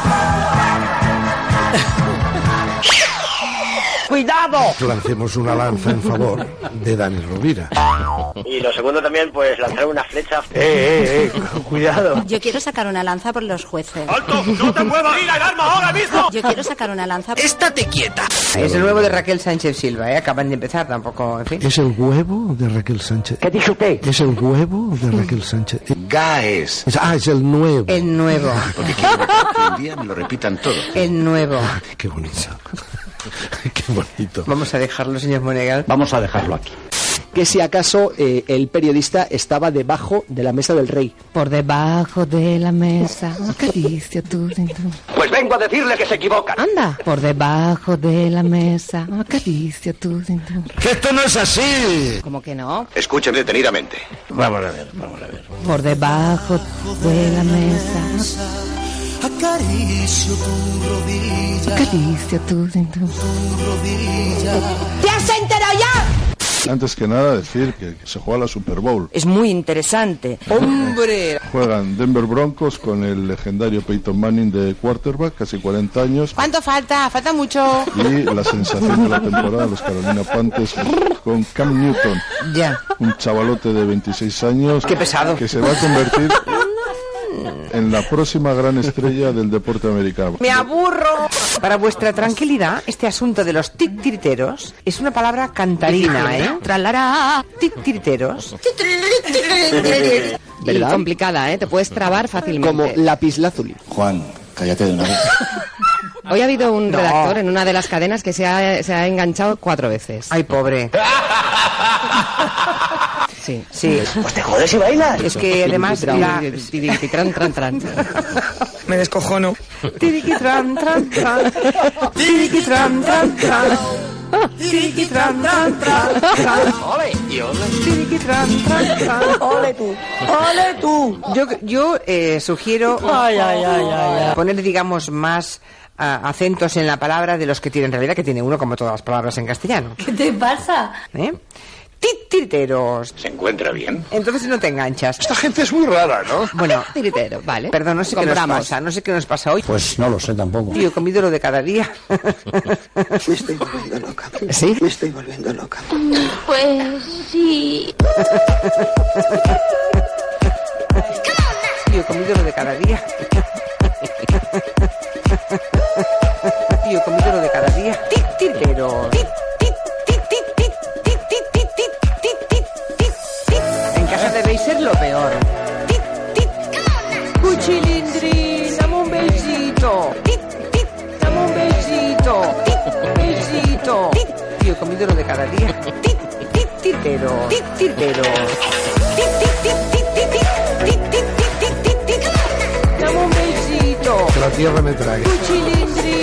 ¡Cuidado! Lancemos una lanza en favor de Dani Rovira. Y lo segundo también, pues lanzar una flecha. Eh, eh, eh, cuidado. Yo quiero sacar una lanza por los jueces. ¡Alto! ¡No te muevas! ¡Ir al arma ahora mismo! Yo quiero sacar una lanza. ¡Estate quieta! Es el nuevo de Raquel Sánchez Silva, ¿eh? Acaban de empezar, tampoco, en fin. ¿Es el huevo de Raquel Sánchez? ¿Qué dice usted? ¿Es el huevo de Raquel Sánchez? Gaes. Es- ah, es el nuevo. El nuevo. Porque quiero que un día me lo repitan todo. El nuevo. Qué bonito. Qué bonito. Vamos a dejarlo, señor Monegal. Vamos a dejarlo aquí. Que si acaso eh, el periodista estaba debajo de la mesa del rey. Por debajo de la mesa, acaricia tu cintura. Pues vengo a decirle que se equivocan. Anda. Por debajo de la mesa, acaricia tu cintura. ¡Que esto no es así! ¿Cómo que no? Escuchen detenidamente. Vamos a ver, vamos a ver. Por debajo de la mesa, Acaricio tu rodilla. acaricia tu cintura. ¿Ya se enteró ya? Antes que nada decir que se juega la Super Bowl. Es muy interesante. ¡Hombre! Juegan Denver Broncos con el legendario Peyton Manning de quarterback, casi cuarenta años. ¿Cuánto falta? Falta mucho. Y la sensación de la temporada, los Carolina Panthers, con Cam Newton. Ya. Un chavalote de veintiséis años. Qué pesado. Que se va a convertir en la próxima gran estrella del deporte americano. ¡Me aburro! Para vuestra tranquilidad, este asunto de los tic-tiriteros es una palabra cantarina, ¿eh? Tralará. Tic-tiriteros. ¿Verdad? Y complicada, ¿eh? Te puedes trabar fácilmente. Como lapislázuli. Juan, cállate de una vez. Hoy ha habido un No. redactor en una de las cadenas que se ha, se ha enganchado cuatro veces. Ay, pobre. Sí. Sí. Pues te jodes y bailas. Es que además la... Tran, tran, tran. Me descojono. Tiriquitran, tran, tran. Tiriquitran, tran, tran. Tiriquitran, tran, tran, tran. ¡Ole! Y ole. Tiriquitran, tran, tran. ¡Ole tú! ¡Ole tú! Yo, yo eh, sugiero Ay, ay, ay, ay, ay. poner, digamos, más ah, acentos en la palabra de los que tiene en realidad, que tiene uno como todas las palabras en castellano. ¿Qué te pasa? ¿Eh? Titiriteros. ¿Se encuentra bien? Entonces no te enganchas. Esta gente es muy rara, ¿no? Bueno, Tiritero, vale. perdón, no sé qué nos Compramos. pasa, no sé qué nos pasa hoy. Pues no lo sé tampoco. Tío, he comido lo de cada día. Me estoy volviendo loca. ¿Sí? Me estoy volviendo loca. Pues sí. Tío, he comido lo de cada día. Tío, he comido lo de cada día. Titiriteros. En casa debéis ser lo peor. titiritero de cada día. Titiritero, titiritero. Dame un besito. Que la tierra me trague. Cuchilindri.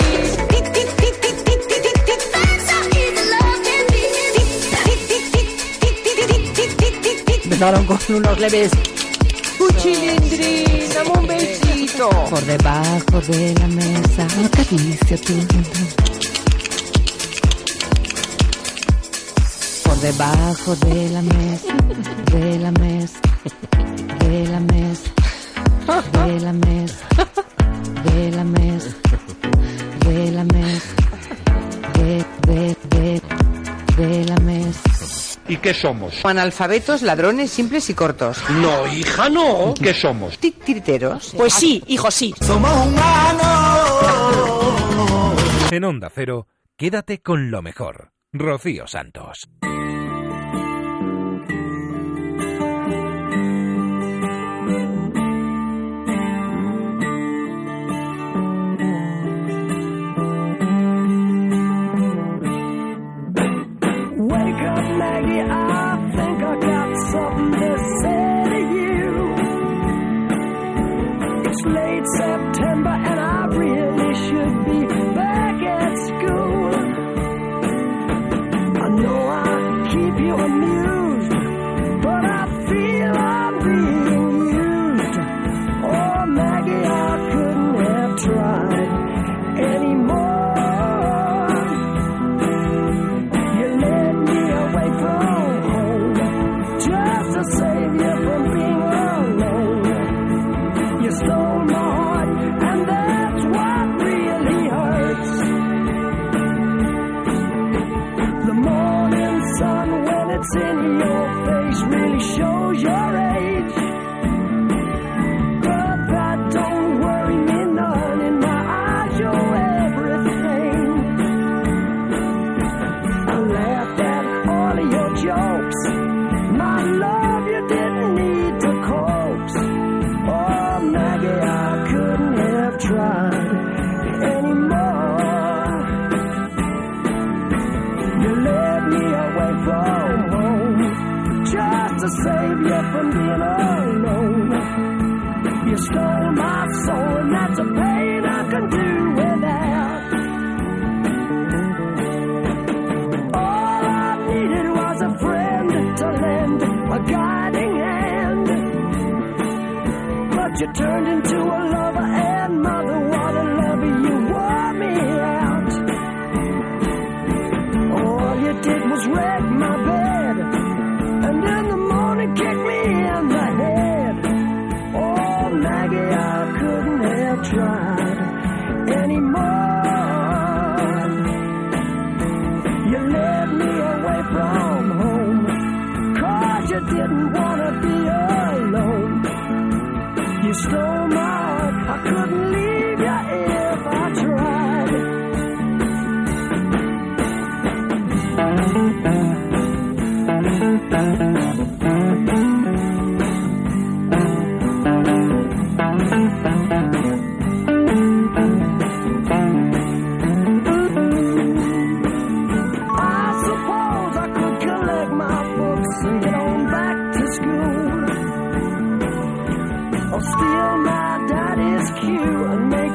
Empezaron con unos leves. Cuchilindri, dame un besito. Por debajo de la mesa, acaricia tu Por debajo de la mesa, de la mesa, de la mesa, de la mesa, de la mesa, de la mesa, de, de, de, de la mesa. ¿Y qué somos? Analfabetos, ladrones, simples y cortos. No, hija, no. ¿Qué somos? Titiriteros. Pues sí, hijo, sí. Somos humanos. En Onda Cero, quédate con lo mejor. Rocío Santos. September and I really should be back at school. I know I keep you amused, but I feel I'm being used. Oh, Maggie, I couldn't have tried anymore. You led me away from home just to save you from being alone. You stole my heart, and that's what really hurts. The morning sun, when it's in your face, really shows your age. But that don't worry me none. In my eyes, you're everything. I laughed at all of your jokes. My love, you didn't need to coax. Oh, Maggie, I couldn't have tried anymore. You led me away from home just to save you from being alone. You stole my soul, and that's a pain I can do without. All I needed was a friend to lend a guiding hand. But you turned into a lover and mother. What a lover, you wore me out. All you did was wreck my bed, and in the morning kick me in the head. Oh, Maggie, I couldn't have tried anymore. You led me away from home, 'cause you didn't want to be alone. You stole my heart, I couldn't leave you if I tried. I suppose I could collect my books and get on back to school, or steal my daddy's cue and make